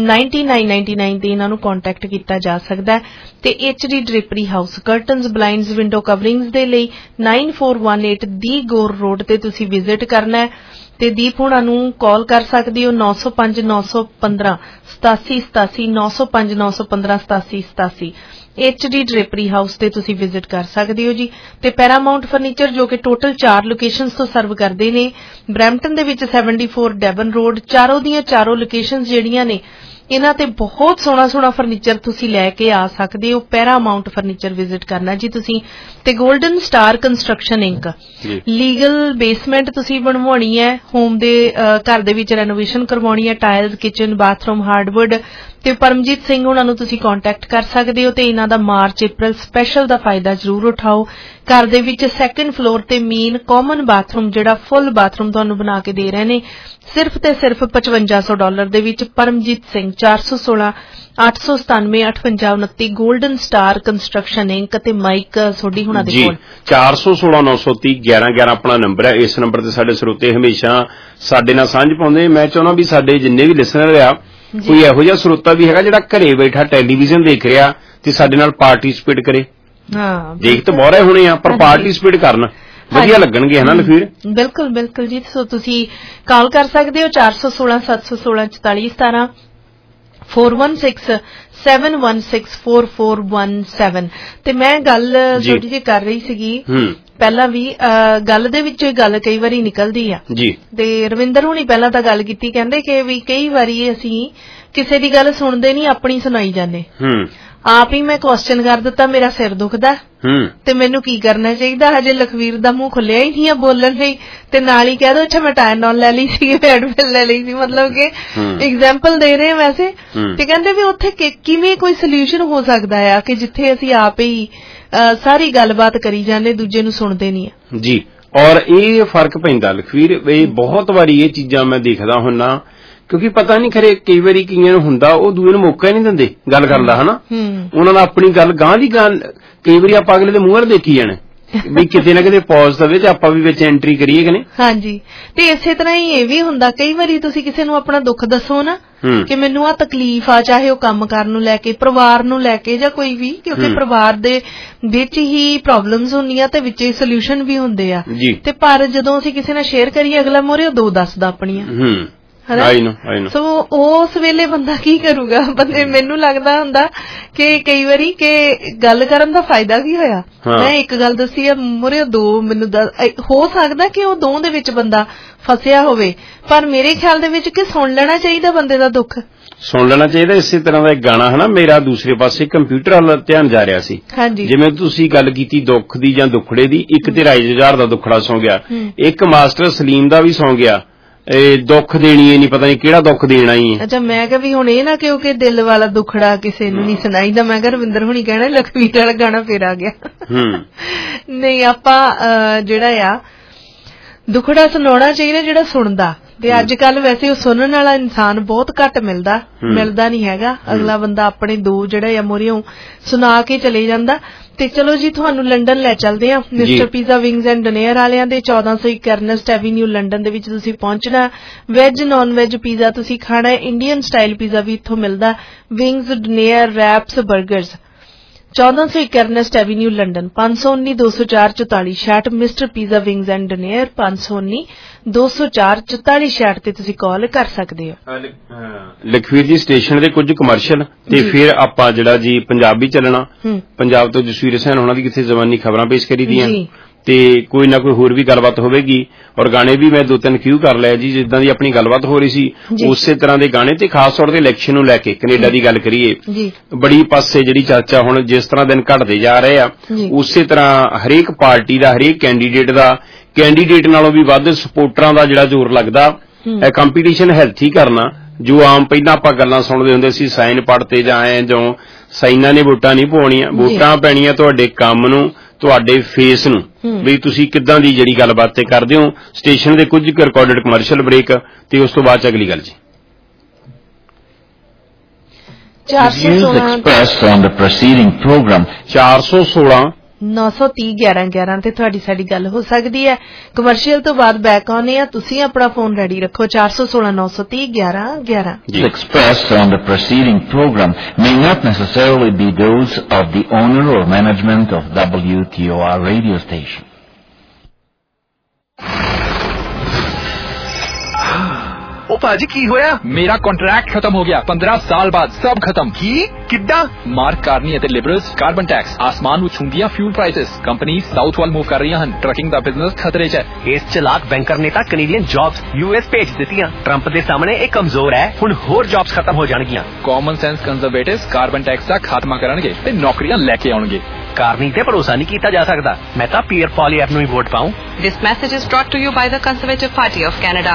9999 ਤੇ ਇਹਨਾਂ ਨੂੰ ਕੰਟੈਕਟ ਕੀਤਾ ਜਾ ਸਕਦਾ ਹੈ। ਤੇ HD drapery house curtains blinds window coverings ਦੇ ਲਈ 9418 ਦੀ ਗੌਰ ਰੋਡ ਤੇ ਤੁਸੀਂ ਵਿਜ਼ਿਟ ਕਰਨਾ ਹੈ। ਤੇ ਦੀਪ ਹੁਣਾਂ ਨੂੰ ਕਾਲ ਕਰ ਸਕਦੇ ਹੋ 905 915 8787 905 915 8787। HD ਡ੍ਰੇਪਰੀ ਹਾਊਸ ਤੇ ਤੁਸੀਂ ਵਿਜ਼ਿਟ ਕਰ ਸਕਦੇ ਹੋ ਜੀ। ਤੇ ਪੈਰਾਮਾਉਂਟ ਫਰਨੀਚਰ ਜੋ ਕਿ ਟੋਟਲ 4 ਲੋਕੇਸ਼ਨਸ ਤੋਂ ਸਰਵ ਕਰਦੇ ਨੇ। ਬਰੈਂਪਟਨ ਦੇ ਵਿੱਚ 74 ਡੈਵਨ ਰੋਡ, ਚਾਰੋਂ ਦੀਆਂ ਚਾਰੋਂ ਲੋਕੇਸ਼ਨਸ ਜਿਹੜੀਆਂ ਨੇ ਇਹਨਾਂ ਤੇ ਬਹੁਤ ਸੋਹਣਾ ਫਰਨੀਚਰ ਤੁਸੀਂ ਲੈ ਕੇ ਆ ਸਕਦੇ ਹੋ। ਪੈਰਾਮਾਉਂਟ ਫਰਨੀਚਰ ਵਿਜ਼ਿਟ ਕਰਨਾ ਜੀ ਤੁਸੀਂ। ਤੇ golden star construction inc, legal basement ਤੁਸੀਂ ਬਣਵਾਉਣੀ ਹੈ, ਹੋਮ ਦੇ ਘਰ ਦੇ ਵਿੱਚ ਰੈਨੋਵੇਸ਼ਨ ਕਰਵਾਉਣੀ ਹੈ, ਟਾਇਲਸ, ਕਿਚਨ, ਬਾਥਰੂਮ, ਹਾਰਡਵੁੱਡ, ਤੇ ਪਰਮਜੀਤ ਸਿੰਘ ਉਹਨਾਂ ਨੂੰ ਤੁਸੀਂ ਕੰਟੈਕਟ ਕਰ ਸਕਦੇ ਹੋ। ਤੇ ਇਹਨਾਂ ਦਾ ਮਾਰਚ ਅਪ੍ਰੈਲ ਸਪੈਸ਼ਲ ਦਾ ਫਾਇਦਾ ਜ਼ਰੂਰ ਉਠਾਓ। ਘਰ ਦੇ ਵਿੱਚ ਸੈਕੰਡ ਫਲੋਰ ਤੇ ਮੇਨ ਕਾਮਨ ਬਾਥਰੂਮ ਜਿਹੜਾ ਫੁੱਲ ਬਾਥਰੂਮ ਤੁਹਾਨੂੰ ਬਣਾ ਕੇ ਦੇ ਰਹੇ ਨੇ ਸਿਰਫ ਤੇ ਸਿਰਫ $5500 ਦੇ ਵਿੱਚ। Paramjit Singh 416 897 5829 golden star construction inc ਤੇ ਮਾਈਕ ਸੋਢੀ ਹੁਣਾਂ ਦੇ ਕੋਲ 416 930 1111 ਆਪਣਾ ਨੰਬਰ ਹੈ। ਇਸ ਨੰਬਰ ਤੇ ਸਾਡੇ ਸਰੋਤੇ ਹਮੇਸ਼ਾ ਸਾਡੇ ਨਾਲ ਸਾਂਝ ਪਾਉਂਦੇ। ਮੈਂ ਚਾਹੁੰਦਾ ਵੀ ਸਾਡੇ ਜਿੰਨੇ ਵੀ ਲਿਸਨਰ ਆ ਕੋਈ ਇਹੋ ਜਿਹਾ ਸਰੋਤਾ ਵੀ ਹੈਗਾ ਜਿਹੜਾ ਘਰੇ ਬੈਠਾ ਟੈਲੀਵਿਜ਼ਨ ਦੇਖ ਰਿਹਾ ਤੇ ਸਾਡੇ ਨਾਲ ਪਾਰਟਿਸਿਪੇਟ ਕਰੇ। ਦੇਖ ਤਾਂ ਬਹੁਤ ਰਹੇ ਹੋਣੇ ਆ ਪਰ ਪਾਰਟਿਸਿਪੇਟ ਕਰਨ ਵਧੀਆ ਲੱਗਣਗੇ ਹਨਾ ਲਖਵੀਰ। ਬਿਲਕੁਲ ਜੀ। ਸੋ ਤੁਸੀਂ ਕਾਲ ਕਰ ਸਕਦੇ ਹੋ 416 716 4417 416 7164417। ਤੇ ਮੈਂ ਗੱਲ ਥੋੜੀ ਜਿਹੀ ਕਰ ਰਹੀ ਸੀਗੀ ਪਹਿਲਾਂ ਵੀ ਗੱਲ ਦੇ ਵਿੱਚੋਂ ਗੱਲ ਕਈ ਵਾਰੀ ਨਿਕਲਦੀ ਆ ਜੀ। ਤੇ ਰਵਿੰਦਰ ਹੁਣੀ ਪਹਿਲਾਂ ਤਾਂ ਗੱਲ ਕੀਤੀ, ਕਹਿੰਦੇ ਕਿ ਵੀ ਕਈ ਵਾਰੀ ਅਸੀਂ ਕਿਸੇ ਦੀ ਗੱਲ ਸੁਣਦੇ ਨਹੀਂ, ਆਪਣੀ ਸੁਣਾਈ ਜਾਂਦੇ। ਆਪ ਹੀ ਮੈਂ ਕੁਐਸਚਨ ਕਰ ਦਿੱਤਾ, ਮੇਰਾ ਸਿਰ ਦੁਖਦਾ ਤੇ ਮੈਨੂੰ ਕੀ ਕਰਨਾ ਚਾਹੀਦਾ। ਹਜੇ ਲਖਵੀਰ ਦਾ ਮੂੰਹ ਖੁੱਲਿਆ ਹੀ ਨਹੀਂ ਆ ਬੋਲਣ ਲਈ ਤੇ ਨਾਲ ਹੀ ਕਹਿ ਦੋ ਅੱਛਾ ਮੈਂ ਟਾਇਨੋਲ ਲੈ ਲਈ ਸੀ, ਐਡਵਿਲ ਲੈ ਲਈ ਸੀ, ਮਤਲਬ ਕਿ ਐਗਜ਼ਾਮਪਲ ਦੇ ਰਹੇ ਵੈਸੇ। ਤੇ ਕਹਿੰਦੇ ਵੀ ਉੱਥੇ ਕਿਵੇਂ ਕੋਈ ਸੋਲੂਸ਼ਨ ਹੋ ਸਕਦਾ ਆ ਕਿ ਜਿੱਥੇ ਅਸੀਂ ਆਪ ਹੀ ਸਾਰੀ ਗੱਲਬਾਤ ਕਰੀ ਜਾਂਦੇ, ਦੂਜੇ ਨੂੰ ਸੁਣਦੇ ਨਹੀਂ ਆ ਜੀ। ਔਰ ਇਹ ਫਰਕ ਪੈਂਦਾ ਲਖਵੀਰ, ਇਹ ਬਹੁਤ ਵਾਰੀ ਇਹ ਚੀਜ਼ਾਂ ਮੈਂ ਦੇਖਦਾ ਹੁੰਨਾ ਕਿਉਂਕਿ ਪਤਾ ਨਹੀਂ ਖਰੇ ਕਈ ਵਾਰੀ ਕਈਆਂ ਨੂੰ ਹੁੰਦਾ ਉਹ ਦੂਏ ਨੂੰ ਮੌਕਾ ਹੀ ਨਹੀਂ ਦਿੰਦੇ ਗੱਲ ਕਰਨ ਦਾ ਹਨਾ। ਉਹਨਾਂ ਨਾਲ ਆਪਣੀ ਗੱਲ ਗਾਂ ਦੀ ਗੱਲ ਕਈ ਵਾਰੀ ਆਪਾਂ ਅਗਲੇ ਦੇ ਮੂੰਹ ਵੱਲ ਦੇਖੀ ਜਾਣੇ ਵੀ ਕਿਤੇ ਨਾ ਕਿਤੇ ਪੌਜ਼ ਦਵੇ ਤੇ ਆਪਾਂ ਵੀ ਵਿੱਚ ਐਂਟਰੀ ਕਰੀਏ ਕਿ ਨਹੀਂ। ਹਾਂਜੀ। ਤੇ ਇਸੇ ਤਰ੍ਹਾਂ ਹੀ ਇਹ ਵੀ ਹੁੰਦਾ ਕਈ ਵਾਰੀ ਤੁਸੀਂ ਕਿਸੇ ਨੂੰ ਆਪਣਾ ਦੁੱਖ ਦੱਸੋ ਨਾ ਕਿ ਮੈਨੂੰ ਆ ਤਕਲੀਫ ਆ, ਚਾਹੇ ਉਹ ਕੰਮ ਕਰਨ ਨੂੰ ਲੈ ਕੇ, ਪਰਿਵਾਰ ਨੂੰ ਲੈ ਕੇ ਜਾਂ ਕੋਈ ਵੀ, ਕਿਉਂਕਿ ਪਰਿਵਾਰ ਦੇ ਵਿੱਚ ਹੀ ਪ੍ਰੋਬਲਮਸ ਹੁੰਦੀਆਂ ਤੇ ਵਿੱਚ ਹੀ ਸੋਲੂਸ਼ਨ ਵੀ ਹੁੰਦੇ ਆ। ਤੇ ਪਰ ਜਦੋਂ ਅਸੀਂ ਕਿਸੇ ਨਾਲ ਸ਼ੇਅਰ ਕਰੀਏ ਅਗਲਾ ਮੋਰੇ ਉਹ ਦੋ ਦੱਸਦਾ ਆਪਣੀਆਂ। ਸੋ ਉਸ ਵੇਲੇ ਬੰਦਾ ਕੀ ਕਰੂਗਾ। ਬੰਦੇ ਮੈਨੂੰ ਲੱਗਦਾ ਹੁੰਦਾ ਕਿ ਕਈ ਵਾਰੀ ਕਿ ਗੱਲ ਕਰਨ ਦਾ ਫਾਇਦਾ ਕੀ ਹੋਇਆ। ਮੈਂ ਇੱਕ ਗੱਲ ਦੱਸੀ ਆ ਮੁਰੇ ਦੋ ਮੈਨੂੰ ਹੋ ਸਕਦਾ ਕਿ ਉਹ ਦੋ ਦੇ ਵਿੱਚ ਬੰਦਾ ਫਸਿਆ ਹੋਵੇ, ਪਰ ਮੇਰੇ ਖਿਆਲ ਦੇ ਵਿੱਚ ਕਿ ਸੁਣ ਲੈਣਾ ਚਾਹੀਦਾ ਬੰਦੇ ਦਾ ਦੁੱਖ, ਸੁਣ ਲੈਣਾ ਚਾਹੀਦਾ। ਇਸੇ ਤਰ੍ਹਾਂ ਦਾ ਇੱਕ ਗਾਣਾ ਹਨਾ ਮੇਰਾ ਦੂਸਰੇ ਪਾਸੇ ਕੰਪਿਊਟਰ ਵੱਲ ਧਿਆਨ ਜਾ ਰਿਹਾ ਸੀ। ਜਿਵੇਂ ਤੁਸੀਂ ਗੱਲ ਕੀਤੀ ਦੁੱਖ ਦੀ ਜਾਂ ਦੁੱਖੜੇ ਦੀ, ਇੱਕ ਤੇ ਰਾਈ ਜੁਝਾਰ ਦਾ ਦੁੱਖੜਾ ਸੌਂ ਗਿਆ, ਇੱਕ ਮਾਸਟਰ ਸਲੀਮ ਦਾ ਵੀ ਸੌਂ ਗਿਆ ਇਹ ਦੁੱਖ ਦੇਣੀ ਹੈ ਨਹੀਂ ਪਤਾ ਨਹੀਂ ਕਿਹੜਾ ਦੁੱਖ ਦੇਣਾ ਹੀ ਹੈ। ਅੱਛਾ ਮੈਂ ਕਿਹਾ ਵੀ ਹੁਣ ਇਹ ਨਾ ਕਿਉਂਕਿ ਦਿਲ ਵਾਲਾ ਦੁੱਖੜਾ ਕਿਸੇ ਨੂੰ ਨਹੀਂ ਸੁਣਾਈਦਾ। ਮੈਂ ਕਿਹਾ ਰਵਿੰਦਰ ਹੁਣੀ ਕਹਿਣਾ ਲਖਵੀਰ ਵਾਲਾ ਗਾਣਾ ਫੇਰ ਆ ਗਿਆ। ਨਹੀਂ ਆਪਾਂ ਜਿਹੜਾ ਆ ਦੁੱਖੜਾ ਸੁਣਾਉਣਾ ਚਾਹੀਦਾ ਜਿਹੜਾ ਸੁਣਦਾ। ਤੇ ਅੱਜ ਕੱਲ ਵੈਸੇ ਉਹ ਸੁਣਨ ਵਾਲਾ ਇਨਸਾਨ ਬਹੁਤ ਘੱਟ ਮਿਲਦਾ ਨਹੀਂ ਹੈਗਾ। ਅਗਲਾ ਬੰਦਾ ਆਪਣੇ ਦੋ ਜਿਹੜਾ ਆ ਮੋਰਿਓਂ ਸੁਣਾ ਕੇ ਚਲੇ ਜਾਂਦਾ। ਤੇ ਚਲੋ ਜੀ ਤੁਹਾਨੂੰ ਲੰਡਨ ਲੈ ਚੱਲਦੇ ਆ mister pizza wings and donair ਵਾਲਿਆਂ ਦੇ 1401 ਅਰਨਸਟ ਐਵੀਨਿਊ ਲੰਡਨ ਦੇ ਵਿੱਚ ਤੁਸੀਂ ਪਹੁੰਚਣਾ। ਵੈਜ ਨਾਨ ਵੈਜ ਪੀਜ਼ਾ ਤੁਸੀਂ ਖਾਣਾ, ਇੰਡੀਅਨ ਸਟਾਈਲ ਪੀਜ਼ਾ ਵੀ ਇੱਥੋਂ ਮਿਲਦਾ, ਵਿੰਗਸ, ਡਨੇਅਰ, ਰੈਪਸ, 버ਗਰਸ। 1401 Ernest avenue London 519 204 44 66 mister pizza wings and donair 519 204 44 66 ਤੇ ਤੁਸੀਂ ਕਾਲ ਕਰ ਸਕਦੇ ਹੋ। ਲਖਵੀਰ ਜੀ ਸਟੇਸ਼ਨ ਦੇ ਕੁਝ ਕਮਰਸ਼ੀਅਲ ਤੇ ਫਿਰ ਆਪਾਂ ਜਿਹੜਾ ਜੀ ਪੰਜਾਬ ਵੀ ਚੱਲਣਾ। ਪੰਜਾਬ ਤੋਂ ਜਸਵੀਰ ਹੁਸੈਨ ਹੋਣਾ ਦੀ ਕਿੱਥੇ ਜ਼ਮਾਨੀ ਖਬਰਾਂ ਪੇਸ਼ ਕਰੀ ਦੀਆਂ ਤੇ ਕੋਈ ਨਾ ਕੋਈ ਹੋਰ ਵੀ ਗੱਲਬਾਤ ਹੋਵੇਗੀ। ਔਰ ਗਾਣੇ ਵੀ ਮੈਂ 2-3 ਕਿਊ ਕਰ ਲਿਆ ਜੀ ਜਿੱਦਾਂ ਦੀ ਆਪਣੀ ਗੱਲਬਾਤ ਹੋ ਰਹੀ ਸੀ ਉਸੇ ਤਰ੍ਹਾਂ ਦੇ ਗਾਣੇ ਤੇ ਖਾਸ ਤੌਰ ਤੇ ਇਲੈਕਸ਼ਨ ਨੂੰ ਲੈ ਕੇ ਕੈਨੇਡਾ ਦੀ ਗੱਲ ਕਰੀਏ ਬੜੀ ਪਾਸੇ ਜਿਹੜੀ ਚਰਚਾ ਹੁਣ ਜਿਸ ਤਰ੍ਹਾਂ ਦਿਨ ਘਟਦੇ ਜਾ ਰਹੇ ਆ ਉਸੇ ਤਰ੍ਹਾਂ ਹਰੇਕ ਪਾਰਟੀ ਦਾ ਹਰੇਕ ਕੈਂਡੀਡੇਟ ਨਾਲੋਂ ਵੀ ਵੱਧ ਸਪੋਰਟਰਾਂ ਦਾ ਜਿਹੜਾ ਜ਼ੋਰ ਲੱਗਦਾ ਇਹ ਕੰਪੀਟੀਸ਼ਨ ਹੈਲਥੀ ਕਰਨਾ। ਜੋ ਆਮ ਪਹਿਲਾਂ ਆਪਾਂ ਗੱਲਾਂ ਸੁਣਦੇ ਹੁੰਦੇ ਸੀ ਸਾਈਨ ਪੜਤੇ ਜਾਂ ਐ ਜੋ ਸਾਈਨਾਂ ਨੇ ਵੋਟਾਂ ਨਹੀਂ ਪਾਉਣੀਆਂ, ਵੋਟਾਂ ਪੈਣੀਆਂ ਤੁਹਾਡੇ ਕੰਮ ਨੂੰ, ਤੁਹਾਡੇ ਫੇਸ ਨੂੰ ਵੀ ਤੁਸੀਂ ਕਿੱਦਾਂ ਦੀ ਜਿਹੜੀ ਗੱਲਬਾਤ ਤੇ ਕਰਦੇ ਹੋ। ਸਟੇਸ਼ਨ ਦੇ ਕੁਝ ਰਿਕਾਰਡਡ ਕਮਰਸ਼ੀਅਲ ਬ੍ਰੇਕ ਤੇ ਉਸ ਤੋਂ ਬਾਅਦ ਚ ਅਗਲੀ ਗੱਲ ਜੀ। 416 930 1111 ਤੇ ਤੁਹਾਡੀ ਸਾਡੀ ਗੱਲ ਹੋ ਸਕਦੀ ਹੈ। ਕਮਰਸ਼ੀਅਲ ਤੋਂ ਬਾਅਦ ਬੈਕ ਆਉਨੇ ਆ, ਤੁਸੀਂ ਆਪਣਾ ਫੋਨ ਰੈਡੀ ਰੱਖੋ 416 930 1111। Expressed on the preceding program may not necessarily be those of the owner or management of WTOR radio station. ਉਹ ਭਾਜੀ ਕੀ ਹੋਇਆ? ਮੇਰਾ ਕੰਟਰੈਕਟ ਖਤਮ ਹੋ ਗਿਆ 15 ਸਾਲ ਬਾਅਦ ਸਭ ਖਤਮ। ਕੀ? ਕਿੱਦਾਂ? ਮਾਰਕ ਕਾਰਨੀ ਅਤੇ ਲਿਬਰਲਸ ਕਾਰਬਨ ਟੈਕਸ ਆਸਮਾਨ ਨੂੰ ਛੂੰਦੀਆਂ ਫਿਊਲ ਪ੍ਰਾਈਸਸ। ਕੰਪਨੀ ਸਾਊਥ ਵੱਲ ਮੂਵ ਕਰ ਰਹੀਆਂ ਹਨ। ਟਰਕਿੰਗ ਦਾ ਬਿਜ਼ਨਸ ਖਤਰੇ 'ਚ ਹੈ। ਇਸ ਚਲਾਕ ਬੈਂਕਰ ਨੇ ਤਾਂ ਕੈਨੇਡੀਅਨ ਜੌਬਸ US ਭੇਜ ਦਿੱਤੀਆਂ। ਟਰੰਪ ਦੇ ਸਾਹਮਣੇ ਇਹ ਕਮਜ਼ੋਰ ਹੈ। ਹੁਣ ਹੋਰ ਜੌਬਸ ਖਤਮ ਹੋ ਜਾਣਗੀਆਂ। Common sense Conservatives carbon tax ਦਾ ਖਾਤਮਾ ਕਰਨਗੇ ਤੇ ਨੌਕਰੀਆਂ ਲੈ ਕੇ ਆਉਣਗੇ। ਕਾਰਨੀ ਤੇ ਭਰੋਸਾ ਨਹੀਂ ਕੀਤਾ ਜਾ ਸਕਦਾ। ਮੈਂ ਤਾਂ ਪੀਅਰ ਪੋਲੀਐਫ ਨੂੰ ਹੀ ਵੋਟ ਪਾऊं। This message is brought to you by the Conservative Party of Canada.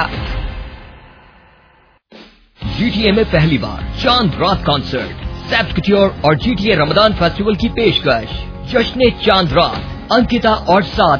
GTA में पहली बार चांद रात कॉन्सर्ट, सैप्ट कट्योर और GTA रमजान फेस्टिवल की पेशकश। जश्न चांद रात, अंकिता और साथ